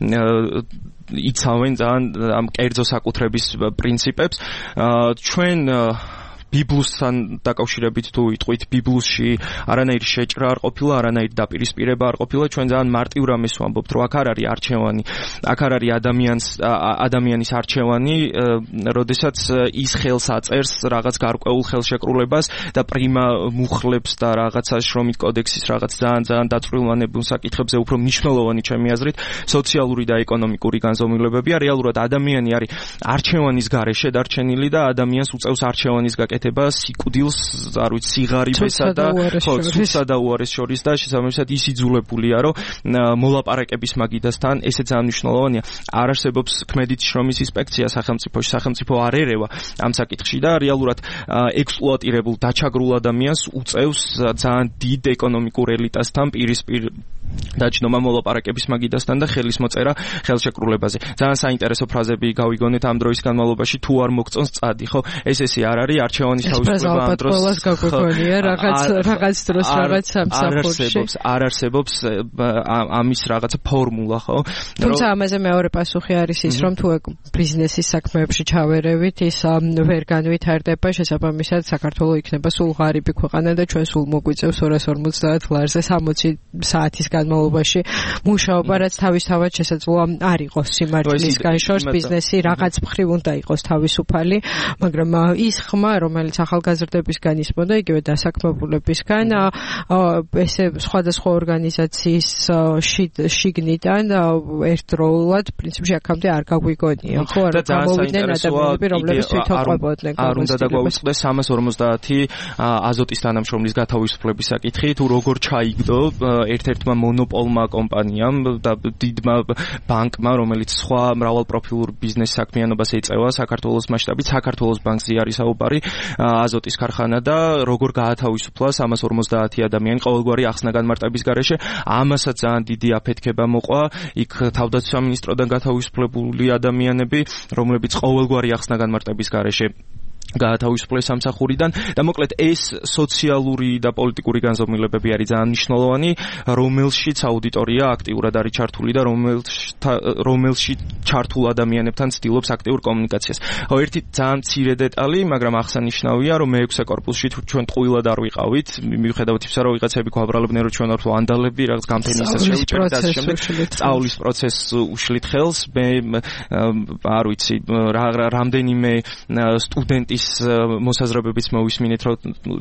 იცავენ ძალიან ამ კერძო საკუთრების პრინციპებს. ჩვენ ბიბლუსთან დაკავშირებით თუ ვიტყვით, ბიბლუსში არანაირი შეჭრა არ ყოფილა, არანაირი დაპირისპირება არ ყოფილა, ჩვენ ძალიან მარტივ რამეს ვამბობთ, რომ აქ არ არის არჩევანი, აქ არ არის ადამიანს ადამიანის არჩევანი, როდესაც ის ხელს აწერს რაღაც გარკვეულ ხელშეკრულებას და პრიმა მუხლებს და რაღაცა შრომით კოდექსის რაღაც ძალიან ძალიან დაწვრილმანებულ საკითხებზე უფრო მნიშვნელოვანი ჩემი აზრით სოციალური და ეკონომიკური განზომილებებია. რეალურად ადამიანი არის არჩევანის გარეშე დარჩენილი და ადამიანს უწევს არჩევანის გაკეთება სიკვდილს, არ ვიცი, სიღარიბესა და სულსა და უარეს შორის და შესაბამისად ის იძულებულია, რომ მოლაპარაკების მაგიდასთან, ესეც ძალიან მნიშვნელოვანია, არ არსებობს ქმედით შრომის ინსპექცია სახელმწიფოში, სახელმწიფო არ ერევა ამ საკითხში და რეალურად ექსპლუატირებულ დაჩაგრულ ადამიანს უწევს ძალიან დიდ ეკონომიკურ ელიტასთან პირისპირ დაჯდომა მოლაპარაკების მაგიდასთან და ხელის მოწერა ხელშეკრულებაზე. ძალიან საინტერესო ფრაზები გავიგონეთ ამ დროის განმავლობაში, თუ არ მოგწონს წადი, ხო? ეს ესე არ არის არჩევანის თავისუფლება ამ დროს. ყველას გაგვიგონია რაღაც რაღაც დროს რაღაც სამსახურში. არ არსებობს ამის რაღაცა ფორმულა, ხო? თუმცა ამაზე მეორე პასუხი არის ის, რომ თუ ბიზნესის საქმეებში ჩავერევით, ის ვერ განვითარდება, შესაბამისად საქართველოს იქნება სულ ღარიბი ქვეყანა და ჩვენ სულ მოგვიწევს ორას ორმოცდაათ ლარზე სამოცი საათის განმავლობაში მუშაობა, რაც თავისთავად შესაძლოა არ იყოს სიმართლის განშორს, ბიზნესი რაღაც მხრივ უნდა იყოს თავისუფალი, მაგრამ ის ხმა, რომელიც ახალგაზრდებისგან ისმოდა, იგივე დასაქმებულებისგან, ესე სხვადასხვა ორგანიზაციის შიგნიდან ერთდროულად პრინციპში აქამდე არ გაგვიგონია, ხო, არ გამოვიდნენ ადამიანები, რომლებიც თვითონ ყვებოდნენ. არ უნდა დაგვაუწყდეს სამას ორმოცდაათი აზოტის თანამშრომლის გათავისუფლების საკითხი, თუ როგორ ჩაიგდო ერთ-ერთმა მონოპოლმა კომპანიამ და დიდმა ბანკმა, რომელიც სხვა მრავალპროფილურ ბიზნეს საქმიანობას ეწევა საქართველოს მასშტაბით, საქართველოს ბანკზე არის საუბარი, აზოტის ქარხანა და როგორ გაათავისუფლა სამას ორმოცდაათი ადამიანი ყოველგვარი ახსნა განმარტების გარეშე. ამასაც ძალიან დიდი აფეთქება მოყვა, იქ თავდაცვის სამინისტროდან გათავისუფლებული ადამიანები, რომლებიც ყოველგვარი ახსნა განმარტების გარეშე გაათავისუფლეს სამსახურიდან და მოკლედ ეს სოციალური და პოლიტიკური განზომილებები არის ძალიან მნიშვნელოვანი, რომელშიც აუდიტორია აქტიურად არის ჩართული და რომელშიც ჩართულ ადამიანებთან ცდილობს აქტიურ კომუნიკაციას. ხო, ერთი ძალიან მცირე დეტალი, მაგრამ აღსანიშნავია, რომ მეექვსე კორპუსში ჩვენ ტყუილად არ ვიყავით, მიუხედავად იმისა, რომ ვიღაცები გვაბრალებდნენ, რომ ჩვენ ვართ ვანდალები, რაღაც გამთენისაც შევიჭერთ და ამ შემდეგ სწავლის პროცესს უშლით ხელს. მე არ ვიცი, რამდენიმე სტუდენტის მოსაზრებებიც მოვისმინეთ, რომ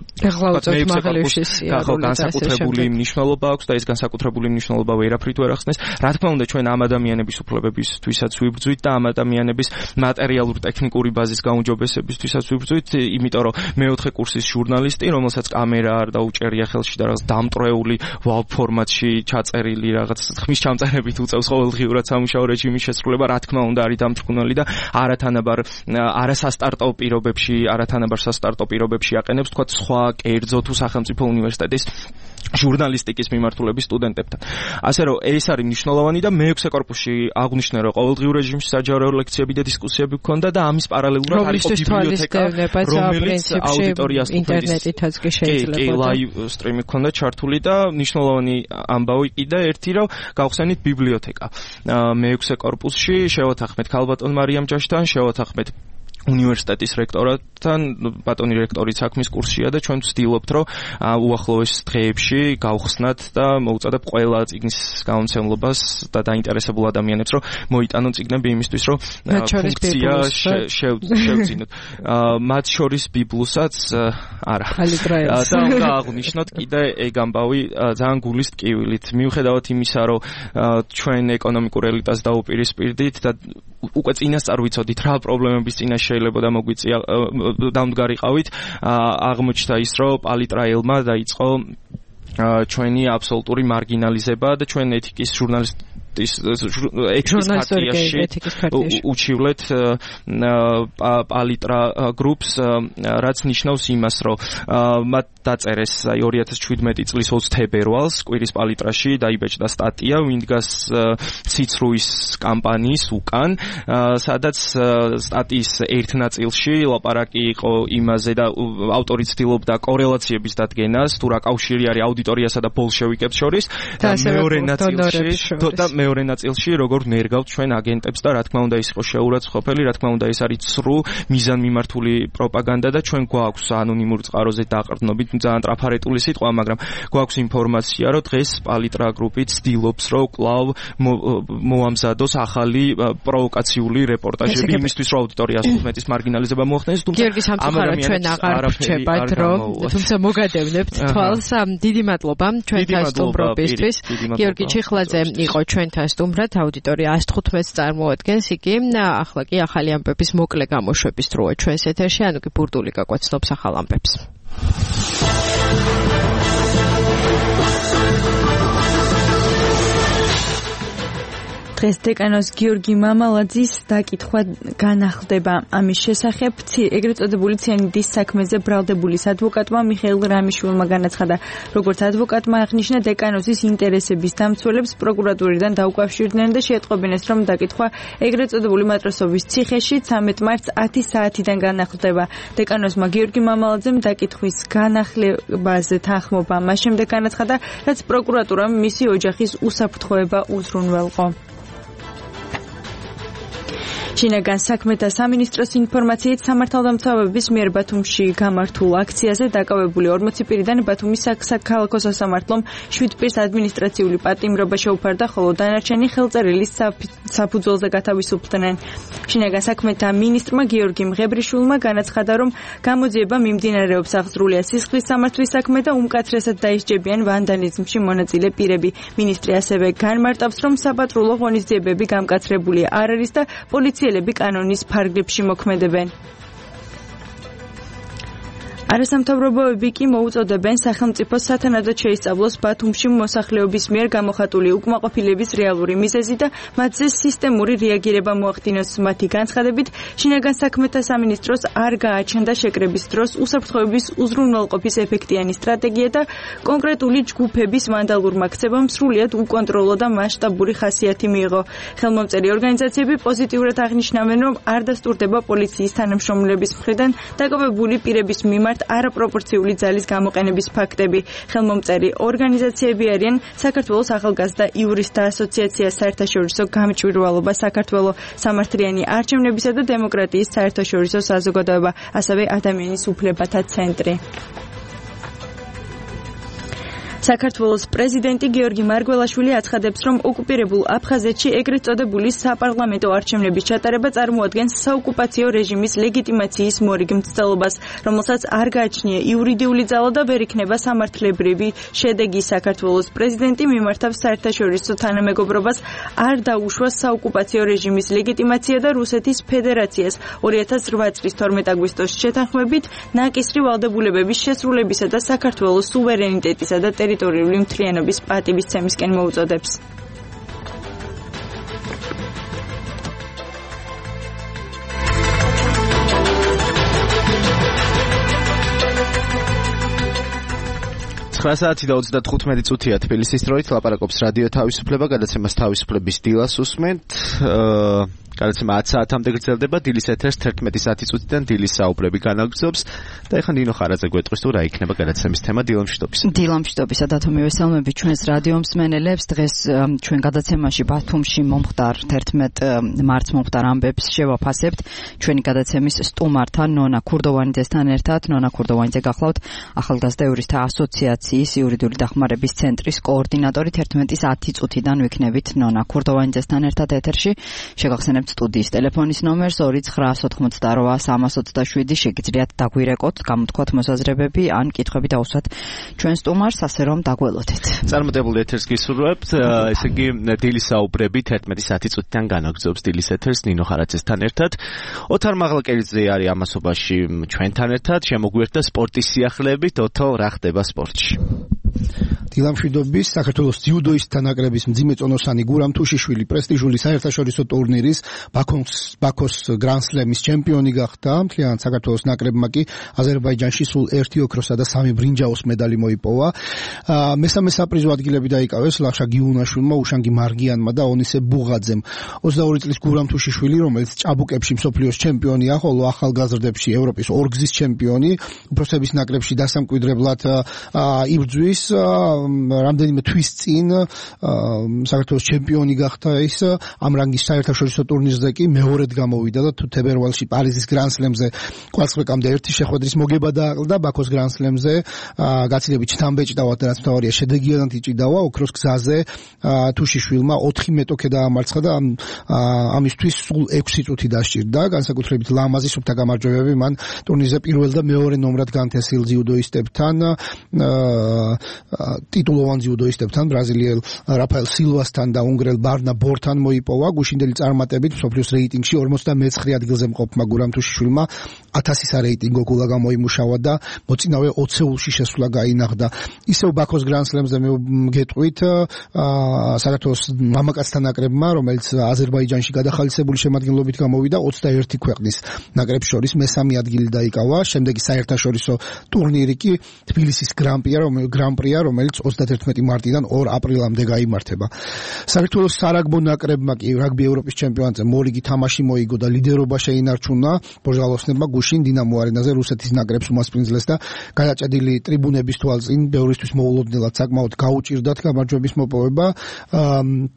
განსაკუთრებული მნიშვნელობა აქვს და ეს განსაკუთრებული მნიშვნელობა ვერაფრით ვერ ახსნეს. რა თქმა უნდა, ჩვენ ამ ადამიანების უფლებებისთვისაც ვიბრძვით და ამ ადამიანების მატერიალურ ტექნიკური ბაზის გაუმჯობესებისთვისაც ვიბრძვით, იმიტომ რომ მეოთხე კურსის ჟურნალისტი, რომელსაც კამერა არ დაუჭერია ხელში და რაღაც დამტრეული ვავ ფორმატში ჩაწერილი რაღაც ხმის ჩამწერებით უწევს ყოველდღიურად სამუშაო რეჟიმის შესრულება, რა თქმა უნდა, არის დამჭკვნელი და არათანაბარ არასასტარტო პირობებში არათანაბარ სასტარტო პირობებში აყენებს, თქვა სხვა კერძო თუ სახელმწიფო უნივერსიტეტის ჟურნალისტიკის მიმართულების სტუდენტებთან. ასე რომ ეს არის მნიშვნელოვანი და მეექვსე კორპუსში აღვნიშნე, რომ ყოველდღიურ რეჟიმში საჯარო ლექციები და დისკუსიები გქონდა და ამის პარალელურად არის ბიბლიოთეკა, რომელიც აუდიტორიას ინტერნეტითაც კი შეიძლება. კი, ლაივ სტრიმი გქონდა ჩართული და მნიშვნელოვანი ამბავი კიდე ერთი, რომ გავხსენით ბიბლიოთეკა. მეექვსე კორპუსში შევათანხმეთ ქალბატონ მარიამ ჭაშთან, შევათანხმეთ უნივერსიტეტის რექტორატთან, ბატონი რექტორი საქმის კურსშია და ჩვენ ვცდილობთ, რომ უახლოეს დღეებში გავხსნათ და მოუწოდებ ყველა წიგნის გამომცემლობას და დაინტერესებულ ადამიანებს, რომ მოიტანონ წიგნები იმისთვის, რომ ფუნქცია შევძინოთ. მათ შორის ბიბლუსაც არა. და უნდა აღვნიშნოთ კიდე ეგ ამბავი ძალიან გულის ტკივილით. მიუხედავად იმისა, რომ ჩვენ ეკონომიკურ ელიტას დაუპირისპირდით და უკვე წინასწარ ვიცოდით რა პრობლემების წინაშე შეიძლება და მოგვიწია დამდგარიყავით, აღმოჩნდა ის, რომ პალიტრაელმა დაიწყო ჩვენი აბსოლუტური მარგინალიზება და ჩვენ ეთიკის ჟურნალისტ ეთიკის ქარტიაში უჩივლეთ პალიტრა გრუპს, რაც ნიშნავს იმას, რომ მათ დაწერეს აი ორი ათას შვიდმეტი წლის ოცი თებერვალს კვირის პალიტრაში დაიბეჭდა სტატია ვინდგას ციცრუის კამპანიის უკან, სადაც სტატიის ერთ ნაწილში ლაპარაკი იყო იმაზე და ავტორი ცდილობდა კორელაციების დადგენას, თუ რა კავშირი არის აუდიტორიასა და ბოლშევიკებს შორის და მეორე ნაწილში და მეორე ნაწილში როგორ ნერგავთ ჩვენ აგენტებს და რა თქმა უნდა ის იყო შეურაცხყოფელი, რა თქმა უნდა ეს არის ცრუ მიზანმიმართული პროპაგანდა და ჩვენ გვაქვს ანონიმურ წყაროზე დაყრდნობით ძალიან ტრაფარეტული სიტყვა, მაგრამ გვაქვს ინფორმაცია, რომ დღეს პალიტრა გრუპი ცდილობს, რომ კვლავ მოამზადოს ახალი პროვოკაციული რეპორტაჟები იმისთვის, რომ აუდიტორიას ხუთმეტის მარგინალიზება მოახდენს, თუმცა ამ ადამიანებს აღარ რჩებათ, რომ თუმცა მოგადევნებთ თვალს. დიდი მადლობა ჩვენთან სტუმრობისთვის. გიორგი ჩიხლაძე იყო ჩვენთან სტუმრად, აუდიტორია ას თხუთმეტს წარმოადგენს, იგი ახლა კი ახალი ამბების მოკლე გამოშვების დროა ჩვენს ეთერში, ანუ კი ბურდული გაკვეცნობს ახალ ამბებს. დღეს დეკანოს გიორგი მამალაძის დაკითხვა განახლდება ამის შესახებ. ეგრეთ წოდებული ციანიდის საქმეზე ბრალდებულის ადვოკატმა მიხეილ რამიშვილმა განაცხადა, როგორც ადვოკატმა აღნიშნა, დეკანოსის ინტერესების დამცველებს პროკურატურიდან დაუკავშირდნენ და შეეტყობინეს, რომ დაკითხვა ეგრეთ წოდებული მატროსოვის ციხეში ცამეტ მარტს ათი საათიდან განახლდება. დეკანოსმა გიორგი მამალაძემ დაკითხვის განახლებაზე თანხმობა მას შემდეგ განაცხადა, რაც პროკურატურამ მისი ოჯახის უსაფრთხოება უზრუნველყო. შინაგან საქმეთა სამინისტროს ინფორმაციით სამართალდამცავების მიერ ბათუმში გამართულ აქციაზე დაკავებული ორმოცი პირიდან ბათუმის საქალაქო სასამართლომ შვიდ პირს ადმინისტრაციული პატიმრობა შეუფარდა, ხოლო დანარჩენი ხელწერილი საფუძველზე გათავისუფლდნენ. შინაგან საქმეთა მინისტრმა გიორგი მღებრიშვილმა განაცხადა, რომ გამოძიება მიმდინარეობს აღძრულია სისხლის სამართლის საქმე და უმკაცრესად დაისჯებიან ვანდალიზმში მონაწილე პირები. მინისტრი ასევე განმარტავს, რომ საპატრულო ღონისძიებები გამკაცრებული არ არის და პოლიციელები კანონის ფარგლებში მოქმედებენ. არასამთავრობოები კი მოუწოდებენ სახელმწიფოს სათანადოდ შეისწავლოს ბათუმში მოსახლეობის მიერ გამოხატული უკმაყოფილების რეალური მიზეზი და მათზე სისტემური რეაგირება მოახდინოს. მათი განცხადებით, შინაგან საქმეთა სამინისტროს არ გააჩნდა შეკრების დროს უსაფრთხოების უზრუნველყოფის ეფექტიანი სტრატეგია და კონკრეტული ჯგუფების ვანდალურმა ქცევამ სრულიად უკონტროლო და მასშტაბური ხასიათი მიიღო. ხელმომწერი ორგანიზაციები პოზიტიურად აღნიშნავენ, რომ არ დასტურდება პოლიციის თანამშრომლების მხრიდან დაკავებული პირების მიმართ არაპროპორციული ძალის გამოყენების ფაქტები. ხელმომწერი ორგანიზაციები არიან საქართველოს ახალგაზრდა იურისტთა ასოციაცია, საერთაშორისო გამჭვირვალობა, საქართველოს სამართლიანი არჩევნებისა და დემოკრატიის საერთაშორისო საზოგადოება, ასევე ადამიანის უფლებათა ცენტრი. საქართველოს პრეზიდენტი გიორგი მარგველაშვილი აცხადებს, რომ ოკუპირებულ აფხაზეთში ეგრეთ წოდებული საპარლამენტო არჩევნების ჩატარება წარმოადგენს საოკუპაციო რეჟიმის ლეგიტიმაციის მორიგ მცდელობას, რომელსაც არ გააჩნია იურიდიული ძალა და ვერ იქნება სამართლებრივი შედეგი. საქართველოს პრეზიდენტი მიმართავს საერთაშორისო თანამეგობრობას არ დაუშვა საოკუპაციო რეჟიმის ლეგიტიმაცია და რუსეთის ფედერაციას ორი ათას რვა წლის თორმეტ აგვისტოს შეთანხმებით ნაკისრი ვალდებულებების შესრულებისა და საქართველოს სუვერენიტეტისა და ტერიტორიული მთლიანობის პატივისცემისკენ მოუწოდებს. ცხრა საათი და ოცდათხუთმეტი წუთია თბილისის დროით, ლაპარაკობს რადიო თავისუფლება, გადაცემას თავისუფლების დილას უსმენთ. გადაცემა ათი საათამდე გრძელდება, დილის ეთერს თერთმეტი საათი წუთიდან დილის საუბრები განაგრძობს და ეხლა ნინო ხარაძე გვეტყვის თუ რა იქნება გადაცემის თემა დილამშვიდობის. დილამშვიდობისა და თუმი ვესალმები ჩვენს რადიო მსმენელებს. დღეს ჩვენ გადაცემაში ბათუმში მომხდარ თერთმეტ მარტს მომხდარ ამბებს შევაფასებთ. ჩვენი გადაცემის სტუმართან ნონა ქურდოვანიძესთან ერთად. ნონა ქურდოვანიძე გახლავთ ახალგაზრდა იურისტთა ასოციაციის იურიდიული დახმარების ცენტრის კოორდინატორი. თერთმეტის ათი წუთიდან ვიქნებით ნონა ქურდოვანიძესთან ერთად ეთერში. შეგახსენებთ სტუდიის ტელეფონის ნომერს ორი ცხრა ოცდაოთხმოცდარვა სამას ოცდაშვიდი. შეგიძლიათ დაგვირეკოთ, გამოთქვათ მოსაზრებები ან კითხვები დაუსვათ ჩვენ სტუმარს, ასე რომ დაგველოდეთ. წარმატებული ეთერს გისურვებთ. ესე იგი დილის საუბრები თერთმეტი საათი წუთიდან განაგრძობს დილის ეთერს ნინო ხარაძესთან ერთად. ოთარ მაღლაკელიძე არის ამასობაში ჩვენთან ერთად. შემოგვიერთდა სპორტის სიახლეებით. ოთო, რა ხდება სპორტში? დილამშვიდობის. საქართველოს ძიუდოისტთა ნაკრების მძიმე წონოსანი გურამ თუშიშვილი პრესტიჟული საერთაშორისო ტურნირის ბაქოს ბაქოს გრანსლემის ჩემპიონი გახდა. მთლიანად საქართველოს ნაკრებმა კი აზერბაიჯანში სულ ერთი ოქროსა და სამი ბრინჯაოს медали მოიპოვა. მესამე საპრიზო ადგილები დაიკავეს ლახშა გიუნაშვილმა, უშანგი მარგიანმა და ონისე ბუღაძემ. ოცდაორი წლის გურამ თუშიშვილი, რომელიც ჭაბუკებში მსოფლიოს ჩემპიონია, ხოლო ახალგაზრდებში ევროპის ორგზის ჩემპიონი, უფროსების ნაკრებში დასამკვიდრებლად იბრძვის. რამდენიმე თვის წინ საქართველოს ჩემპიონი გახდა ის. ამ რანგის საერთაშორისო ტურნირზე კი მეორედ გამოვიდა და თუ თებერვალში პარიზის გრანსლემზე კვარცხლბეკამდე ერთი შეხვედრის მოგება დააყლდა. ბაქოს გრანსლემზე გაცილებით ჩთამბეჭდავა და რაც მთავარია შედეგიანად იჭიდავა. ოქროს გზაზე თუშიშვილმა ოთხი მეტოქე დაამარცხა და ამისთვის სულ ექვსი წუთი დასჭირდა. განსაკუთრებით ლამაზი სუფთა გამარჯვებები მან ტურნირზე პირველ და მეორე ნომრად განთესილ ძიუდოისტებთან, ტიტულოვან ძიუდოისტებთან, ბრაზილიელ რაფაელ სილვასთან და უნგრელ ბარნა ბორთან მოიპოვა. გუშინდელი წარმატებით მსოფლიოს რეიტინგში ორმოცდამეცხრე ადგილზე მყოფმა გურამ თუშიშვილმა ათასისა რეიტინგო გულა გამოიმუშავა და მოწინავე ოცეულში შესვლა გაინაღდა. ისევ ბაქოს გრანსლემზე მოგეტყვით საქართველოს მამაკაცთა ნაკრებმა, რომელიც აზერბაიჯანში გადახალისებული შემადგენლობით გამოვიდა, ოცდაერთი ქვეყნის ნაკრებს შორის მესამე ადგილი დაიკავა. შემდეგი საერთაშორისო ტურნირი კი თბილისის გრან-პრია, გრან-პრია, რომელიც ოცდათერთმეტი მარტიდან ორ აპრილამდე გაიმართება. საქართველოს სარაგბო ნაკრებმა კი რაგბი ევროპის ჩემპიონატზე მორიგი თამაში მოიგო და ლიდერობა შეინარჩუნა. ბოჟალოსნებმა გუშინ დინამო არენაზე რუსეთის ნაკრებს უმასპინძლეს და გადაჭედილი ტრიბუნების თვალწინ ბევრისთვის მოულოდნელად საკმაოდ გაუჭირდათ გამარჯვების მოპოვება.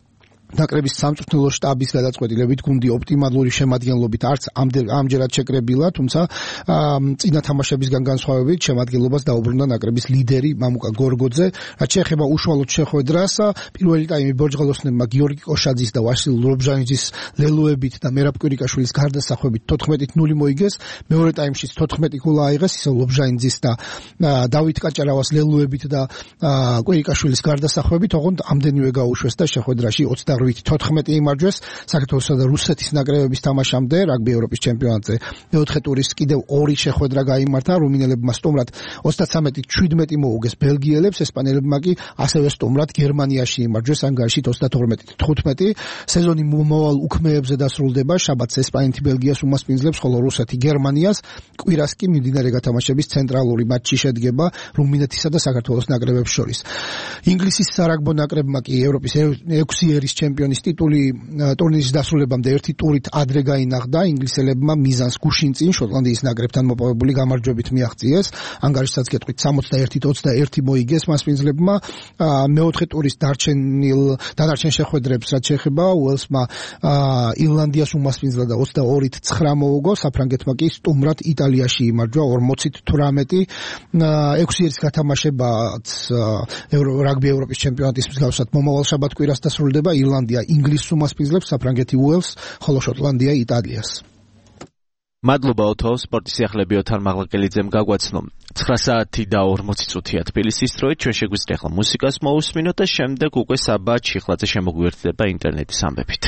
ნაკრების სამწვრთნელო შტაბის გადაწყვეტილებით გუნდი ოპტიმალური შემადგენლობით არც ამჯერად შეკრებილა, თუმცა წინა თამაშებისგან განსხვავებით შემადგენლობას დაუბრუნდა ნაკრების ლიდერი მამუკა გორგოძე. რაც შეეხება უშუალოდ შეხვედრას, პირველი ტაიმი ბორჯღალოსნებმა გიორგი კოშაძის და ვასილ ლობჟანიძის ლელოებით და მერაბ კვირიკაშვილის გარდასახვებით თოთხმეტი ნული მოიგეს. მეორე ტაიმშიც თოთხმეტი გოლა აიღეს, ისევ ლობჟანიძის და დავით კაჭარავას ლელოებით და კვირიკაშვილის გარდასახვებით, ოღონდ ამდენივე გაუშვეს და შეხვედრაში ოცდაორი თოთხმეტი იმარჯვეს. საქართველოსა და რუსეთის ნაკრებების თამაშამდე რაგბი ევროპის ჩემპიონატზე მეოთხე ტურის კიდევ ორი შეხვედრა გაიმართა. რუმინელებმა სტუმრად ოცდათრამეტი შვიდმეტი მოუგეს ბელგიელებს, ესპანელებმა კი ასევე სტუმრად გერმანიაში იმარჯვეს ანგარიშით ოცდათორმეტი თხუთმეტი. სეზონი მომავალ უქმეებზე დასრულდება. შაბათს ესპანეთი ბელგიას უმასპინძლებს, ხოლო რუსეთი გერმანიას. კვირას კი მიმდინარე გათამაშების ცენტრალური მატჩი შედგება რუმინეთისა და საქართველოს ნაკრებებს შორის. ინგლისის სარაგბო ნაკრებმა კი ევროპის ექვსი ერის ჩემპიონის ტიტული ტურნირის დასრულებამდე ერთი ტურით ადრე გაინახდა. ინგლისელებმა მიზანს გუშინ წინ შოტლანდიის ნაკრებთან მოპოვებული გამარჯვებით მიაღწიეს. ანგარიშსაც გეტყვით სამოცდაერთით ოცდაერთი მოიგეს მასპინძლებმა. მეოთხე ტურის დარჩენილ დანარჩენ შეხვედრებს რაც შეეხება, უელსმა ირლანდიას უმასპინძლა და ოცდაორით ცხრა მოუგო. საფრანგეთმა კი სტუმრად იტალიაში იმარჯვა ორმოცით თვრამეტი. ექვსი ერის გათამაშებაც რაგბი ევროპის ჩემპიონატის მსგავსად მომავალ შაბათ-კვირას დასრულდება. ირლანდია ინგლისს უმასპინძლებს, საფრანგეთი უელსს, ხოლო შოტლანდია იტალიას. მადლობა ოთო, სპორტის სიახლეები ოთარ მაღლაკელიძემ გაგვაცნო. ცხრა საათი და ორმოცი წუთია თბილისის დროით. ჩვენ შეგვიძლია ახლა მუსიკას მოусმინოთ და შემდეგ უკვე საბა ჩიხლაძე შემოგვიერთდება ინტერნეტის ამბებით.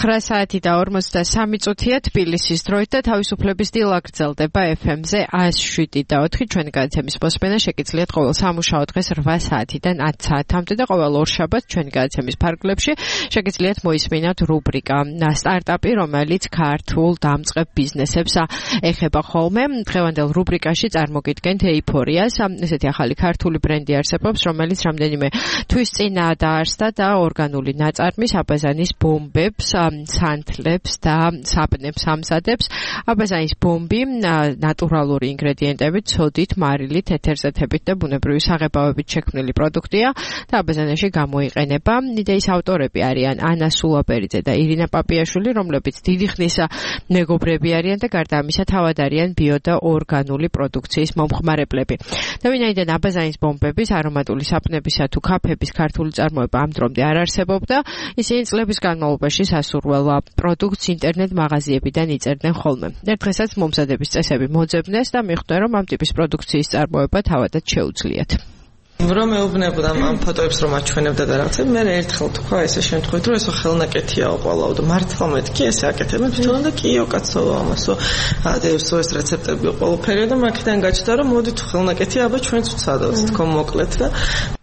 ცხრა საათი და ორმოცდასამი წუთია თბილისის დროით და თავისუფლების დილა გრძელდება ეფ ემ-ზე εκατო შვიდი და ოთხი. ჩვენი გადაცემის მოსმენა შეგიძლიათ ყოველ სამუშაო დღეს რვა საათიდან ათ საათამდე და ყოველ ორშაბათს ჩვენი გადაცემის ფარგლებში შეგიძლიათ მოისმინათ რუბრიკა სტარტაპი, რომელიც ქართულ დამწყებ ბიზნესებს ეხება ხოლმე. დღევანდელ რუბრიკაში წარმოგიდგენთ ეიფორიას, ესეთი ახალი ქართული ბრენდი არსებობს, რომელიც რამდენიმე თვის წინ დაარსდა და ორგანული ნაწარმის აბაზანის ბომბებს, სანთლებს და საპნებს ამზადებს. აბაზანის ბომბი ნატურალური ინგრედიენტებით, ცოდით, მარილით, ეთერზეთებით და ბუნებრივი საღებავებით შექმნილი პროდუქტია და აბაზანაში გამოიყენება. იდეის ავტორები არიან ანა სულაპერიძე და ირინა პაპიაშვილი, რომლებიც დიდი ხნის მეგობრები არიან და გარდა ამისა თავად არიან ბიო და ორგანული პროდუქციის მომხმარებლები. და ვინაიდან აბაზანის ბომბების, არომატული საპნებისა თუ ქაფების ქართული წარმოება ამ დრომდე არ არსებობდა, ისინი წლების განმავლობაში სასურველ პროდუქტს ინტერნეტ მაღაზიებიდან იწერდნენ ხოლმე. ერთ დღესაც მომზადების წესები მოძებნეს და მიხვდნენ, რომ ამ ტიპის პროდუქციის წარმოება თავადაც შეუძლიათ. რომ მეუბნებოდა ამ ფოტოებს რომ აჩვენებდა და რაღაცა მე ერთხელ თქვა ესე შემთხვევით რომ ესო ხელნაკეთიაო ყოლაო და მართლა მეთქი ესე აკეთებ თვითონ და კიო კაცო ამასო ადევსო ეს რეცეპტები ყველაფერი და მაქედან გაჩნდა რომ მოდი თუ ხელნაკეთია აბა ჩვენც ვცადავთ თქო მოკლედ და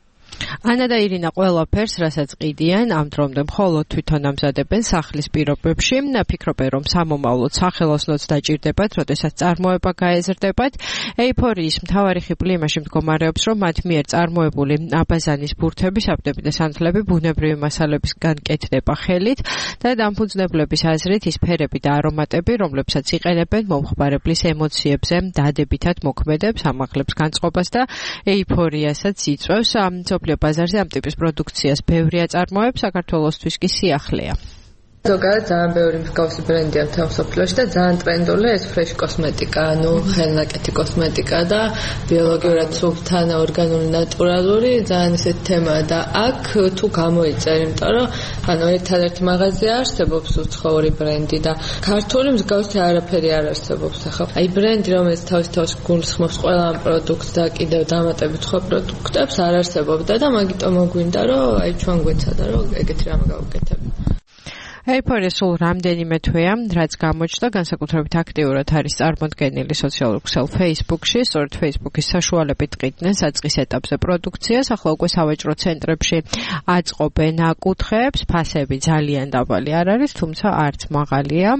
ანა და ირინა ყველაფერს, რასაც ყიდიან, ამ დრომდე მხოლოდ თვითონ ამზადებენ სახლის პირობებში. ფიქრობენ, რომ სამომავლოდ სახელოსნოც დაჭირდებათ, როდესაც წარმოება გაეზრდებათ. ეიფორიის მთავარი ხიბლი იმაში მდგომარეობს, რომ მათ მიერ წარმოებული აბაზანის ბურთები, საპნები და სანთლები ბუნებრივი მასალებისგან კეთდება ხელით და დამფუძნებლების აზრით ის ფერები და არომატები, რომლებსაც იყენებენ მომხმარებლის ემოციებზე დადებითად მოქმედებს, ამაღლებს განწყობას და ეიფორიასაც იწვევს. მსოფლიო ბაზარზე ამ ტიპის პროდუქციას ბევრი აწარმოებს, საქართველოსთვის კი სიახლეა. ზოგადად ძალიან ბევრი მსგავსი ბრენდია მთელ მსოფლიოში და ძალიან ტრენდულია ეს ფრეშ კოსმეტიკა, ანუ ხელნაკეთი კოსმეტიკა და ბიოლოგიურად სუფთა, ორგანული, ნატურალური, ძალიან ესეთი თემაა და აქ თუ გამოიწერ, იმიტომ რომ ანუ ერთადერთი მაღაზია არსებობს უცხოური ბრენდი და ქართული მსგავსი არაფერი არ არსებობს ახლა. აი ბრენდი, რომელიც თავის თავს გულისხმობს ყველა ამ პროდუქტს და კიდევ დამატებით სხვა პროდუქტებს არ არსებობდა და მაგიტომ მოგვინდა რომ აი ჩვენ გვეცადა რომ ეგეთი რამე გავუკეთებ. ეიფორია სულ რამდენიმე თვეა, რაც გამოჩნდა, განსაკუთრებით აქტიურად არის წარმოდგენილი სოციალურ ქსელ Facebook-ში, სწორედ Facebook-ის საშუალებით ყიდნენ საწყის ეტაპზე პროდუქციას, ახლა უკვე სავაჭრო ცენტრებში აწყობენ კუთხეებს, ფასები ძალიან დაბალი არ არის, თუმცა არც მაღალია,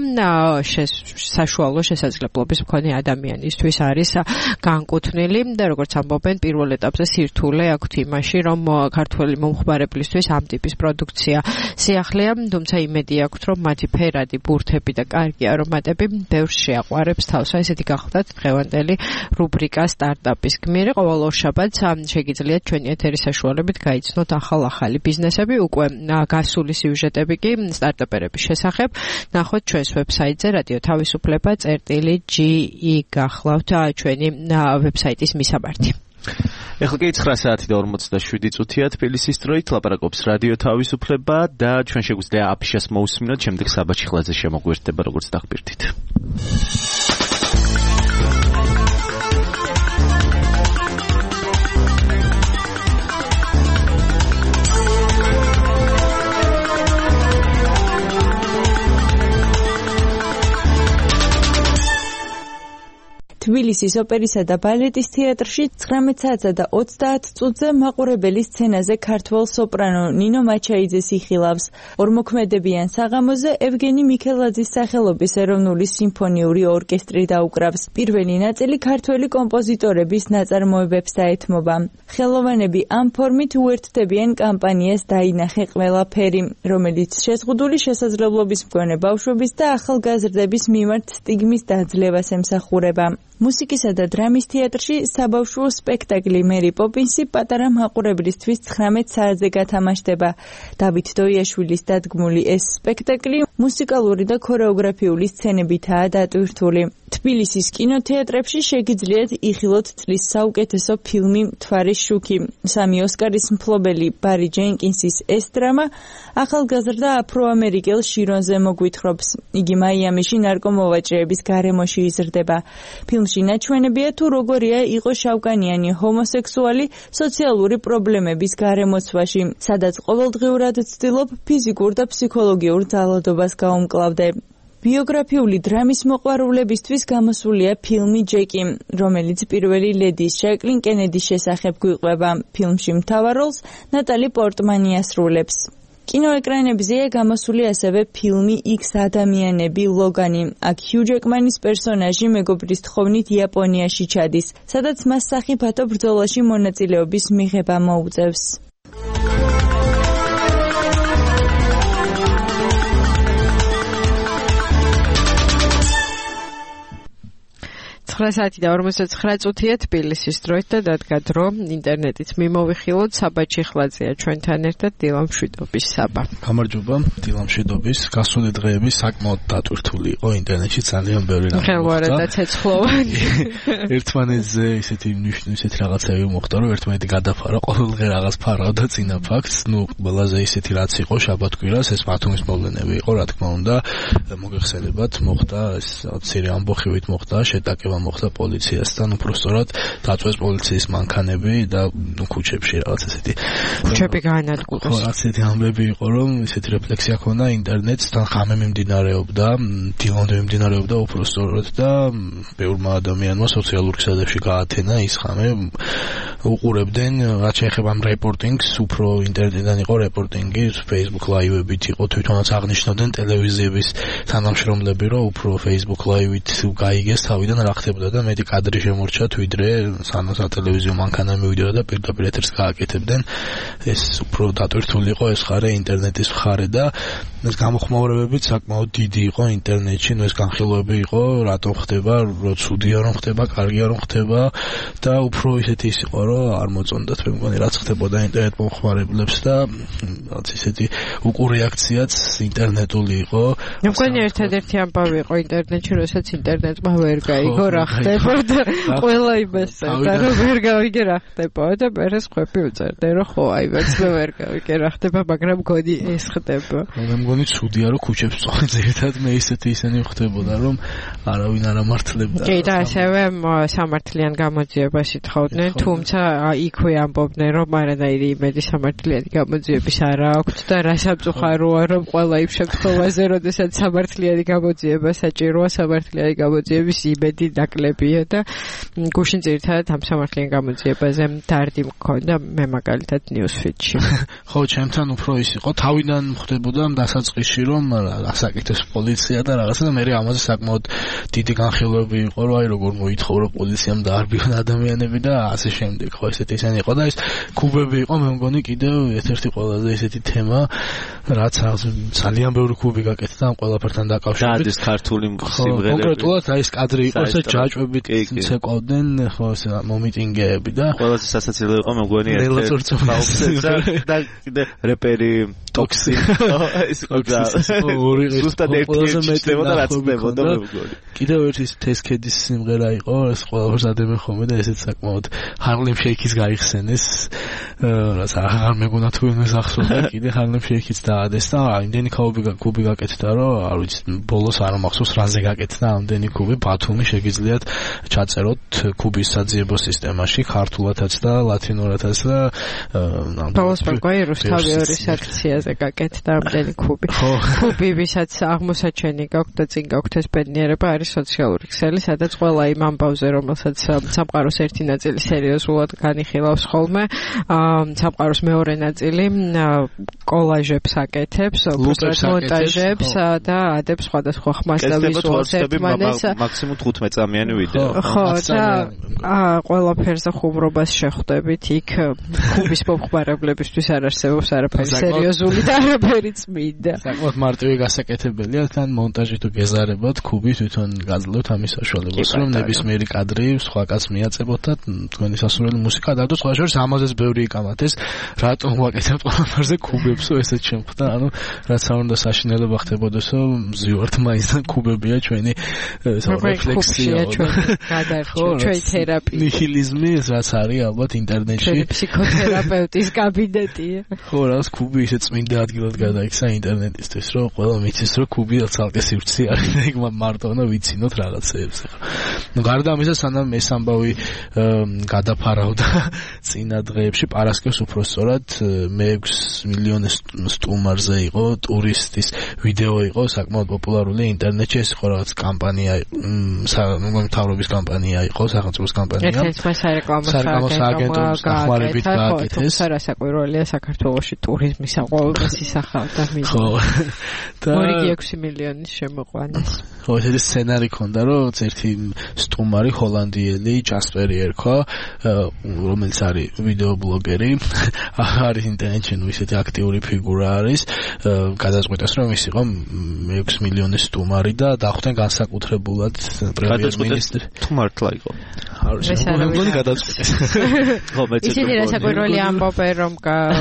საშუალო შესაძლებლობის მქონე ადამიანისთვის არის განკუთვნილი და როგორც ამბობენ, პირველ ეტაპზე სირთულე აქვთ იმაში, რომ ქართველი მომხმარებლისთვის ამ ტიპის პროდუქცია სიახლეა, თუმცა იმედი აქვთ, რომ მათი ფერადი ბურთები და კარგი არომატები ბევრს შეაყვარებს თავს. ესეთი გახლდათ დღევანდელი რუბრიკა სტარტაპის გმირი. ყოველ ორშაბათს შეგიძლიათ ჩვენი ეთერის საშუალებით გაიცნოთ ახალ-ახალი ბიზნესები, უკვე გასული სიუჟეტები კი სტარტაპერების შესახებ. ნახოთ ჩვენს ვებსაიტზე რადიო თავისუფლება წერტილი ჯი ი გახლავთ ჩვენი ვებსაიტის მისამართი. ეხლა კი ცხრა საათი და ორმოცდაშვიდი წუთია თბილისის დროით, ლაპარაკობს რადიო თავისუფლება და ჩვენ შეგვიძლია აფიშას მოусმინოთ, შემდეგ საბა ჩიხლაძე შემოგვერთდება როგორც დახბირთით. თბილისის ოპერისა და ბალეტის თეატრში ცხრამეტ საათსა და ოცდაათ წუთზე მაყურებელი სცენაზე ქართველ სოპრანო ნინო მაჩაიძეს იხილავს. ორმოქმედებიან საღამოზე ევგენი მიქელაძის სახელობის ეროვნული სიმფონიური ორკესტრი დაუკრავს. პირველი ნაწილი ქართველი კომპოზიტორების ნაწარმოებებს დაეთმობა. ხელოვანები ამ ფორმით უერთდებიან კამპანიას დაინახე ყველაფერი, რომელიც შეზღუდული შესაძლებლობის მქონე ბავშვების და ახალგაზრდების მიმართ სტიგმის დაძლევას ემსახურება. მუსიკისა და დრამის თეატრში საბავშვო სპექტაკლი მერი პოპინსი პატარა მაყურებლისთვის ცხრამეტ საათზე გათამაშდება. დავით დოიაშვილის დადგმული ეს სპექტაკლი მუსიკალური და ქორეოგრაფიული სცენებითაა დატვირთული. თბილისის კინოთეატრებში შეგიძლიათ იხილოთ წლის საუკეთესო ფილმი მთვარის შუქი. სამი ოსკარის მფლობელი ბარი ჯენკინსის ეს დრამა ახალგაზრდა აფროამერიკელ შირონზე მოგვითხრობს. იგი მაიამიში ნარკომოვაჭრეების გარემოში იზრდება. ფილმში სერიალში ნაჩვენებია თუ როგორია იყო შავკანიანი ჰომოსექსუალი სოციალური პრობლემების გარემოცვაში, სადაც ყოველდღიურად ცდილობ ფიზიკურ და ფსიქოლოგიურ ძალადობას გაუმკლავდე. ბიოგრაფიული დრამის მოყვარულებისთვის გამოსულია ფილმი ჯეკი, რომელიც პირველი ლედის ჟაკლინ კენედის შესახებ გვიყვება. ფილმში მთავარ როლს ნატალი პორტმანი ასრულებს. კინოეკრანებზეა გამოსული ასევე ფილმი იქს ადამიანები ლოგანი. აქ ჰიუ ჯეკმანის პერსონაჟი მეგობრის თხოვნით იაპონიაში ჩადის, სადაც მას სახიფათო ბრძოლაში მონაწილეობის მიღება მოუწევს. ცხრა საათი და ორმოცდაცხრა წუთია თბილისის დროით და დადგა დრო ინტერნეტით მიმოვიხილოთ. საბა ჩიხლაძეა ჩვენთან ერთად, დილა მშვიდობის საბა. გამარჯობა, დილა მშვიდობის. გასული დღეები საკმაოდ დატვირთული იყო ინტერნეტში, ძალიან ბევრი რამ მოხდა. ხელვარა და ცეცხლოვანი. ერთმანეთზე ისეთი მნიშვნელოვანი ისეთი რაღაცები მოხდა, რომ ერთმანეთი გადაფარა, ყოველ დღე რაღაც ფარავდა წინა ფაქტს. ნუ ყველაზე ისეთი რაც იყო შაბათ-კვირას, ეს ბათუმის მოვლენები იყო, რა თქმა უნდა, მოგეხსენებათ, მოხდა ეს ცირე ამბოხივით მოხდა, შეტაკება მოხდა პოლიციასთან, უბრალოდ დაწვეს პოლიციის მანქანები და ნუ ქუჩებში რაღაც ესეთი ქუჩები გაანადგურეს. ხო, ასეთი ამბები იყო, რომ ესეთი რეფლექსია ქონდა ინტერნეტთან, ხამე მიმდინარეობდა, დილამდე მიმდინარეობდა უბრალოდ და ბევრმა ადამიანმა სოციალურ ქსელებში გაათენა ის ხამე, უყურებდნენ, რაც შეეხება ამ რეპორტინგს, უფრო ინტერნეტიდან იყო რეპორტინგი, Facebook Live-ებით იყო, თვითონაც აღნიშნავდნენ ტელევიზიების თანამშრომლები, რომ უფრო Facebook Live-ით გაიგეს თავიდან რა ხდებოდა და მეტი კადრი შემორჩა ვიდრე სანამ სატელევიზიო მანქანა მივიდოდა და პირდაპირ ეთერს გააკეთებდნენ. ეს უფრო დატვირთული იყო ეს ხარე ინტერნეტის მხარე და ეს გამოხმაურებებიც საკმაოდ დიდი იყო ინტერნეტში, ნუ ეს განხილვები იყო, რატომ ხდება, რო ცუდია რომ ხდება, კარგია რომ ხდება და უფრო ისეთი ის იყო, რომ არ მოწონდათ მე მგონი რაც ხდებოდა ინტერნეტ მომხმარებლებს და რაც ისეთი უკუ რეაქციაც ინტერნეტული იყო. მე მგონი ერთადერთი ამბავი იყო ინტერნეტში, როსაც ინტერნეტმა ვერ გაიგო რა ხდებოდა, ყველა იმასა რომ ვერ გავიგე რა ხდებოდა და მე სხვები უწერდე რომ ხო აი ვეცლე ვერ გავიგე რა ხდება, მაგრამ გონი ეს ხდება. მე მგონი ცუდია რომ ქუჩებს წოხენ ერთად მე ისეთი ისენი ხდებოდა რომ არავინ არ ამართლებდა. კი და ასევე სამართლიან გამოძიებას ითხოვდნენ, თუმცა იქვე ამბობდნენ რომ არანაირი იმედი სამართლიანი გამოძიების არ აქვთ და რა სამწუხაროა რომ ყველა იმ შემთხვევაზე, როდესაც სამართლიანი გამოძიება საჭიროა, სამართლიანი გამოძიების იმედი ნაკლებია და გუშინ ძირითადად ამ სამართლიან გამოძიებაზე დარდი მქონდა მე მაგალითად ნიუსფიდში. ხო, ჩემთან უფრო ის იყო, თავიდან ხდებოდა დასაწყისში რომ ასაკეთებს პოლიცია და რაღაცა და მე ამაზე საკმაოდ დიდი განხილვები იყო, რომ აი როგორ მოითხოვ რომ პოლიციამ დაარბიონ ადამიანები და ასე შემდეგ. ხო, ესეთი ისენი იყო და ეს კუბები იყო, მე მგონი კიდევ ერთ-ერთი ყველაზე ისეთი თემა, რაც ძალიან ბევრი კუბი გაკეთდა ამ ყველაფერთან დაკავშირებით. და ეს ქართული სიმღერები. კონკრეტულად აი ეს კადრი იყო, ეს ჯაჭვებით ცეკვავდნენ, ხო, ეს მომიტინგეები და ყველაზე სასაცილო იყო მე მგონი ერთ-ერთი და კიდე რეპერი ტოქსი. ეს იყო ორი ზუსტად ერთი ხდებოდა რაც ხდებოდა მე მგონი. კიდევ ერთი თესქედის სიმღერა იყო, ეს ყველაფერს ადემე ხოლმე და ესეც საკმაოდ ჰარლემ შეიქის გაიხსენეს, რაც აღარ მეგონა თუ ეს ახსოვდა, კიდე ჰარლემ შეიქიც დაადეს და იმდენი კუბი კუბი გაკეთდა, რომ არ ვიცი, ბოლოს არ მახსოვს რაზე გაკეთდა ამდენი კუბი, ბათუმი შეგიძლიათ ჩაწეროთ კუბის საძიებო სისტემაში, ქართულადაც და ლათინურადაც და ბოლოს მეგონა რუსთავი ორის აქციაზე გაკეთდა ამდენი კუბი. კუბი, ვისაც აღმოსაჩენი გაქვთ და წინ გაქვთ ეს ბედნიერება, არის სოციალური ქსელი, სადაც ყველა იმ ამბავზე, რომელსაც სამყაროს ერთი ნაწილი სერიოზულად განიხილავს ხოლმე, სამყაროს მეორე ნაწილი კოლაჟებს აკეთებს, მონტაჟებს და ადებს სხვადასხვა ხმას და ვიზუალს ერთმანეთს. მაქსიმუმ თხუთმეტ წამიანი ვიდეო. ხო, და ყველაფერზე ხუმრობას შეხვდებით, იქ კუბის მომხმარებლებისთვის არ არსებობს არაფერი სერიოზული და არაფერი წმინდა. საკმაოდ მარტივი გასაკეთებელია, თან მონტაჟი თუ გეზარებათ, კუბი თვითონ გაძლევთ ამის საშუალებას, რომ ნებისმიერი კადრი სხვა კაცს მიაწებოთ და თქვენი სასურველი მუსიკა დადოთ, სხვა შორის ამაზეც ბევრი იკამათეს, რატომ ვაკეთებთ ყველაფერზე კუბებსო, ესეც შემხვდა, ანუ რაც არ უნდა საშინელება ხდებოდასო, მზივართ მაინც კუბებია ჩვენი რეფლექსია, ჩვენი გადარჩევა, ჩვენი თერაპია. ნიჰილიზმი, რაც არის ალბათ ინტერნეტში. ჩვენი ფსიქოთერაპევტის კაბინეტია. ხო, რას კუბი ისე წმინდა მინდა ადგილად გადაიქცა ინტერნეტისთვის, რომ ყველა მიცის, რომ კუბი ცალკე სივრცე არის და იქ მარტო უნდა ვიცინოთ რაღაცეებს. ნუ გარდა ამისა, სანამ ეს ამბავი გადაფარავდა წინა დღეებში, პარასკევს უпростоრად მე ექვსი მილიონი სტუმარზე იყო ტურისტის ვიდეო იყო საკმაოდ პოპულარული ინტერნეტში. ეს იყო რაღაც კამპანია, მთავრობის კამპანია იყო, სახელმწიფოს კამპანია. ერთ-ერთი სარეკლამო სააგენტოს დახმარებით გააკეთეს. თუმცა რასაკვირველია, საქართველოში ტურიზმის აყვავებას ისახავდა მიზნად. ხო. და ორი ექვსი მილიონის შემოყვანას. ხო, ეს სცენარი ქონდა, რომ ერთი სტუმარი ჰოლანდიელი ჯასპერი ერქვა, რომელიც არის ვიდეო ბლოგერი, არის ინტერნეტში ნუ ისეთი აქტიური ფიგურა არის, გადაწყვეტეს რომ ის იყო ექვსი მილიონი სტუმარი და დახვდნენ განსაკუთრებულად პრემიერ-მინისტრი. თუ მართლა იყო. მეგონი გადაწყვეტეს. ხო, მეც ისეთი რასაკვირველი ამბობენ რომ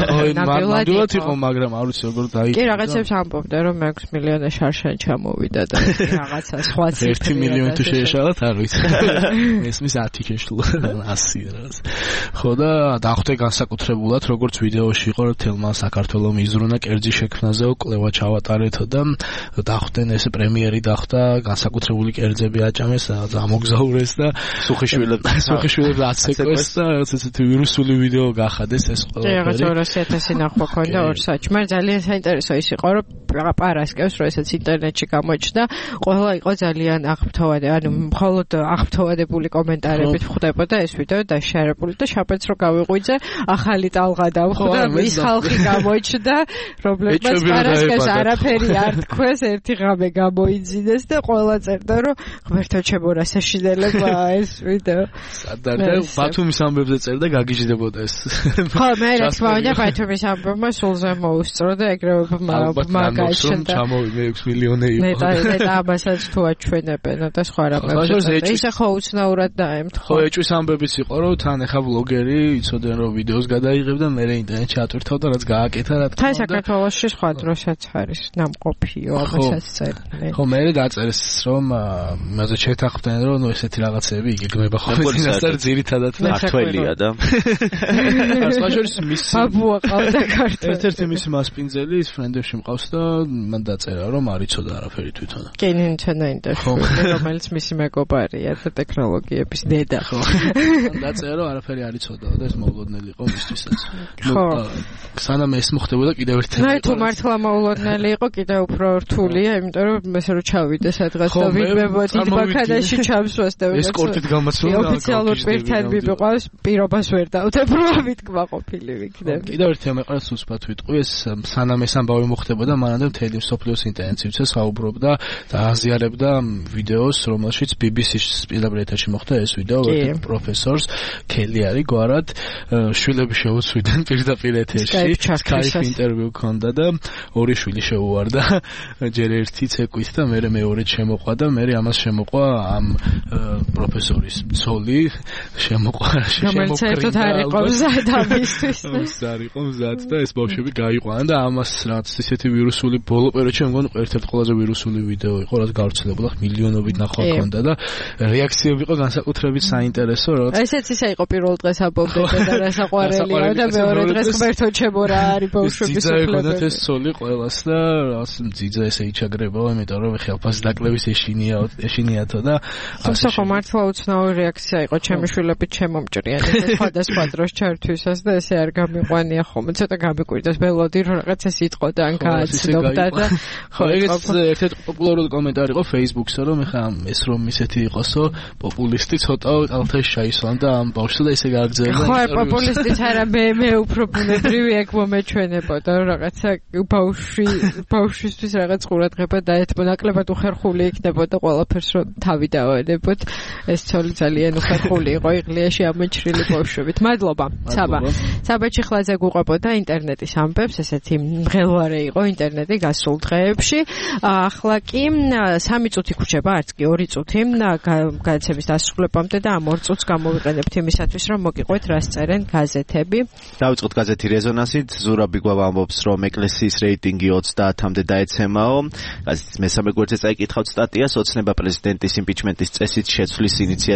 ნამდვილად იყო, მაგრამ არ ვიცი როგორ დაიწყო. კი, რაღაცებს ამბობდნენ რომ ექვსი მილიონი შარშან ჩამოვიდა და რაღაცა სხვა ციფრი. ერთი მილიონი თუ შეეშალათ, არ ვიცი. ესმის ათი შეშლა, ასი რაღაც. ხო და დახვდე განსაკუთრებულად, როგორც ვიდეოში იყო, რომ თელმა საქართველოს მიზრუნა კერძი შექმნაზე კვლევა ჩავატარეთო და დახვდნენ ეს პრემიერი დახვდა, განსაკუთრებული კერძები აჭამეს, ამოგზაურეს და სუხიშვილებს სუხიშვილებს აცეკვეს და ესეთი ვირუსული ვიდეო გახადეს ეს ყველაფერი. რაღაც ორასი ათასი ნახვა ქონდა ორ საათში. მაგრამ ძალიან საინტერესო ის იყო, რომ პარასკევს რო ესეც ინტერნეტში გამოჩნდა, ყველა იყო ძალიან აღფრთოვანე, ანუ მხოლოდ აღფრთოვანებული კომენტარებით ხვდებოდა ეს ვიდეო დაშერებული და შაპეც რო გავიღვიძე, ახალი ტალღა დავხვდა, ის ხალხი გამოჩნდა, რომლებმაც პარასკევს არაფერი არ თქვეს, ერთი ღამე გამოიძინეს და ყველა წერდა, რომ ღმერთო ჩემო რა საშინელება ეს ვიდეო. სადარდა ბათუმის ამბებზე წერდა გაგიჟდებოდა ეს. ხო, მე რა თქმა უნდა ბათუმის ამბებმა სულზე მოუსწრო და ეგრევე მაგაჩნდა. ჩამოვიდა ექვსი მილიონი იყო. მე და ამასაც თუ აჩვენებენ და სხვა რამებს. ისე ხო უცნაურად დაემთხვა. ხო, ეჭვის ამბებიც იყო, რომ თან ახლა ბლოგერი იცოდნენ რომ ვიდეოს გადაიღებდა, მე ინტერნეტში ატვირთავდა, რაც გააკეთა რა თქმა უნდა. თან საქართველოში სხვა დროსაც არის ნამყოფიო ამასაც წერდნენ. ხო, მე დაწერეს რომ იმაზე შეთანხმდნენ რომ ნუ ესეთი რაღაცები იგეგმება ხოლმე წინასწარ ძირითადად მართველია და ასაშორის მის აბუა ყავდა ქართული. ერთ-ერთი მისი მასპინძელი ის ფრენდებში მყავს და მან დაწერა რომ არ იცოდა არაფერი თვითონ. კი, ნინჩენა ინტერვიუ, რომელიც მისი მეგობარია და ტექნოლოგიების დედა. ხო. დაწერა რომ არაფერი არ იცოდა და ეს მოულოდნელი იყო მისთვისაც. ხო. სანამ ეს მოხდებოდა კიდევ ერთ თემა. ნაი თუ მართლა მოულოდნელი იყო, კიდევ უფრო რთულია, იმიტომ რომ ესე რომ ჩავიდე სადღაც და ვიგებოდი ბაქანაში ჩამსვას და ესკორტით გამოსულა. ოფიციალურ პირთან მიყვავს, პირობას ვერ დავდებ, რომ ვიტკვა ყოფილი ვიქნები. კიდევ ერთ თემა ყავს უსფათ ვიტყვი, ეს სანამ ეს ამბავი მოხდებოდა, მანამდე მთელი მსოფლიოს ინტენსივზე საუბრობდა და აზიარებდა ვიდეოს, რომელშიც ბი ბი სი-ს პირდაპირ ეთერში მოხდა ეს ვიდეო, პროფესორს ქელი არის გვარად, შვილები შეუცვიდნენ პირდაპირ ეთერში, Skype ინტერვიუ ქონდა და ორი შვილი შეუვარდა, ჯერ ერთი ცეკვით და მერე მეორე შემოყვა და მერე ამას შემოყვა ამ პროფესორის ცოლი, შემოყვა შემოყრიდა. არ იყო მზად ამისთვის. არ იყო მზად და ეს ბავშვები გაიყვანა და ამას რაც ისეთი ვირუსული ბოლო პერიოდში მგონი ერთ-ერთი ყველაზე ვირუსული ვიდეო იყო, რაც გავრცელებულა მილიონობით ნახვა ჰქონდა და რეაქციები იყო განსაკუთრებით საინტერესო, რაც ესეც ისე იყო პირველ დღეს აბობდეთ და რასაყვარელია და მეორე დღეს ღმერთო ჩემო რა არის ბავშვების უფლებები. ეს ცოლი ყველას და რას ძიძა ესე იჩაგრებაო, იმიტომ რომ ხალხს დაკლების ეშინია ეშინიათო და თუმცა ხო მართლა უცნაური რეაქცია იყო ჩემი შვილები ჩემომჭრიან ეს სხვადასხვა დროს ჩართვისას და ესე არ გამიყვანია ხოლმე ცოტა გამიკვირდეს ველოდი რომ რაღაცა სიტყოდა ან გააცნობდა და ხო ეგეც ერთ-ერთი პოპულარული კომენტარი იყო Facebook-ზე რომ ეხა ეს რომ ისეთი იყოსო პოპულისტი ცოტა ალთაში ჩაისვან და ამ ბავშვს და ესე გააგზავნა ხო პოპულისტიც არა მე მე უფრო ბუნებრივი ეგ მომეჩვენებოდა რომ რაღაცა ბავშვი ბავშვისთვის რაღაც ყურადღება დაეთმო ნაკლებად უხერხული იქნებოდა ყველაფერს რომ თავი დავანებოთ ეს ცოლი ძალიან უხერხული იყო იღლიაში ამოჭრილი ბავშვებით მადლობა საბა საბა ჩიხლაძე გუყვებოდა ინტერნეტის ამბებს ესეთი მღელვარე იყო ინტერნეტი გასულ დღეებში ახლა კი სამი წუთი გრჩება არც კი ორი წუთი გადაცემის დასრულებამდე და ამ ორ წუთს გამოვიყენებთ იმისათვის რომ მოგიყვეთ რას წერენ გაზეთები დავიწყოთ გაზეთი რეზონანსით ზურაბი გვავა ამბობს რომ ეკლესიის რეიტინგი ოცდაათამდე დაეცემაო გაზეთის მესამე გვერდზე წაიკითხავთ სტატიას ოცნება პრეზიდენტის იმპიჩმენტის წესით შეცვლის ინიციატივით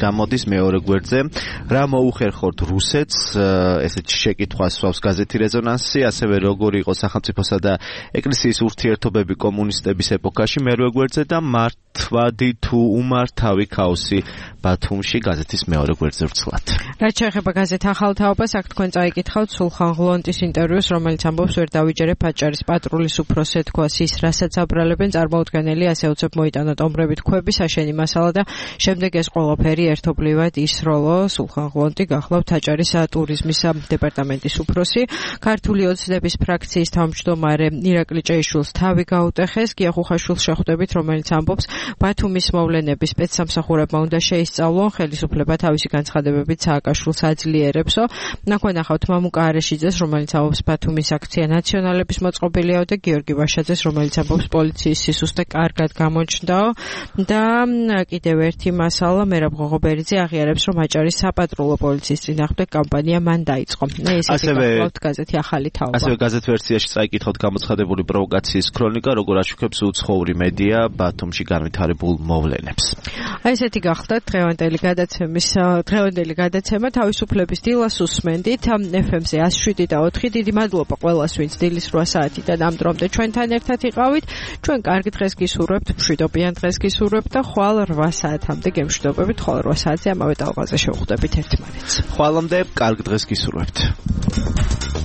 გამოდის მეორე გვერდზე. რა მოუხერხოთ რუსეთს, ესეთი შეკითხვა სვავს გაზეთი რეზონანსი, ასევე როგორი იყო სახელმწიფოსა და ეკლესიის ურთიერთობები კომუნისტების ეპოქაში მერვე გვერდზე და მართვადი თუ უმართავი ქაოსი ბათუმში გაზეთის მეორე გვერდზე ვრცლად. რაც შეეხება გაზეთ ახალ თაობას, აქ თქვენ წაიკითხავთ სულხან ღლონტის ინტერვიუს, რომელიც ამბობს, ვერ დავიჯერებ აჭარის პატრულის უფროსს ეთქვას ის, რასაც აბრალებენ წარმოუდგენელი, ასე უცებ მოიტანა ტომბრებით ქვები, საშენი მასალა და შემდეგ ეს ყველაფერი ერთობლივად ისროლო. სულხან ღლონტი გახლავთ აჭარის ტურიზმის დეპარტამენტის უფროსი. ქართული ოცნების ფრაქციის თავმჯდომარე ირაკლი ჭეიშვილს თავი გაუტეხეს, გიახუხაშვილს შეხვდებით, რომელიც ამბობს, ბათუმის მოვლენების სპეცსამსახურებმა უნდა შეისწავლონ, ხელისუფლება თავისი განცხადებებით სააკაშვილს აძლიერებსო. ნაქვენახავთ მამუკა არეშიძეს, რომელიც ამბობს, ბათუმის აქცია ნაციონალების მოწყობილიაო და გიორგი ვაშაძეს, რომელიც ამბობს, პოლიციის სისუსტე კარგად გამოჩნდაო და კიდევ ერთი მასალა, მერაბ ღოღობერიძე აღიარებს, რომ აჭარის საპატრულო პოლიციის წინააღმდეგ კამპანია მან დაიწყო. ესეთი გახლავთ გაზეთი ახალი თაობა. ასევე გაზეთ ვერსიაში წაიკითხავთ გამოცხადებული პროვოკაციის ქრონიკა, როგორ აშუქებს უცხოური მედია ბათუმში განვითარებულ მოვლენებს. აი ესეთი გახლავთ დღევანდელი გადაცემის დღევანდელი გადაცემა თავისუფლების დილას უსმენდით ეფ ემ-ზე εκατო შვიდ და ოთხი. დიდი მადლობა ყველას, ვინც დილის რვა საათიდან ამ დრომდე ჩვენთან ერთად იყავით. ჩვენ კარგ დღეს გისურვებთ, მშვიდობიან დღეს გისურვებთ და ხვალ რვა საათამდე გემშვიდობებით, ხვალ რვა საათზე ამავე ტალღაზე შევხვდებით ერთმანეთს. ხვალამდე კარგ დღეს გისურვებთ.